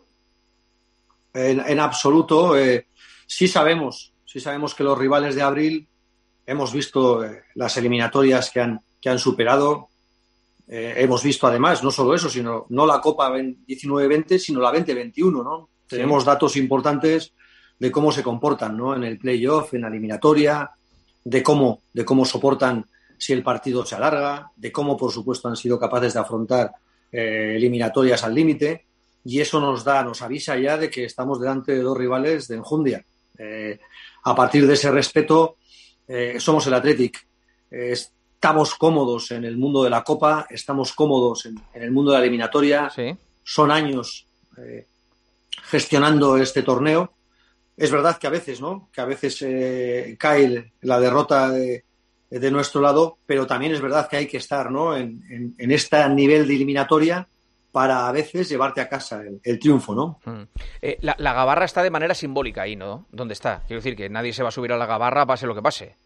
En, en absoluto. Eh, sí sabemos, sí sabemos que los rivales de abril, hemos visto eh, las eliminatorias que han, que han superado. Eh, hemos visto además, no solo eso, sino no la Copa diecinueve veinte, sino la veinte veintiuno, ¿no? Sí. Tenemos datos importantes de cómo se comportan, ¿no? En el playoff, en la eliminatoria, de cómo, de cómo soportan si el partido se alarga, de cómo, por supuesto, han sido capaces de afrontar eh, eliminatorias al límite, y eso nos da, nos avisa ya de que estamos delante de dos rivales de enjundia. Eh, a partir de ese respeto, eh, somos el Athletic. Eh, estamos cómodos en el mundo de la Copa, estamos cómodos en, en el mundo de la eliminatoria. Sí. Son años eh, gestionando este torneo. Es verdad que a veces, ¿no? Que a veces eh, cae la derrota de, de nuestro lado, pero también es verdad que hay que estar, ¿no? En, en, en este nivel de eliminatoria para a veces llevarte a casa el, el triunfo, ¿no? Mm. Eh, la, la gabarra está de manera simbólica ahí, ¿no? ¿Dónde está? Quiero decir que nadie se va a subir a la gabarra pase lo que pase.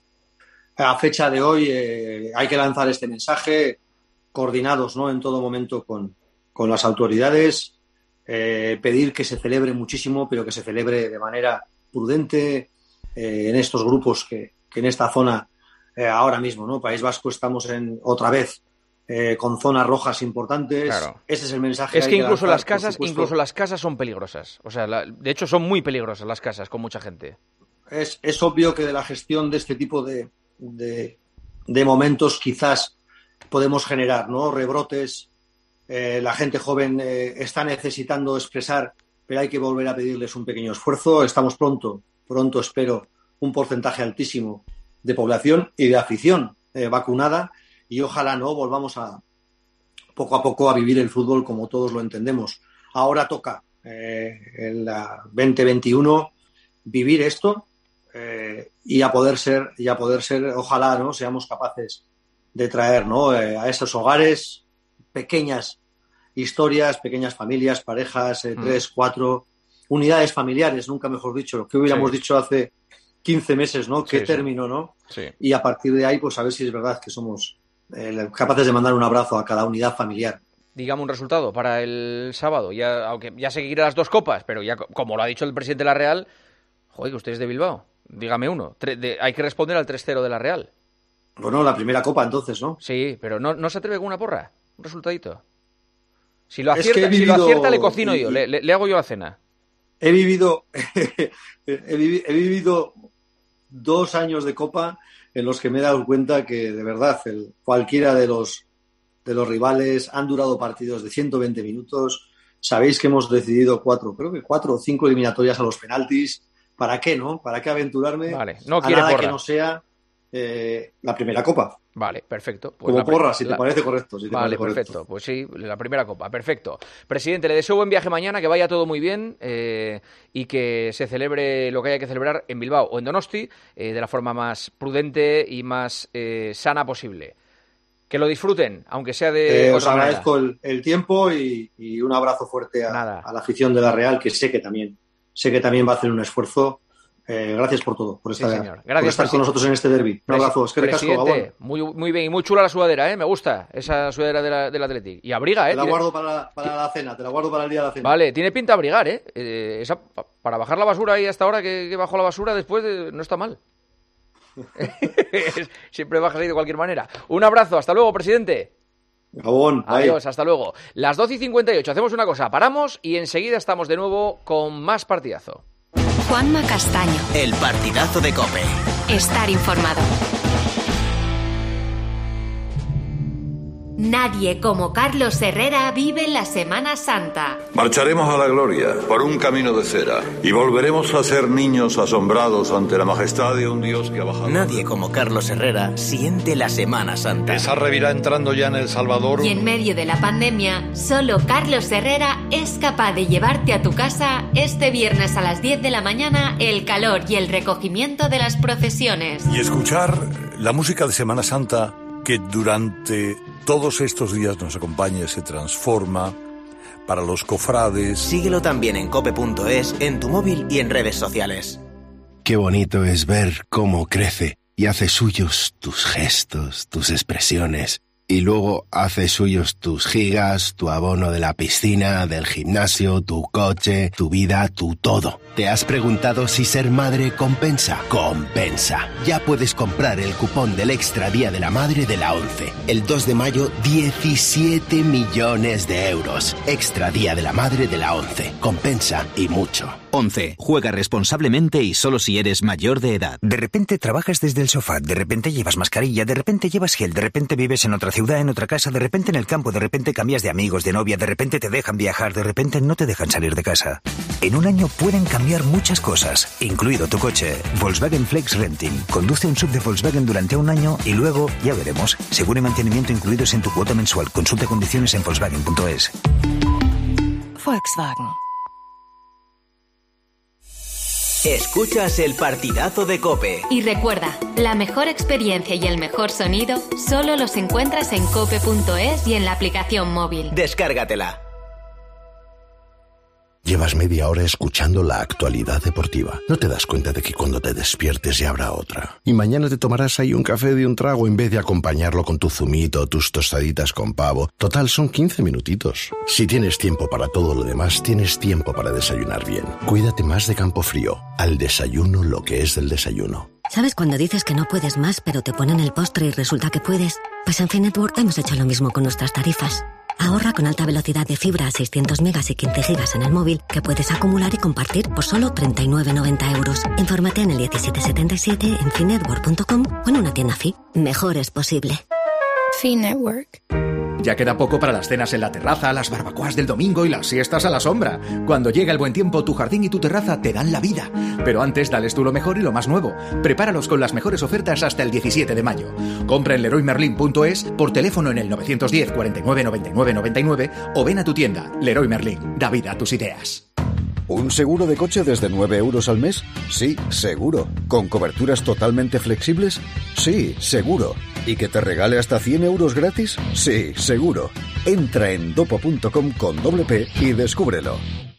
A fecha de hoy eh, hay que lanzar este mensaje coordinados, ¿no? En todo momento con, con las autoridades. Eh, pedir que se celebre muchísimo, pero que se celebre de manera prudente eh, en estos grupos que, que en esta zona eh, ahora mismo, ¿no? País Vasco estamos en otra vez eh, con zonas rojas importantes. Claro. Ese es el mensaje. Es que, que incluso lanzar, las casas, incluso las casas son peligrosas. O sea, la, de hecho son muy peligrosas las casas con mucha gente. Es, es obvio que de la gestión de este tipo de, de, de momentos quizás podemos generar, ¿no? Rebrotes. Eh, la gente joven eh, está necesitando expresar, pero hay que volver a pedirles un pequeño esfuerzo. Estamos pronto, pronto espero, un porcentaje altísimo de población y de afición eh, vacunada, y ojalá no volvamos a poco a poco a vivir el fútbol como todos lo entendemos. Ahora toca eh, en la veinte veintiuno vivir esto eh, y a poder ser, y a poder ser, ojalá no seamos capaces de traer, ¿no? eh, a esos hogares pequeñas historias, pequeñas familias, parejas, eh, mm. tres, cuatro, unidades familiares, nunca mejor dicho, que hubiéramos sí. dicho hace quince meses, ¿no? Qué sí, término, ¿no? Sí. Y a partir de ahí, pues a ver si es verdad que somos eh, capaces de mandar un abrazo a cada unidad familiar. Digamos un resultado para el sábado, ya, aunque ya seguirá las dos copas, pero ya como lo ha dicho el presidente de la Real, joder, que usted es de Bilbao, dígame uno, Tre- de, hay que responder al tres cero de la Real. Bueno, la primera copa entonces, ¿no? Sí, pero no, no se atreve con una porra. Un resultadito. Si lo acierta, es que vivido, si lo acierta le cocino y, yo, le, le, le hago yo la cena. He vivido, he, vivido, he vivido dos años de Copa en los que me he dado cuenta que, de verdad, el, cualquiera de los, de los rivales han durado partidos de ciento veinte minutos. Sabéis que hemos decidido cuatro, creo que cuatro o cinco eliminatorias a los penaltis. ¿Para qué, no? ¿Para qué aventurarme vale, no a quiere nada porra. que no sea eh, la primera Copa? Vale, perfecto. Pues como porra, si te la... parece correcto. Si te vale, parece perfecto. Correcto. Pues sí, la primera copa, perfecto. Presidente, le deseo buen viaje mañana, que vaya todo muy bien eh, y que se celebre lo que haya que celebrar en Bilbao o en Donosti eh, de la forma más prudente y más eh, sana posible. Que lo disfruten, aunque sea de Eh, otra os manera. agradezco el, el tiempo y, y un abrazo fuerte a, a la afición de la Real, que sé que también sé que también va a hacer un esfuerzo. Eh, gracias por todo, por Sí, estar, señor. por Gracias, estar con presi- nosotros en este derbi. Un abrazo, es que ricasco, Gabón. Presidente, muy, muy bien y muy chula la sudadera, ¿eh? Me gusta esa sudadera de la- del Athletic. Y abriga, ¿eh? Te la Tiene- guardo para, para la cena, te la guardo para el día de la cena. Vale, tiene pinta de abrigar, ¿eh? Eh, esa, pa- para bajar la basura ahí hasta ahora que, que bajó la basura después de- no está mal. Siempre bajas ahí de cualquier manera. Un abrazo, hasta luego, presidente. Gabón, Adiós, hasta luego. Las doce y cincuenta y ocho, hacemos una cosa, paramos y enseguida estamos de nuevo con más partidazo. Juanma Castaño. El partidazo de COPE. Estar informado. Nadie como Carlos Herrera vive la Semana Santa. Marcharemos a la gloria por un camino de cera y volveremos a ser niños asombrados ante la majestad de un Dios que ha bajado. Nadie como Carlos Herrera siente la Semana Santa. Esa revirá entrando ya en El Salvador. Y en medio de la pandemia, solo Carlos Herrera es capaz de llevarte a tu casa este viernes a las diez de la mañana el calor y el recogimiento de las procesiones. Y escuchar la música de Semana Santa que durante todos estos días nos acompaña, se transforma para los cofrades. Síguelo también en cope punto es, en tu móvil y en redes sociales. Qué bonito es ver cómo crece y hace suyos tus gestos, tus expresiones. Y luego hace suyos tus gigas, tu abono de la piscina, del gimnasio, tu coche, tu vida, tu todo. ¿Te has preguntado si ser madre compensa? Compensa. Ya puedes comprar el cupón del Extra Día de la Madre de la ONCE. El dos de mayo, diecisiete millones de euros. Extra Día de la Madre de la ONCE. Compensa y mucho. once. Juega responsablemente y solo si eres mayor de edad. De repente trabajas desde el sofá, de repente llevas mascarilla, de repente llevas gel, de repente vives en otra ciudad, en otra casa, de repente en el campo, de repente cambias de amigos, de novia, de repente te dejan viajar, de repente no te dejan salir de casa. En un año pueden cambiar muchas cosas, incluido tu coche. Volkswagen Flex Renting. Conduce un sub de Volkswagen durante un año y luego, ya veremos, seguro y mantenimiento incluidos en tu cuota mensual. Consulta condiciones en volkswagen punto es. Volkswagen. Escuchas el partidazo de COPE. Y recuerda, la mejor experiencia y el mejor sonido solo los encuentras en cope punto es y en la aplicación móvil. Descárgatela. Llevas media hora escuchando la actualidad deportiva. No te das cuenta de que cuando te despiertes ya habrá otra. Y mañana te tomarás ahí un café de un trago en vez de acompañarlo con tu zumito o tus tostaditas con pavo. Total, son quince minutitos. Si tienes tiempo para todo lo demás, tienes tiempo para desayunar bien. Cuídate más de Campofrío. Al desayuno lo que es del desayuno. ¿Sabes cuando dices que no puedes más, pero te ponen el postre y resulta que puedes? Pues en Finetwork hemos hecho lo mismo con nuestras tarifas. Ahorra con alta velocidad de fibra a seiscientos megas y quince gigas en el móvil que puedes acumular y compartir por solo treinta y nueve noventa euros. Infórmate en el diecisiete setenta y siete en finetwork punto com o en una tienda Fi. Mejor es posible. Finetwork. Ya queda poco para las cenas en la terraza, las barbacoas del domingo y las siestas a la sombra. Cuando llega el buen tiempo, tu jardín y tu terraza te dan la vida. Pero antes, dales tú lo mejor y lo más nuevo. Prepáralos con las mejores ofertas hasta el diecisiete de mayo. Compra en leroy merlin punto es, por teléfono en el nueve diez, cuarenta y nueve, noventa y nueve, noventa y nueve o ven a tu tienda. Leroy Merlin, da vida a tus ideas. ¿Un seguro de coche desde nueve euros al mes? Sí, seguro. ¿Con coberturas totalmente flexibles? Sí, seguro. ¿Y que te regale hasta cien euros gratis? Sí, seguro. Entra en dopo punto com con doble P y descúbrelo.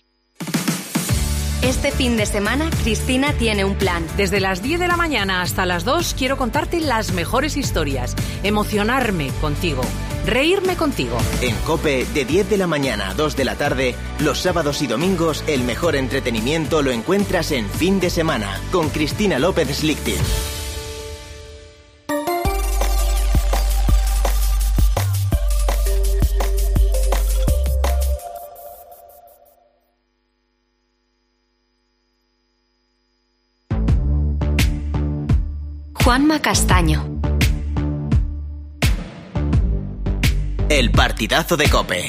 Este fin de semana, Cristina tiene un plan. Desde las diez de la mañana hasta las dos quiero contarte las mejores historias, emocionarme contigo, reírme contigo. En COPE, de diez de la mañana a dos de la tarde, los sábados y domingos, el mejor entretenimiento lo encuentras en Fin de Semana, con Cristina López Slichting. Juanma Castaño. El partidazo de COPE.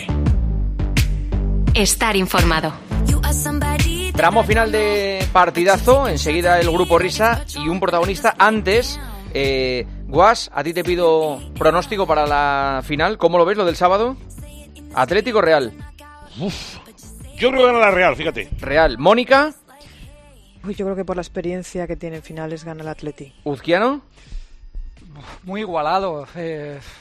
Estar informado. Tramo final de partidazo, enseguida el grupo Risa y un protagonista. Antes, eh, Guas, a ti te pido pronóstico para la final. ¿Cómo lo ves lo del sábado? Atlético Real. Uf, yo creo que gana la Real, fíjate. Real. Mónica. Uy, yo creo que por la experiencia que tiene en finales gana el Atleti. ¿Uzquiano? Muy igualado. Eh,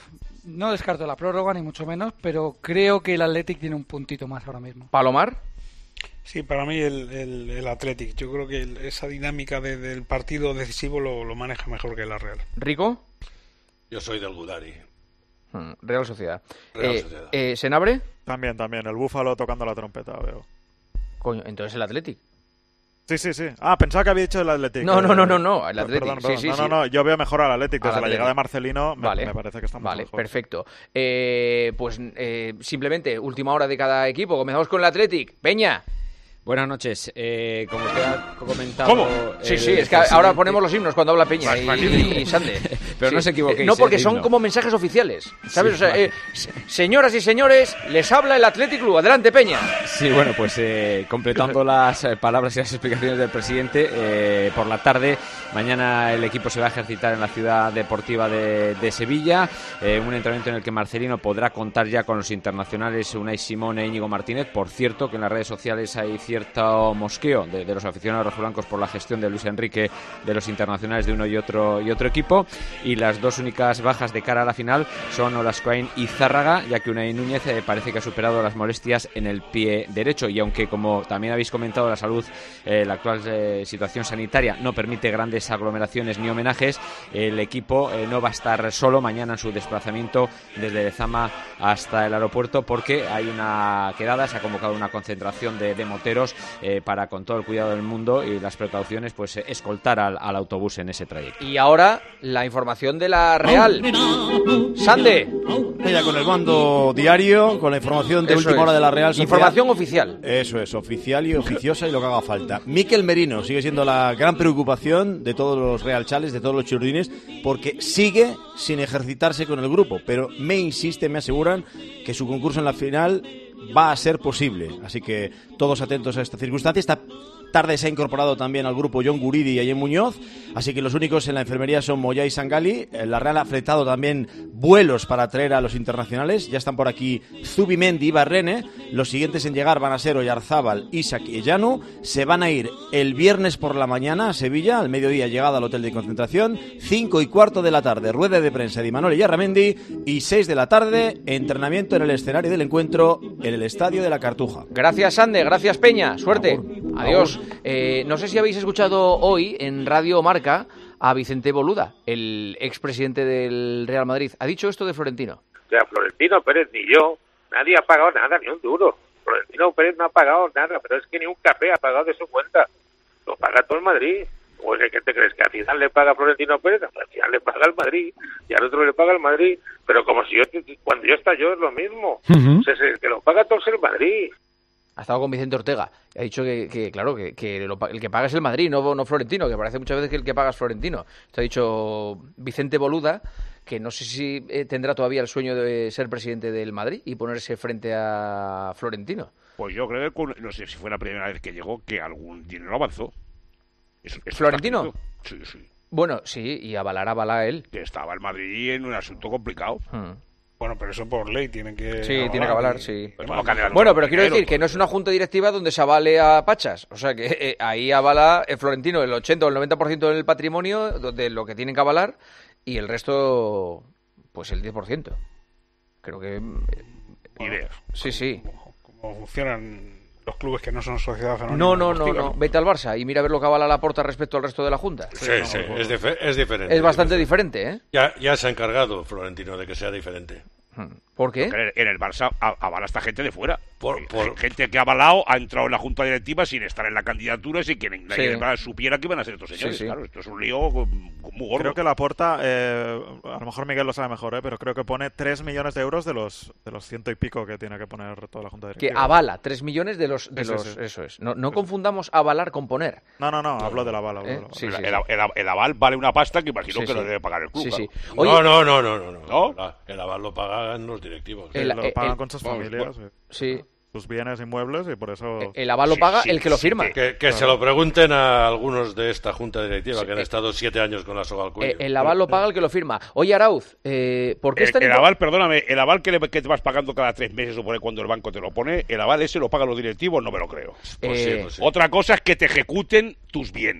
No descarto la prórroga, ni mucho menos, pero creo que el Athletic tiene un puntito más ahora mismo. ¿Palomar? Sí, para mí el, el, el Athletic. Yo creo que el, esa dinámica de, del partido decisivo lo, lo maneja mejor que la Real. ¿Rico? Yo soy del Gudari. Hmm, Real Sociedad. Real eh, Sociedad. Eh, ¿Senabre? También, también. El Búfalo tocando la trompeta, veo. Coño, entonces el Athletic. Sí, sí, sí. Ah, pensaba que había dicho el Athletic. No, no, no, no, no, el Athletic. Perdón, perdón. Sí, sí, no, sí. no, no, yo veo mejor al Athletic. Desde Al la Athletic. llegada de Marcelino me, vale. me parece que estamos Vale, mejor. perfecto. Eh, pues eh, simplemente, última hora de cada equipo. Comenzamos con el Athletic. Peña. Buenas noches. Eh, como usted ha comentado... ¿Cómo? Sí, el sí, es que presidente... ahora ponemos los himnos cuando habla Peña y, y, y Sande. Pero sí. no se equivoquéis. No, porque el son himno. como mensajes oficiales, ¿sabes? Sí, o sea, vale. eh, señoras y señores, les habla el Athletic Club. Adelante, Peña. Sí, bueno, pues eh, completando las eh, palabras y las explicaciones del presidente, eh, por la tarde, mañana el equipo se va a ejercitar en la ciudad deportiva de, de Sevilla, eh, un entrenamiento en el que Marcelino podrá contar ya con los internacionales Unai Simón e Íñigo Martínez. Por cierto, que en las redes sociales hay cierto mosqueo de, de los aficionados rojiblancos por la gestión de Luis Enrique de los internacionales de uno y otro y otro equipo, y las dos únicas bajas de cara a la final son Olascoain y Zárraga, ya que Unai Núñez eh, parece que ha superado las molestias en el pie derecho, y aunque, como también habéis comentado, la salud, eh, la actual eh, situación sanitaria no permite grandes aglomeraciones ni homenajes, el equipo eh, no va a estar solo mañana en su desplazamiento desde Lezama hasta el aeropuerto, porque hay una quedada, se ha convocado una concentración de, de moteros eh, para, con todo el cuidado del mundo y las precauciones, pues eh, escoltar al, al autobús en ese trayecto. Y ahora la información de la Real. Sande. Ya con el mando diario, con la información de Eso última es. hora de la Real Sociedad. Información oficial. Eso es, oficial y oficiosa y lo que haga falta. Mikel Merino sigue siendo la gran preocupación de todos los Real Chales, de todos los churdines, porque sigue sin ejercitarse con el grupo, pero me insiste, me aseguran que su concurso en la final va a ser posible. Así que todos atentos a esta circunstancia. Esta tarde se ha incorporado también al grupo John Guridi y Ayen Muñoz, así que los únicos en la enfermería son Moya y Sangali. La Real ha fletado también vuelos para traer a los internacionales. Ya están por aquí Zubimendi y Barrene. Los siguientes en llegar van a ser Oyarzábal, Isaac y Llanu. Se van a ir el viernes por la mañana a Sevilla, al mediodía llegada al hotel de concentración. Cinco y cuarto de la tarde, rueda de prensa de Imanol Yarramendi. Y seis de la tarde, entrenamiento en el escenario del encuentro en el Estadio de la Cartuja. Gracias, Sande. Gracias, Peña. Suerte. Adiós. Eh, no sé si habéis escuchado hoy en Radio Marca a Vicente Boluda, el expresidente del Real Madrid. Ha dicho esto de Florentino. O sea, Florentino Pérez ni yo, nadie ha pagado nada, ni un duro. Florentino Pérez no ha pagado nada, pero es que ni un café ha pagado de su cuenta. Lo paga todo el Madrid. O sea, ¿qué te crees? ¿Que al final le paga Florentino Pérez? Al final le paga el Madrid y al otro le paga el Madrid. Pero como si yo, cuando yo estallo es lo mismo. Uh-huh. O sea, el que lo paga todo es el Madrid. Ha estado con Vicente Ortega. Ha dicho que, que claro, que, que lo, el que paga es el Madrid, no, no Florentino, que parece muchas veces que el que paga es Florentino. Esto ha dicho Vicente Boluda, que no sé si eh, tendrá todavía el sueño de ser presidente del Madrid y ponerse frente a Florentino. Pues yo creo que, no sé si fue la primera vez que llegó, que algún dinero avanzó. Es, es ¿Florentino? Sí, sí. Bueno, sí, y avalar, avalar él. Que estaba el Madrid en un asunto complicado. Hmm. Bueno, pero eso por ley tienen que... Sí, avalar, tiene que avalar, sí. Pues bueno, bueno, pero quiero decir que no es una junta directiva donde se avale a Pachas. O sea, que eh, ahí avala el Florentino el ochenta o el noventa por ciento del patrimonio, de lo que tienen que avalar, y el resto, pues el diez por ciento. Creo que... Eh, Ideas. Sí, sí. Cómo funcionan los clubes que no son sociedades anónimas. No, no, no, deportivas, no. Vete al Barça y mira a ver lo que avala Laporta respecto al resto de la junta. Sí, sí, es, dif- es diferente. Es bastante diferente, ¿eh? Ya, ya se ha encargado Florentino de que sea diferente. ¿Por qué? Porque en el Barça avala a esta gente de fuera. Por, por... Gente que ha avalado, ha entrado en la junta directiva sin estar en la candidatura, sin que nadie Sí. supiera que iban a ser estos señores. Sí, sí. Claro, esto es un lío muy gordo. Creo que Laporta, eh, a lo mejor Miguel lo sabe mejor, eh, pero creo que pone tres millones de euros de los de los ciento y pico que tiene que poner toda la junta Que directiva. avala tres millones de los... De Sí, sí, los sí. Eso es. No, no confundamos avalar con poner. No, no, no, hablo de la bala. ¿Eh? Sí, el, sí, el- sí. el- el aval vale una pasta que imagino Sí, que sí. lo debe pagar el club. Sí, sí. claro. Oye- No, no, no, no, no, no. ¿No? La- El aval lo pagan los directivos. Sí, El- lo el- pagan el- con sus Vamos, familias, bueno. Sí. sus bienes inmuebles, y por eso... El aval lo Sí, paga sí, el que lo sí, firma. Que, que se lo pregunten a algunos de esta junta directiva que han eh, estado siete años con la soga al cuello. Eh, el aval lo paga el que lo firma. Oye, Arauz, eh, ¿por qué El, están el impo- aval, perdóname, el aval que, le- que te vas pagando cada tres meses o por ahí cuando el banco te lo pone, el aval ese lo pagan los directivos, no me lo creo. Pues sí, eh, pues sí. Otra cosa es que te ejecuten tus bienes.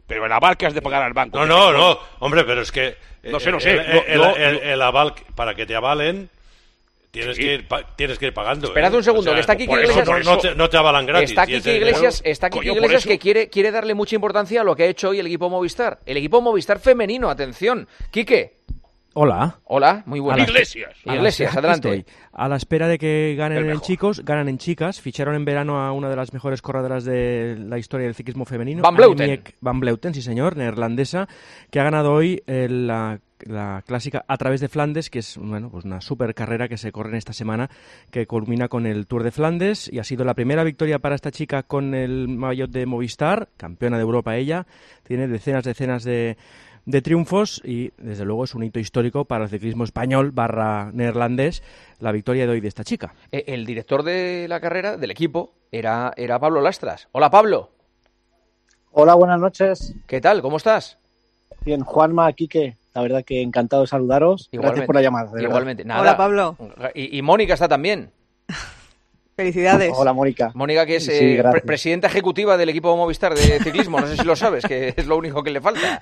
Pero el aval que has de pagar al banco. No, no, no, hombre, pero es que... No sé, no sé. El, el, no, el, no, el aval, para que te avalen... Tienes, sí. que ir, tienes que ir pagando. Esperad ¿eh? un segundo, o sea, que está Quique Iglesias. Iglesias. No, no, te, no te avalan gratis. Está Quique Iglesias, está Quique Iglesias que quiere, quiere darle mucha importancia a lo que ha hecho hoy el equipo Movistar. El equipo Movistar femenino, atención. Quique. Hola. Hola, muy buenas. Iglesias. Iglesias, adelante. Estoy. A la espera de que ganen en chicos, ganan en chicas. Ficharon en verano a una de las mejores corredoras de la historia del ciclismo femenino. Van Vleuten. Van Vleuten, sí señor, neerlandesa, que ha ganado hoy el, la, la clásica A Través de Flandes, que es bueno, pues una super carrera que se corre en esta semana, que culmina con el Tour de Flandes, y ha sido la primera victoria para esta chica con el maillot de Movistar, campeona de Europa ella. Tiene decenas, decenas de... de triunfos y desde luego es un hito histórico para el ciclismo español barra neerlandés la victoria de hoy de esta chica. El director de la carrera, del equipo, era, era Pablo Lastras. Hola, Pablo. Hola, buenas noches. ¿Qué tal? ¿Cómo estás? Bien, Juanma, Quique, la verdad que encantado de saludaros. Igualmente, gracias por la llamada. Igualmente. Nada. Hola, Pablo. Y, y Mónica está también. Felicidades. Hola, Mónica. Mónica, que es sí, eh, pre presidenta ejecutiva del equipo Movistar de ciclismo, no sé si lo sabes, que es lo único que le falta.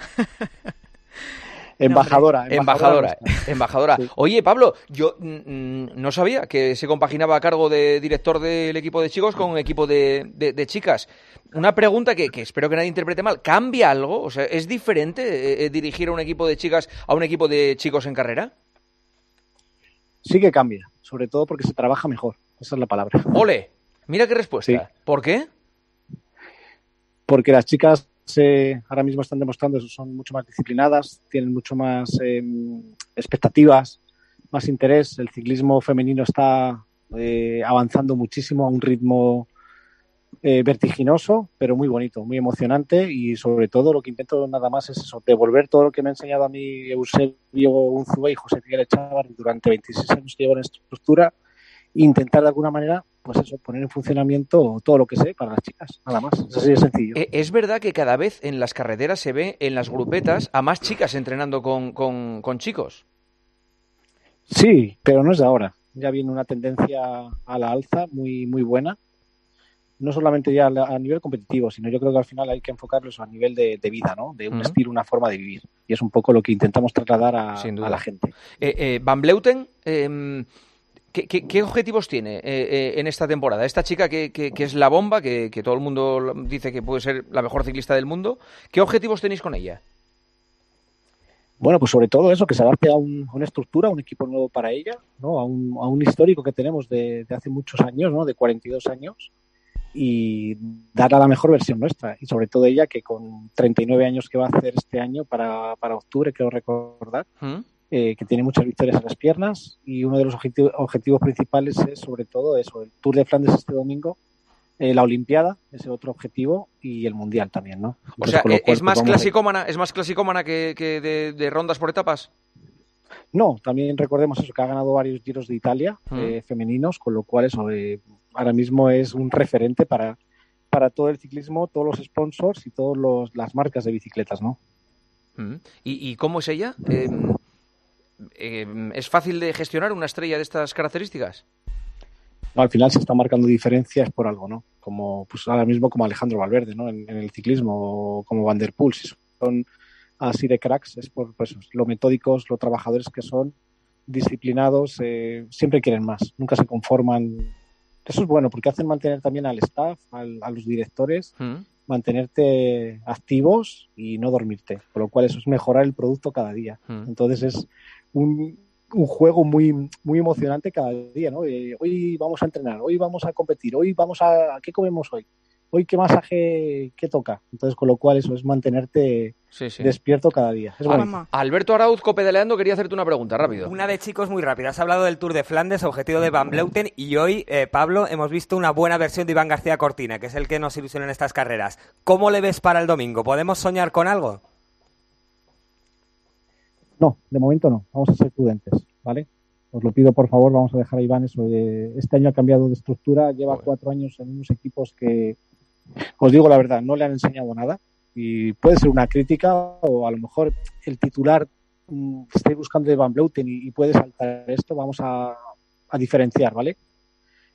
Embajadora. Embajadora. Embajadora. embajadora. Sí. Oye, Pablo, yo mm, no sabía que se compaginaba a cargo de director del equipo de chicos con un equipo de, de, de chicas. Una pregunta que, que espero que nadie interprete mal. ¿Cambia algo? O sea, ¿es diferente eh, dirigir a un equipo de chicas a un equipo de chicos en carrera? Sí que cambia, sobre todo porque se trabaja mejor. Esa es la palabra. ¡Ole! Mira qué respuesta. Sí. ¿Por qué? Porque las chicas eh, ahora mismo están demostrando que son mucho más disciplinadas, tienen mucho más eh, expectativas, más interés. El ciclismo femenino está eh, avanzando muchísimo a un ritmo eh, vertiginoso, pero muy bonito, muy emocionante, y sobre todo lo que intento nada más es eso, devolver todo lo que me ha enseñado a mí Eusebio Unzué y José Miguel Echavarri durante veintiséis años que llevo en estructura, e intentar de alguna manera, pues eso, poner en funcionamiento todo lo que sé para las chicas, nada más. Es así de sencillo. Es verdad que cada vez en las carreteras se ve en las grupetas a más chicas entrenando con, con, con chicos. Sí, pero no es de ahora. Ya viene una tendencia a la alza muy, muy buena. No solamente ya a nivel competitivo, sino yo creo que al final hay que enfocarlo eso a nivel de, de vida, ¿no? De un uh-huh. estilo, una forma de vivir. Y es un poco lo que intentamos trasladar a, a la gente. Eh, eh, Van Vleuten... Eh... ¿Qué, qué, ¿Qué objetivos tiene eh, eh, en esta temporada? Esta chica que, que, que es la bomba, que, que todo el mundo dice que puede ser la mejor ciclista del mundo, ¿qué objetivos tenéis con ella? Bueno, pues sobre todo eso, que se adapte a, un, a una estructura, a un equipo nuevo para ella, ¿no? A un, a un histórico que tenemos de, de hace muchos años, ¿no? De cuarenta y dos años, y dar a la mejor versión nuestra. Y sobre todo ella, que con treinta y nueve años que va a hacer este año para, para octubre, creo recordar, ¿Mm? Eh, que tiene muchas victorias en las piernas, y uno de los objetivo, objetivos principales es sobre todo eso, el Tour de Flandes este domingo, eh, la Olimpiada, ese otro objetivo, y el Mundial también, ¿no? Entonces, o sea, ¿es, cual, más pues clasicómana, ¿es más clasicómana que, que de, de rondas por etapas? No, también recordemos eso, que ha ganado varios Giros de Italia mm. eh, femeninos, con lo cual eso eh, ahora mismo es un referente para, para todo el ciclismo, todos los sponsors y todas las marcas de bicicletas, ¿no? Mm. ¿Y, ¿Y cómo es ella? Eh... ¿Es fácil de gestionar una estrella de estas características? No, al final se están marcando diferencias por algo, ¿no? Como pues ahora mismo como Alejandro Valverde, ¿no? En, en el ciclismo, o como Van der Poel. Si son así de cracks, es por pues, lo metódicos, lo trabajadores que son, disciplinados, eh, siempre quieren más, nunca se conforman. Eso es bueno porque hacen mantener también al staff, al, a los directores, ¿Mm? mantenerte activos y no dormirte, por lo cual eso es mejorar el producto cada día. ¿Mm? Entonces es Un, un juego muy muy emocionante cada día, ¿no? Eh, hoy vamos a entrenar, hoy vamos a competir, hoy vamos a... ¿Qué comemos hoy? Hoy qué masaje, qué toca. Entonces, con lo cual eso es mantenerte sí, sí. despierto cada día. Es bueno. Alberto Arauz, copedaleando, quería hacerte una pregunta, rápido. Una de chicos muy rápida. Has hablado del Tour de Flandes, objetivo de Van Vleuten, y hoy, eh, Pablo, hemos visto una buena versión de Iván García Cortina, que es el que nos ilusiona en estas carreras. ¿Cómo le ves para el domingo? ¿Podemos soñar con algo? No, de momento no. Vamos a ser prudentes, ¿vale? Os lo pido, por favor, vamos a dejar a Iván eso. De, este año ha cambiado de estructura, lleva Joder. cuatro años en unos equipos que, os digo la verdad, no le han enseñado nada. Y puede ser una crítica, o a lo mejor el titular mmm, esté buscando de Van Vleuten y, y puede saltar esto. Vamos a, a diferenciar, ¿vale?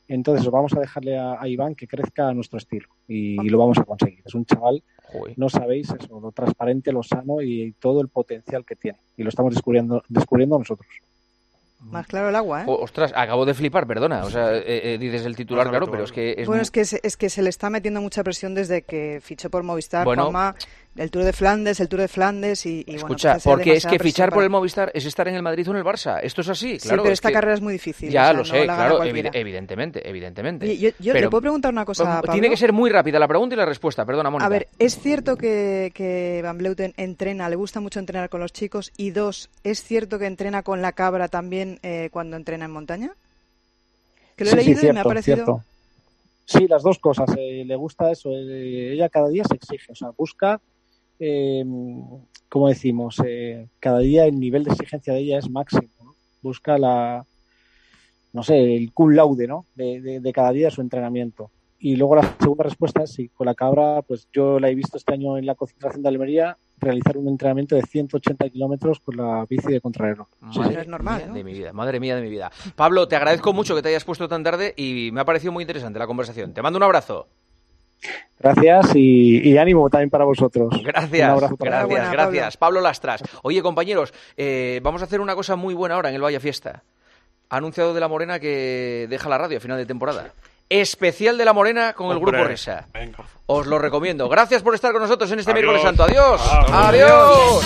Entonces vamos a dejarle a, a Iván que crezca a nuestro estilo y, y lo vamos a conseguir. Es un chaval, Joder. no sabéis eso, lo transparente, lo sano y todo el potencial que tiene. Y lo estamos descubriendo, descubriendo nosotros. Más claro el agua, ¿eh? O- ostras, acabo de flipar, perdona. O sea, eh, eh, dices el titular, claro, pero es que es Bueno, muy- es que, se, es que se le está metiendo mucha presión desde que fichó por Movistar, Bueno. Juanma, el Tour de Flandes, el Tour de Flandes y, y bueno, Escucha, pues esa porque es demasiada que presión fichar por para- el Movistar es estar en el Madrid o en el Barça. Esto es así, Sí, claro. pero es esta que- carrera es muy difícil. Ya o sea, lo no sé, la gana claro, cualquiera. evi- evidentemente, evidentemente. Oye, yo- yo le Pero- puedo preguntar una cosa a Tiene Pablo? que ser muy rápida la pregunta y la respuesta, perdona, Mónica. A ver, ¿es cierto que, que Van Vleuten entrena, le gusta mucho entrenar con los chicos? Y dos, ¿es cierto que entrena con la cabra también eh, cuando entrena en montaña? Que lo he Sí, sí, leído y me ha cierto, parecido... cierto. Sí, las dos cosas. Eh, le gusta eso. eh, ella cada día se exige, o sea, busca, eh, como decimos, eh, cada día el nivel de exigencia de ella es máximo, ¿no? Busca la, no sé, el cum laude, ¿no? De, de, de cada día de su entrenamiento. Y luego la segunda respuesta es sí, con la cabra, pues yo la he visto este año en la concentración de Almería realizar un entrenamiento de ciento ochenta kilómetros con la bici de contrarreloj. Sí, Madre sí. es normal, mía ¿no? de mi vida, madre mía de mi vida. Pablo, te agradezco mucho que te hayas puesto tan tarde y me ha parecido muy interesante la conversación. Te mando un abrazo. Gracias y, y ánimo también para vosotros. Gracias, Un abrazo para gracias, todos. gracias. Pablo Lastras. Oye, compañeros, eh, vamos a hacer una cosa muy buena ahora en el Valle Fiesta. Ha anunciado De la Morena que deja la radio a final de temporada. Especial De la Morena con el Hombre, Grupo Risa. venga. Os lo recomiendo. Gracias por estar con nosotros en este Adiós. miércoles santo. Adiós. Ah, Adiós.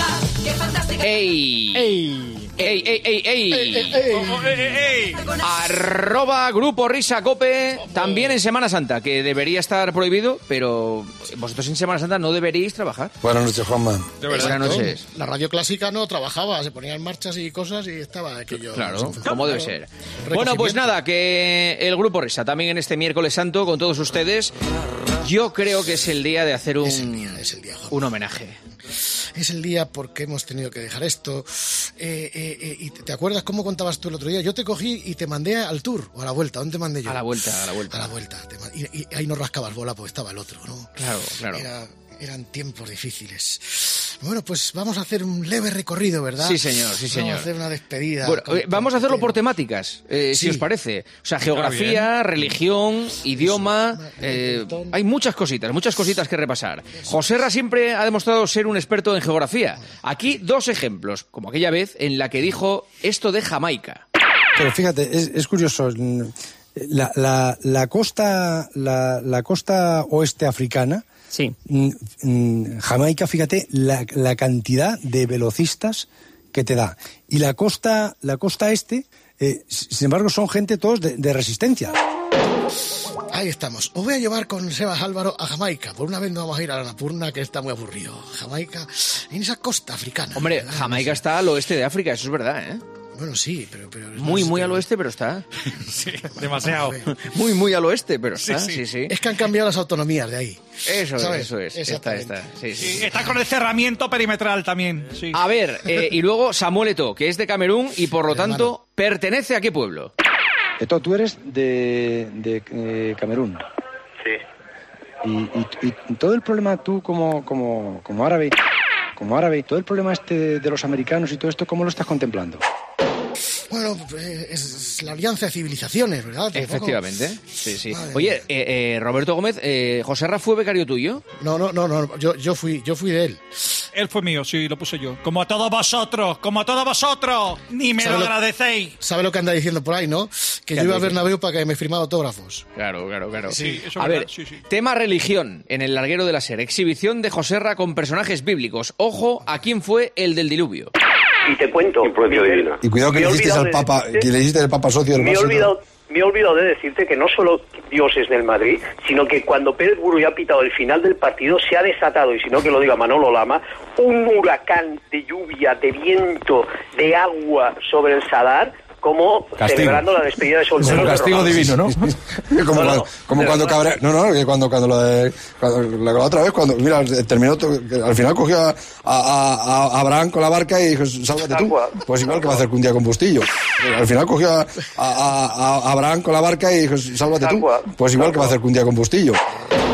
¡Ey! ¡Ey! ¡Ey, ey, ey, ey! Arroba Grupo Risa Cope, también en Semana Santa, que debería estar prohibido, pero vosotros en Semana Santa no deberíais trabajar. Buenas noches, Juanma. Buenas noches. La radio clásica no trabajaba, se ponían marchas y cosas y estaba aquello. Claro, sin funcionar. como debe Claro. ser. Bueno, pues nada, que el Grupo Risa también en este miércoles santo con todos ustedes. Yo creo que es el día de hacer un, Es el día, es el día, Juanma. un homenaje. Es el día porque hemos tenido que dejar esto. Eh, eh, eh, ¿Y te acuerdas cómo contabas tú el otro día? Yo te cogí y te mandé al tour o a la vuelta. ¿Dónde te mandé yo? A la vuelta, a la vuelta. A la vuelta. Te ma- y, y ahí no rascabas bola porque estaba el otro, ¿no? Claro, claro. Era- eran tiempos difíciles. Bueno, pues vamos a hacer un leve recorrido, ¿verdad? Sí, señor, sí, señor. Vamos a hacer una despedida. Bueno, con- eh, vamos a hacerlo por temáticas, eh, Sí. si os parece. O sea, Está geografía, religión, idioma. eh, hay muchas cositas, muchas cositas que repasar. Joserra siempre ha demostrado ser un experto en geografía. Aquí dos ejemplos, como aquella vez en la que dijo esto de Jamaica. Pero fíjate, es, es curioso. La, la, la costa la, la costa oeste africana, sí. Jamaica, fíjate la, la cantidad de velocistas que te da. Y la costa la costa este, eh, sin embargo, son gente todos de, de resistencia. Ahí estamos. Os voy a llevar con Sebas Álvaro a Jamaica. Por una vez no vamos a ir a la Napurna, que está muy aburrido. Jamaica, en esa costa africana. Hombre, Jamaica está al oeste de África, eso es verdad, ¿eh? Bueno, sí, pero... pero Muy, muy al oeste, pero está. Sí, demasiado. Muy, muy al oeste, pero Sí, está. sí. Sí, sí. Es que han cambiado las autonomías de ahí. Eso es, ¿Sabes? eso es. Está, Exactamente. está. Sí, sí. Sí, está con el cerramiento perimetral también. Sí. A ver, eh, y luego Samuel Eto'o, que es de Camerún y por lo tanto pertenece a qué pueblo. Eto, tú eres de, de eh, Camerún. Sí. Y, y- y todo el problema tú como, como, como árabe, como árabe, todo el problema este de, de los americanos y todo esto, ¿cómo lo estás contemplando? Bueno, eh, es la alianza de civilizaciones, ¿verdad? Tampoco- Efectivamente. Sí, sí. Madre Oye, eh, eh, Roberto Gómez, eh, ¿Joserra fue becario tuyo? No, no, no, no, yo, yo fui, yo fui de él. Él fue mío, sí, lo puse yo. Como a todos vosotros, como a todos vosotros. Ni me lo ¿Sabe lo- agradecéis. ¿Sabe lo que anda diciendo por ahí, no? Que yo ¿Qué iba a anda Bernabéu para que me firmara autógrafos. Claro, claro, claro. Sí, eso es A verdad, ver, sí, sí. tema religión en el larguero de la SER. Exhibición de Joserra con personajes bíblicos. Ojo a quién fue el del diluvio. Y te cuento. Miguel, Y cuidado que me le he hiciste al olvidado de Papa, decirte- que le hiciste el Papa socio del Me he, Barça. olvidado, me he olvidado de decirte que no solo Dios es del Madrid, sino que cuando Pérez Burro ya ha pitado el final del partido, se ha desatado, y si no que lo diga Manolo Lama, un huracán de lluvia, de viento, de agua sobre el Sadar, como Castigo. celebrando la despedida de Es solteros. un de castigo Ronaldo. divino, ¿no? como No, no, cuando, como de cuando verdad. Cabrera... No, no, que cuando, cuando lo de... Cuando, la, la otra vez, cuando... Mira, terminó... to- que al final cogió a, a, a- a Abraham con la barca y dijo, sálvate tú. Pues igual que va a hacer que un día con Bustillo. Al final cogió a, a, a- a Abraham con la barca y dijo, sálvate tú. Pues igual que va a hacer que un día con Bustillo.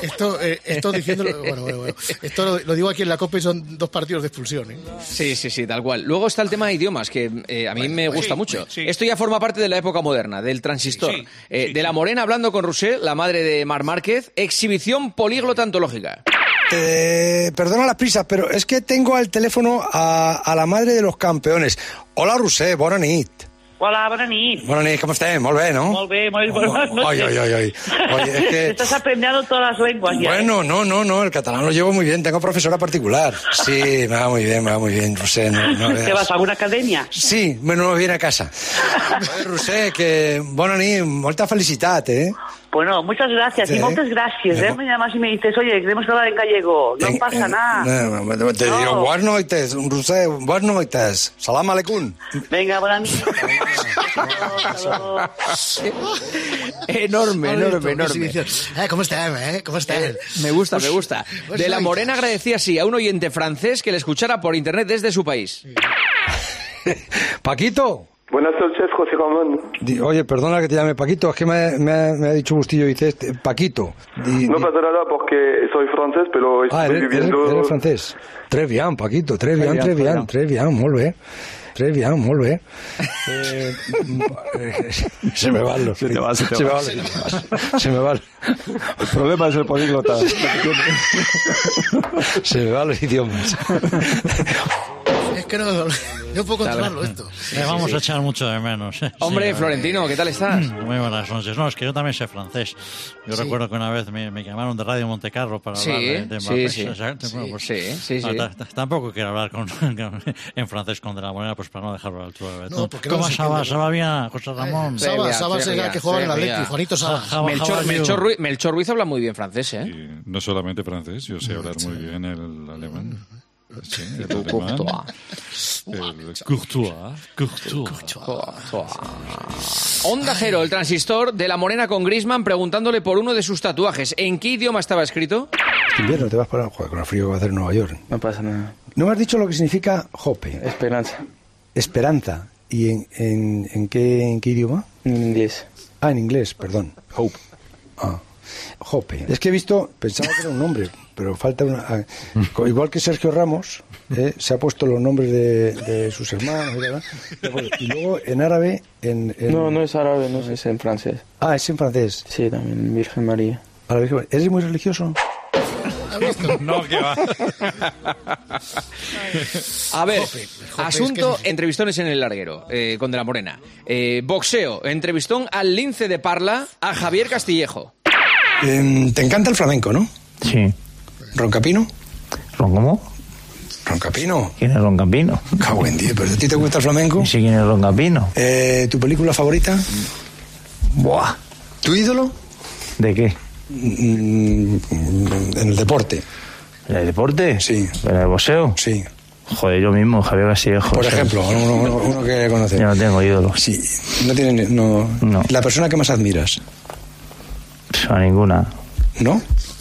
Esto, eh, esto diciéndolo, bueno, bueno, bueno. Esto lo, lo digo aquí en la COPE, son dos partidos de expulsión, ¿eh? Sí, sí, sí, tal cual. Luego está el tema de idiomas, que eh, a mí me gusta sí, mucho. sí. Esto ya forma parte de la época moderna, del transistor. Sí, sí, Eh, sí, de la Morena hablando con Rousseau, la madre de Mar Márquez, exhibición políglota antológica. Eh, perdona las prisas, pero es que tengo al teléfono a, a la madre de los campeones. Hola, Roser, bona nit. Hola, bona nit. Bona nit, com estem? Molt bé, no? Molt bé, molt buenas noches. Ay, ay, ay, ay. Oye, es que... Estás aprendiendo todas las lenguas ya. Bueno, no, no, no, el catalán lo llevo muy bien, tengo profesora particular. Sí, me va muy bien, me va muy bien, Roser. No, no ¿Te vas a alguna academia? Sí, bueno, me viene a casa. Oye, Roser, que bona nit, molta felicitat, eh? Bueno, muchas gracias Sí. y muchas gracias. ¿eh? Me llamas y me dices, oye, queremos hablar en gallego. No pasa nada. No, no, te No. digo, buenas noches, Roser, buenas noches. Salam aleikum. Venga, buenas noches. Enorme, enorme, enorme. Eh, ¿Cómo están, eh? ¿Cómo están? Eh, me gusta, me gusta. Pues De la no, Morena agradecía así a un oyente francés que le escuchara por internet desde su país. Paquito. Buenas noches, José Ramón. Di- Oye, perdona que te llame Paquito, es que me, me ha, me ha dicho Bustillo, dice este, Paquito. Di- No di- pasa nada porque soy francés, pero estoy Ah, eres, eres, viviendo... eres francés. Très bien, Paquito, très bien, très bien, très bien, molt bé. Très bien, molt bé. Eh, se me van los... Se te va, se te me va. van los idiomas. Se me van... El problema es el políglota. Se me van los idiomas. Es que no, no puedo controlarlo esto. Le vamos a echar mucho de menos. ¿eh? Hombre, Sí, Florentino, ¿qué tal estás? Muy buenas noches. No, es que yo también sé francés. Yo Sí. recuerdo que una vez me, me llamaron de Radio Montecarlo para Sí, hablar de, de sí, Mbappé. sí. O sea, Sí, bueno, pues, sí, sí, ah, sí. ta- ta- Tampoco quiero hablar con, en francés con De la Morena, pues para no dejarlo a la altura. de No, todo. porque no ¿Cómo se se va? entiende, ¿Se va bien, José Ramón? Saba, Saba será el que juega en el Atleti, Juanito Saba. Melchor, Melchor Ruiz, Melchor Ruiz habla muy bien francés, ¿eh? No solamente francés, yo sé hablar muy bien el alemán. Sí, el Tu alemán. Courtois. El Courtois. Courtois. Onda Cero, el transistor de la Morena con Griezmann preguntándole por uno de sus tatuajes. ¿En qué idioma estaba escrito? Este invierno te vas para... Joder, con el frío que va a hacer en Nueva York. No pasa nada. No me has dicho lo que significa hope. Esperanza. Esperanza. ¿Y en, en, en, qué, en qué idioma? En inglés. Ah, en inglés, perdón. Hope. Ah, Hope. Es que he visto, pensaba que era un nombre, pero falta una... ah, co- igual que Sergio Ramos, eh, se ha puesto los nombres de, de sus hermanos. ¿Verdad? Y luego en árabe... En, en- No, no es árabe, no es en francés. Ah, es en francés. Sí, también Virgen María. A la Virgen María. ¿Eres muy religioso? No, que va. A ver, Jope, jope, asunto es que- entrevistones en el larguero, eh, con De la Morena. Eh, boxeo, entrevistón al lince de Parla, a Javier Castillejo. Em, te encanta el flamenco, ¿no? Sí. ¿Roncapino? ¿Ron cómo? ¿Roncapino? ¿Quién es Roncapino? Cago en diez, ¿pero a ti te gusta el flamenco? Sí, ¿quién es Roncapino? Eh, ¿Tu película favorita? Buah. ¿Tu ídolo? ¿De qué? Mm, en el deporte. ¿En el deporte? Sí. ¿En el boxeo? Sí. Joder, yo mismo, Javier Castillejo. Por o sea, ejemplo, uno, uno- uno que conoces. Yo no tengo ídolos. Sí. No tiene... No. No. La persona que más admiras. Pff, A ninguna. ¿No?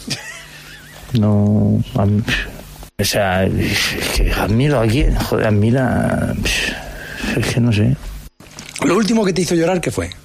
No. a mí, pff, O sea, es que admiro a quién. Joder, admira. pff, Es que no sé. Lo último que te hizo llorar, ¿qué fue?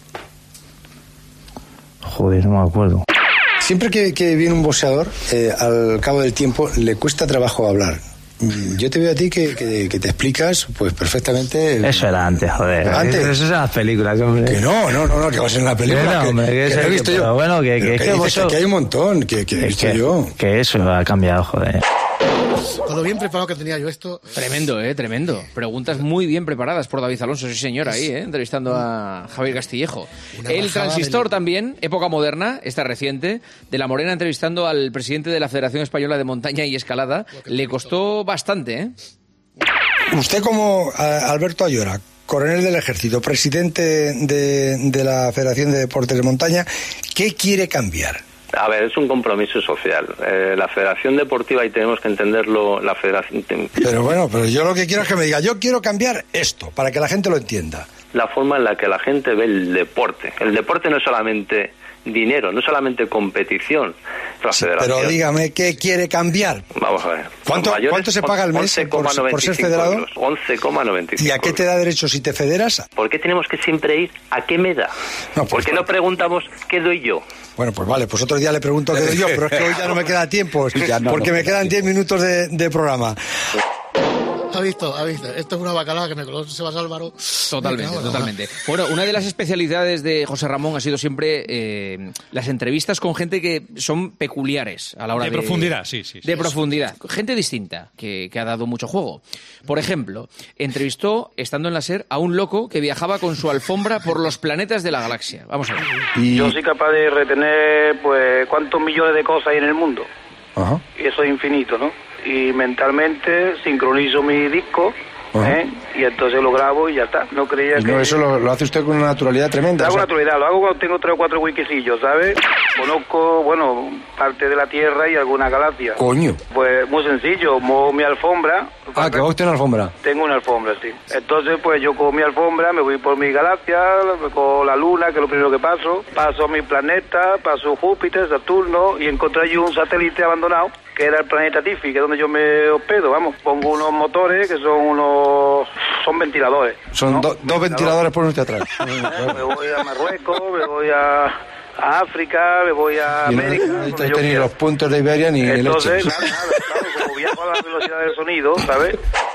Joder, no me acuerdo. Siempre que, que viene un boxeador, eh, al cabo del tiempo le cuesta trabajo hablar. Mm, Yo te veo a ti que, que- que te explicas pues perfectamente. el- Eso era antes, joder. Antes. Eso, eso es en las películas, hombre. Que no, no, no, no, que va a ser en la película. Que no, que, hombre, que que eso lo he hay visto que- yo. pero bueno, que- Pero que- que que dices vosotros- que aquí hay un montón que, que he Es visto que, yo. que eso ha cambiado, joder. Con lo bien preparado que tenía yo esto. Tremendo, eh, tremendo. Preguntas muy bien preparadas por David Alonso, sí señor, ahí, eh, entrevistando a Javier Castillejo. Una El bajada transistor del- también, época moderna, esta reciente, de la Morena entrevistando al presidente de la Federación Española de Montaña y Escalada. Le costó bastante, ¿eh? Usted como a- Alberto Ayora, coronel del Ejército, presidente de, de la Federación de Deportes de Montaña, ¿qué quiere cambiar? A ver, es un compromiso social. Eh, la Federación Deportiva, y tenemos que entenderlo, la Federación, Pero bueno, pero yo lo que quiero es que me diga, yo quiero cambiar esto, para que la gente lo entienda. la forma en la que la gente ve el deporte. El deporte no es solamente dinero, no es solamente competición. La Federación, Pero dígame, ¿qué quiere cambiar? vamos a ver. ¿Cuánto- Los mayores, cuánto se paga al mes once coma por- por ser noventa y cinco federado? euros, once coma noventa y cinco ¿Y a qué te da derecho si te federas? ¿Por qué tenemos que siempre ir a qué me da? ¿Por qué no preguntamos qué doy yo? Bueno, pues vale, pues otro día le pregunto qué doy yo, pero es que hoy ya no me queda tiempo, no, porque no. me quedan diez minutos de, de programa. Ha visto, ha visto. Esto es una bacalada que me conoce Sebas Álvaro. Totalmente, Venga, totalmente. Bueno, una de las especialidades de José Ramón ha sido siempre eh, las entrevistas con gente que son peculiares a la hora de... De profundidad, sí, sí. sí de sí. profundidad. Gente distinta, que, que ha dado mucho juego. Por ejemplo, entrevistó, estando en la SER, a un loco que viajaba con su alfombra por los planetas de la galaxia. Vamos a ver. Y... Yo soy capaz de retener, pues, cuántos millones de cosas hay en el mundo. Ajá. Y eso es infinito, ¿no? Y mentalmente sincronizo mi disco, ¿eh? Y entonces lo grabo y ya está. No creía y que... no, eso lo, lo hace usted con una naturalidad tremenda. Lo hago o sea... naturalidad, lo hago cuando tengo tres o cuatro wikicillos, ¿sabes? Conozco, bueno, parte de la Tierra y algunas galaxias. Coño. Pues muy sencillo, muevo mi alfombra. Ah, que va usted en alfombra. Tengo una alfombra, sí. Entonces, pues yo con mi alfombra me voy por mi galaxia, con la Luna, que es lo primero que paso. Paso a mi planeta, paso Júpiter, Saturno, y encontré allí un satélite abandonado, que era el planeta Tifi, que es donde yo me hospedo, vamos. Pongo unos motores que son unos... son ventiladores. Son ¿no? do, dos ventiladores por usted atrás. Me voy a Marruecos, me voy a, a África, me voy a América. No necesito ni los puntos de Iberia ni Entonces, leche. nada, nada, claro, como viajo a la velocidad del sonido, ¿sabes?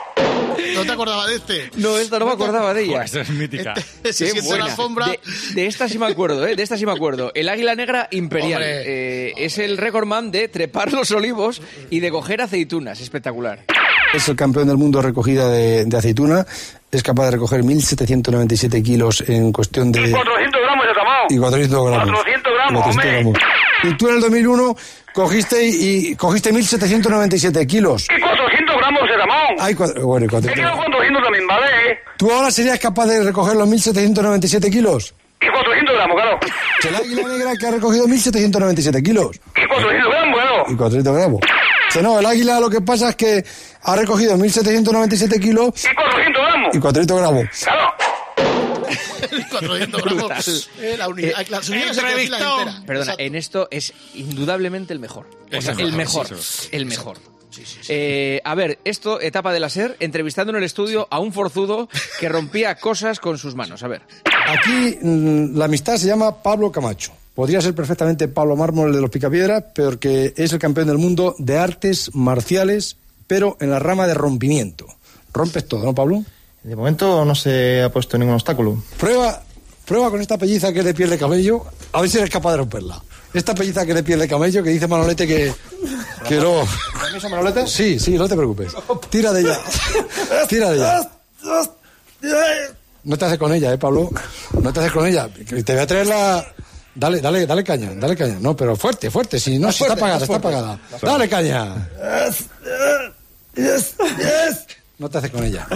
¿No te acordabas de este? No, esta no me acordaba de ella. Esta es mítica. Este, se Qué siente buena. la alfombra. De, de esta sí me acuerdo, ¿eh? De esta sí me acuerdo. El águila negra imperial. Eh, es el recordman de trepar los olivos y de coger aceitunas. Espectacular. Es el campeón del mundo recogida de, de aceituna. Es capaz de recoger mil setecientos noventa y siete kilos en cuestión de... Y cuatrocientos gramos de tamal. Y cuatrocientos gramos. cuatrocientos gramos, cuatrocientos hombre. gramos. Y tú en el dos mil uno cogiste y, y cogiste mil setecientos noventa y siete kilos. Y cuatrocientos gramos de tamal. Ay, cuatro, bueno, He cuatrocientos. quedado con doscientos también, ¿vale? ¿Tú ahora serías capaz de recoger los mil setecientos noventa y siete kilos? Y cuatrocientos gramos, claro. El águila negra que ha recogido mil setecientos noventa y siete kilos. Y cuatrocientos gramos, claro. Y cuatrocientos gramos. Que no, el águila lo que pasa es que ha recogido mil setecientos noventa y siete kilos. Y cuatrocientos gramos. Y cuatrocientos gramos. Claro. cuatrocientos gramos. Eh, la unidad, Eh, la unidad se calcula entera. Perdona, Exacto. en esto es indudablemente el mejor. O Es sea, el el mejor, mejor. sí, El mejor. Eh, a ver, esto, etapa de la SER, entrevistando en el estudio a un forzudo que rompía cosas con sus manos. A ver. Aquí mm, la amistad se llama Pablo Camacho. Podría ser perfectamente Pablo Mármol, el de los Picapiedra, porque es el campeón del mundo de artes marciales, pero en la rama de rompimiento. Rompes todo, ¿no, Pablo? De momento no se ha puesto ningún obstáculo. Prueba, prueba con esta pelliza que es de piel de camello, a ver si eres capaz de romperla. Esta pelliza que es de piel de camello, que dice Manolete que, que no... ¿Permiso, Manolete? Sí, sí, no te preocupes. Tira de ella. Tira de ella. No te haces con ella, ¿eh, Pablo? No te haces con ella. Te voy a traer la... Dale, dale, dale caña, dale caña. No, pero fuerte, fuerte. Si no, si está apagada, está apagada. Dale caña. No te haces con ella.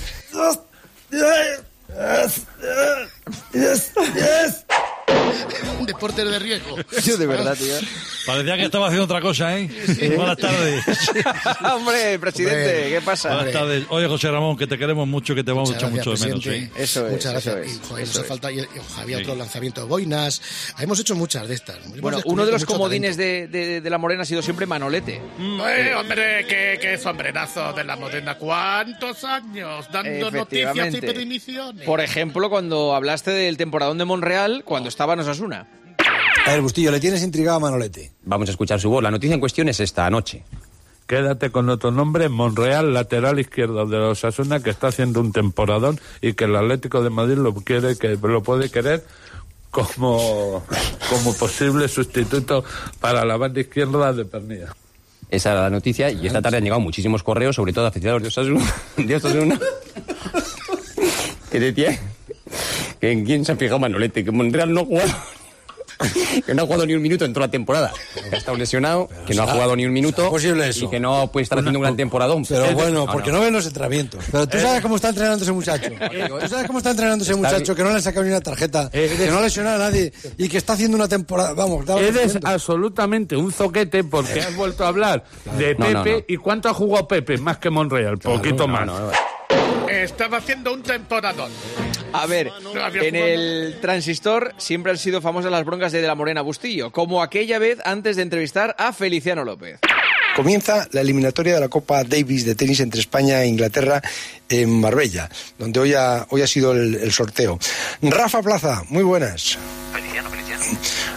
Un deporte de riesgo. Yo de verdad, tío. Parecía que estaba haciendo otra cosa, ¿eh? Buenas tardes. Hombre, presidente, Hombre. ¿qué pasa? Buenas tardes. Oye, José Ramón, que te queremos mucho, que te vamos a echar mucho de menos, ¿eh? Eso es, Muchas gracias. eso es, y, joder, eso nos ha es. faltado- y- y había otro lanzamiento de boinas. Hemos hecho muchas de estas. Hemos Bueno, descubierto uno de los mucho comodines de, de- de la Morena ha sido siempre Manolete. Eh, hombre, qué, qué sombrenazo de la moderna. ¿Cuántos años dando noticias y Efectivamente. predicciones? Por ejemplo, cuando hablaste del temporadón de Monreal, cuando estaba en Osasuna. A ver, Bustillo, le tienes intrigado a Manolete. Vamos a escuchar su voz. La noticia en cuestión es esta anoche. Quédate con otro nombre, Monreal, lateral izquierdo de los Osasuna, que está haciendo un temporadón y que el Atlético de Madrid lo quiere, que lo puede querer como, como posible sustituto para la banda izquierda de Pernilla. Esa era la noticia y esta tarde han llegado muchísimos correos, sobre todo aficionados de Osasuna, de Osasuna que decía que en quién se ha fijado Manolete, que Monreal no ha jugado, que no ha jugado ni un minuto en toda la temporada, que ha estado lesionado, que no ha jugado ni un minuto posible eso? y que no puede estar haciendo un gran temporadón. Pero bueno, No, porque no. no ven los entrenamientos. Pero tú sabes cómo está entrenando ese muchacho. Tú sabes cómo está entrenando ese Está muchacho, que no le han sacado ni una tarjeta, que no ha lesionado a nadie y que está haciendo una temporada. Vamos, dale Eres conocimiento. absolutamente un zoquete porque has vuelto a hablar de No, Pepe. no, no. ¿Y cuánto ha jugado Pepe? Más que Monreal, poquito más. Estaba haciendo un temporadón. A ver, No había en jugado. el Transistor siempre han sido famosas las broncas de De la Morena Bustillo, como aquella vez antes de entrevistar a Feliciano López. Comienza la eliminatoria de la Copa Davis de tenis entre España e Inglaterra en Marbella, donde hoy ha, hoy ha sido el, el sorteo. Rafa Plaza, muy buenas. Feliciano, Feliciano.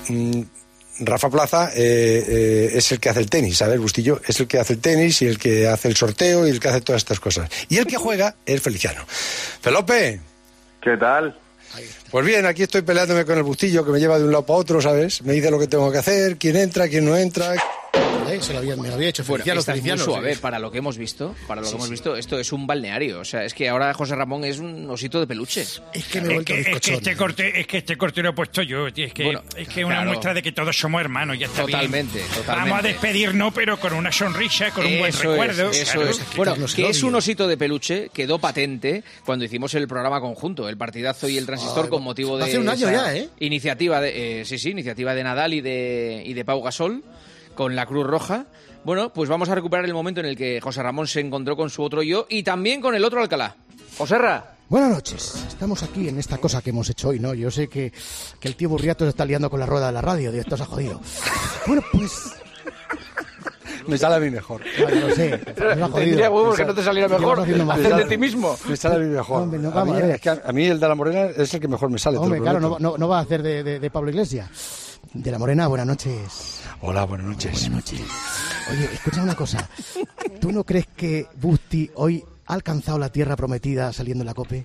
mmm, Rafa Plaza eh, eh, es el que hace el tenis, ¿sabes? Bustillo es el que hace el tenis y el que hace el sorteo y el que hace todas estas cosas. Y el que juega es Feliciano. Felope. ¿Qué tal? Pues bien, aquí estoy peleándome con el Bustillo, que me lleva de un lado para otro, ¿sabes? Me dice lo que tengo que hacer, quién entra, quién no entra... Eh, se lo había, me lo había hecho Bueno, Feliciano, esta es muy Feliciano, suave sí. para lo que hemos visto. Para lo Sí, que hemos sí. visto, esto es un balneario. O sea, es que ahora José Ramón es un osito de peluche. Es que me he Es vuelto que, es que bizcochón. este corte, es que este corte lo he puesto yo. tío, Es que Bueno, es que una claro. muestra de que todos somos hermanos. Ya está Totalmente, bien. totalmente. Vamos a despedirnos, pero con una sonrisa, con un buen Eso recuerdo. es, eso claro. es. Bueno, que es un osito de peluche, quedó patente cuando hicimos el programa conjunto, el partidazo y el transistor, Ay, con motivo va a de hacer un año esa ya, ¿eh? iniciativa de eh, sí, sí, iniciativa de Nadal y de y de Pau Gasol con la Cruz Roja. Bueno, pues vamos a recuperar el momento en el que José Ramón se encontró con su otro yo y también con el otro Alcalá. Joserra. Buenas noches. Estamos aquí en esta cosa que hemos hecho hoy, ¿no? Yo sé que, que el tío Burriato se está liando con la rueda de la radio, Dios, esto se ha jodido. Bueno, pues... Me sale a mí mejor. Vale, lo sé. Me ha jodido. Tendría huevos que no te saliera mejor. Hacer de ti mismo. Me sale a mí mejor. Hombre, no, a, vamos mí, a ver. es que a, a mí el de la Morena es el que mejor me sale. te Hombre, lo claro, no, prometo. no, no va a hacer de, de, de Pablo Iglesias. De la Morena, buenas noches. Hola, buenas noches. Buenas noches. Oye, escucha una cosa. ¿Tú no crees que Busti hoy ha alcanzado la tierra prometida saliendo en la COPE?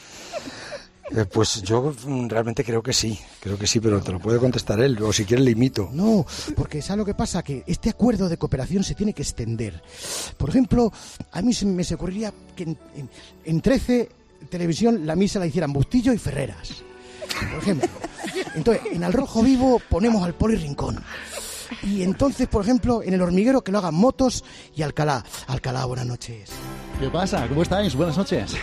Eh, pues yo mm, realmente creo que sí, creo que sí, pero te lo puede contestar él, o si quieres le imito. No, porque ¿sabes lo que pasa? Que este acuerdo de cooperación se tiene que extender. Por ejemplo, a mí se me se ocurriría que en, en, en trece Televisión la misa la hicieran Bustillo y Ferreras. Por ejemplo. Entonces, en Al Rojo Vivo ponemos al Poli Rincón. Y entonces, por ejemplo, en El Hormiguero que lo hagan Motos y Alcalá. Alcalá, buenas noches. ¿Qué pasa? ¿Cómo estáis? Buenas noches.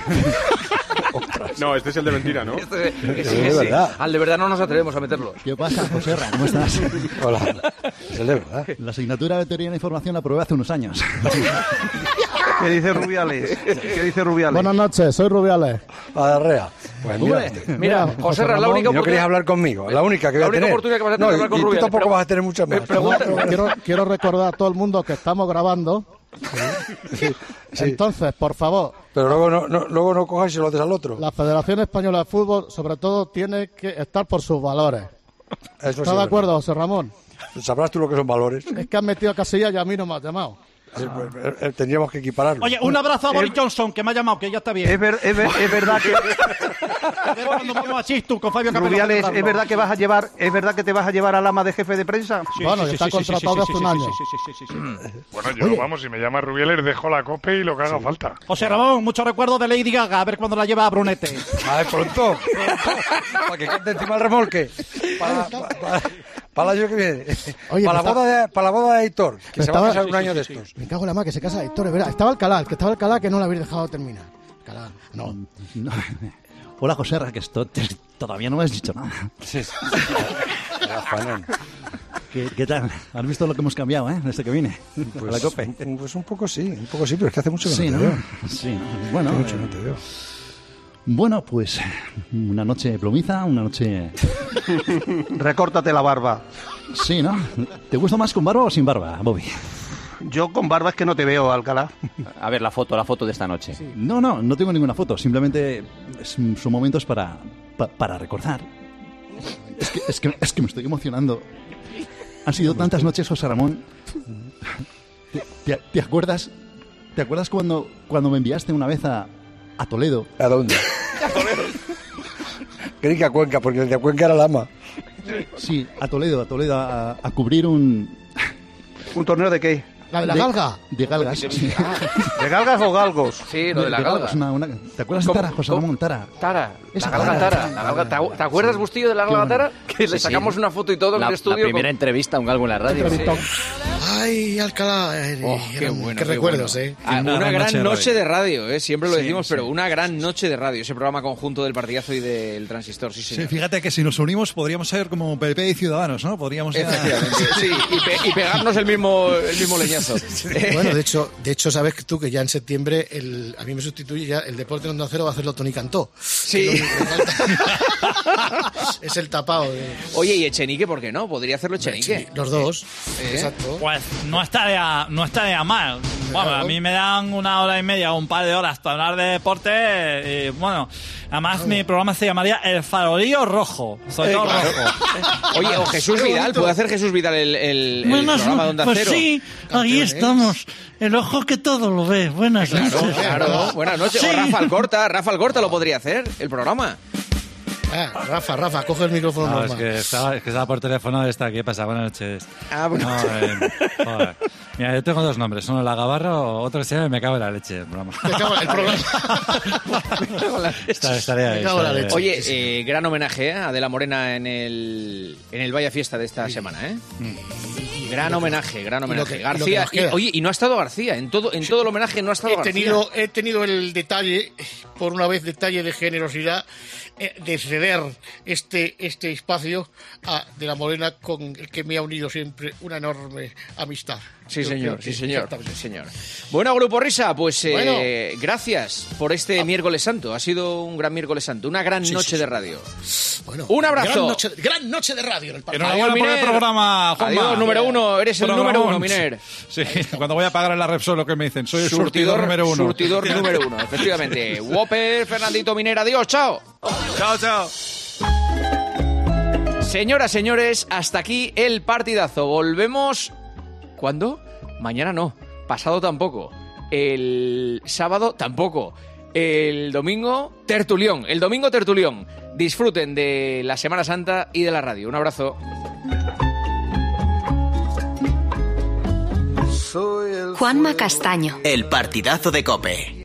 No, este es el de mentira, ¿no? Este, que sí, que sí. Al de verdad no nos atrevemos a meterlo. ¿Qué pasa, Joserra? ¿Cómo estás? Hola. Es el de verdad. La asignatura de Teoría de la Información la aprobé hace unos años. ¿Qué dice Rubiales? ¿Qué dice Rubiales? Buenas noches, soy Rubiales. Adarrea. Pues mira, Hombre, mira, José Ra, la única ¿y no querías hablar conmigo? La única que voy La a única tener. oportunidad que vas a tener No, de hablar con y tú Rubiales. tampoco Pero- vas a tener muchas más. pregunta- Quiero, quiero recordar a todo el mundo que estamos grabando. Sí, sí. Entonces, por favor, Pero luego no, no, luego no cojas y se lo haces al otro. la Federación Española de Fútbol, sobre todo, tiene que estar por sus valores. Eso sí ¿Estás es de acuerdo, José Ramón? verdad. Sabrás tú lo que son valores. Es que has metido a Casillas y a mí no me has llamado. Sí, pues, eh, eh, tendríamos que equipararlo. Oye, un abrazo a Boris Johnson, que me ha llamado, que ya está bien. Es, ver- es ver- es verdad que A ver cuando vamos a Chistu con Fabio Capello. Rubiales, es verdad que vas a llevar, es verdad que te vas a llevar al ama de jefe de prensa. Sí, Bueno, sí, ya sí, está sí, contratado sí, de sí, hace sí, un sí, año. sí, sí, sí, sí, sí. Bueno, yo, Oye. vamos, si me llama Rubiales, dejo la cope y lo que haga falta. José Ramón, mucho recuerdo de Lady Gaga, a ver cuándo la lleva a Brunete. A ver, pronto. Para que cante encima el remolque. Para, para, para, para el año que viene. Oye, para, la me boda de, para la boda de Héctor, que Me se va a estaba- casar sí, un sí, año sí, de sí. estos. Me cago en la mar, que se casa Héctor, es verdad. Estaba Alcalá, el que estaba Alcalá, que no lo habéis dejado terminar. Alcalá, no. No. Hola, Joserra, que esto te- todavía no me has dicho nada. Sí, sí. Ya, Juanán. ¿Qué, qué tal? ¿Has visto lo que hemos cambiado, eh? Desde que vine a la Pues, COPE. un- pues un poco sí, un poco sí, pero es que hace mucho que Sí, no ¿no? te veo. Sí, ¿no? Bueno, Hace mucho eh, que no te veo. bueno, pues una noche plomiza, una noche... Recórtate la barba. Sí, ¿no? ¿Te gusta más con barba o sin barba, Bobby? Yo con barba es que no te veo, Alcalá. A ver, la foto, la foto de esta noche. No, no, no tengo ninguna foto. Simplemente es- son momentos para, pa- para recordar. Es que, es, que, es que me estoy emocionando. Han sido tantas noches, José Ramón. ¿Te, te- te acuerdas? ¿Te acuerdas cuando, cuando me enviaste una vez a, a Toledo? ¿A dónde? Creí que a Cuenca, porque el de Cuenca era Lama. Sí, a Toledo, a Toledo, a, a cubrir un... ¿Un torneo de qué? La de la galga. De galgas. sí. ¿De galgas o galgos? Sí, lo de la galga. una- una- ¿Te acuerdas de ¿Cómo? Tara, José ¿Cómo? Ramón? Tara. Tara, Esa la galga Tara. Tara. La galga- ¿Te acu- ¿Te acuerdas, Bustillo, de la galga Qué bueno. Tara? Que le Sí, sacamos sí. una foto y todo en La, el la estudio. primera con- entrevista a un galgo en la radio. Entrevistón. Sí. Ay, Alcalá. eh, Oh, qué eran- bueno, qué qué recuerdos, bueno. ¿eh? Ah, una, Una gran noche de noche radio. de radio, ¿eh? Siempre lo Sí, decimos, sí. pero una gran noche de radio. Ese programa conjunto del Partidazo y del Transistor, sí, Sí, señor. fíjate que si nos unimos podríamos ser como P P y Ciudadanos, ¿no? Podríamos ya... Efectivamente, sí, y, pe- y pegarnos el mismo, el mismo leñazo. Bueno, de hecho, de hecho, sabes que tú que ya en septiembre el, a mí me sustituye ya el Deporte en Onda Cero va a hacerlo Tony Cantó. Sí. Que lo único que falta es el tapado. De... Oye, ¿y Echenique por qué no? Podría hacerlo Echenique. Los dos. ¿Eh? Exacto. Pues no estaría, no estaría mal. Bueno, a mí me dan una hora y media o un par de horas para hablar de deporte. Y, bueno, además mi programa se llamaría El Farolillo Rojo. Soy Eh, todo claro. rojo. Oye, o Jesús Vidal, ¿puede hacer Jesús Vidal el, el, el Buenas programa de Onda pues Cero? sí, ahí estamos. El ojo que todo lo ve. Buenas Claro, noches. claro. Buenas noches. Sí. O Rafa Alcorta. Rafa Alcorta lo podría hacer, el programa. Ah, Rafa, Rafa, coge el micrófono No, es normal. que, estaba, es que estaba por teléfono. Está, ¿qué pasa? Buenas noches. Ah, bueno. No, eh, joder. Mira, yo tengo dos nombres. Uno La Gabarra o otro que se llama Me cago en la leche. El programa. Me cago en el programa. Está- estaría ahí, estaría ahí. Oye, eh, gran homenaje ¿eh? a Adela Morena en el, en el Vaya Fiesta de esta semana, ¿eh? Gran homenaje, gran y lo homenaje. que- y lo que García, nos queda. y- oye, y no ha estado García, en todo, en todo el homenaje no ha estado He García. tenido, he tenido el detalle, por una vez detalle de generosidad, eh, de ceder este, este espacio a De la Morena, con el que me ha unido siempre una enorme amistad. Sí, Yo señor, creo sí, que- señor, exactamente. sí, señor. Bueno, Grupo Risa, pues eh, Bueno. gracias por este miércoles santo. Ha sido un gran miércoles santo, una gran Sí, noche sí, sí. de radio. Bueno, Un abrazo. Gran noche, gran noche de radio en el partido. Enhorabuena por el Miner. programa, Juanma. Adiós, número uno. Eres el Programón. número uno, Miner. Sí, cuando voy a pagar en la Repsol lo que me dicen, soy el surtidor, Surtidor, número uno. surtidor número uno, efectivamente. Whopper, Fernandito Miner, adiós, chao. Chao, chao. Señoras, señores, hasta aquí el partidazo. Volvemos... ¿Cuándo? Mañana no. Pasado tampoco. El sábado tampoco. El domingo, tertulión. El domingo, tertulión. Disfruten de la Semana Santa y de la radio. Un abrazo. Juanma Castaño. El partidazo de COPE.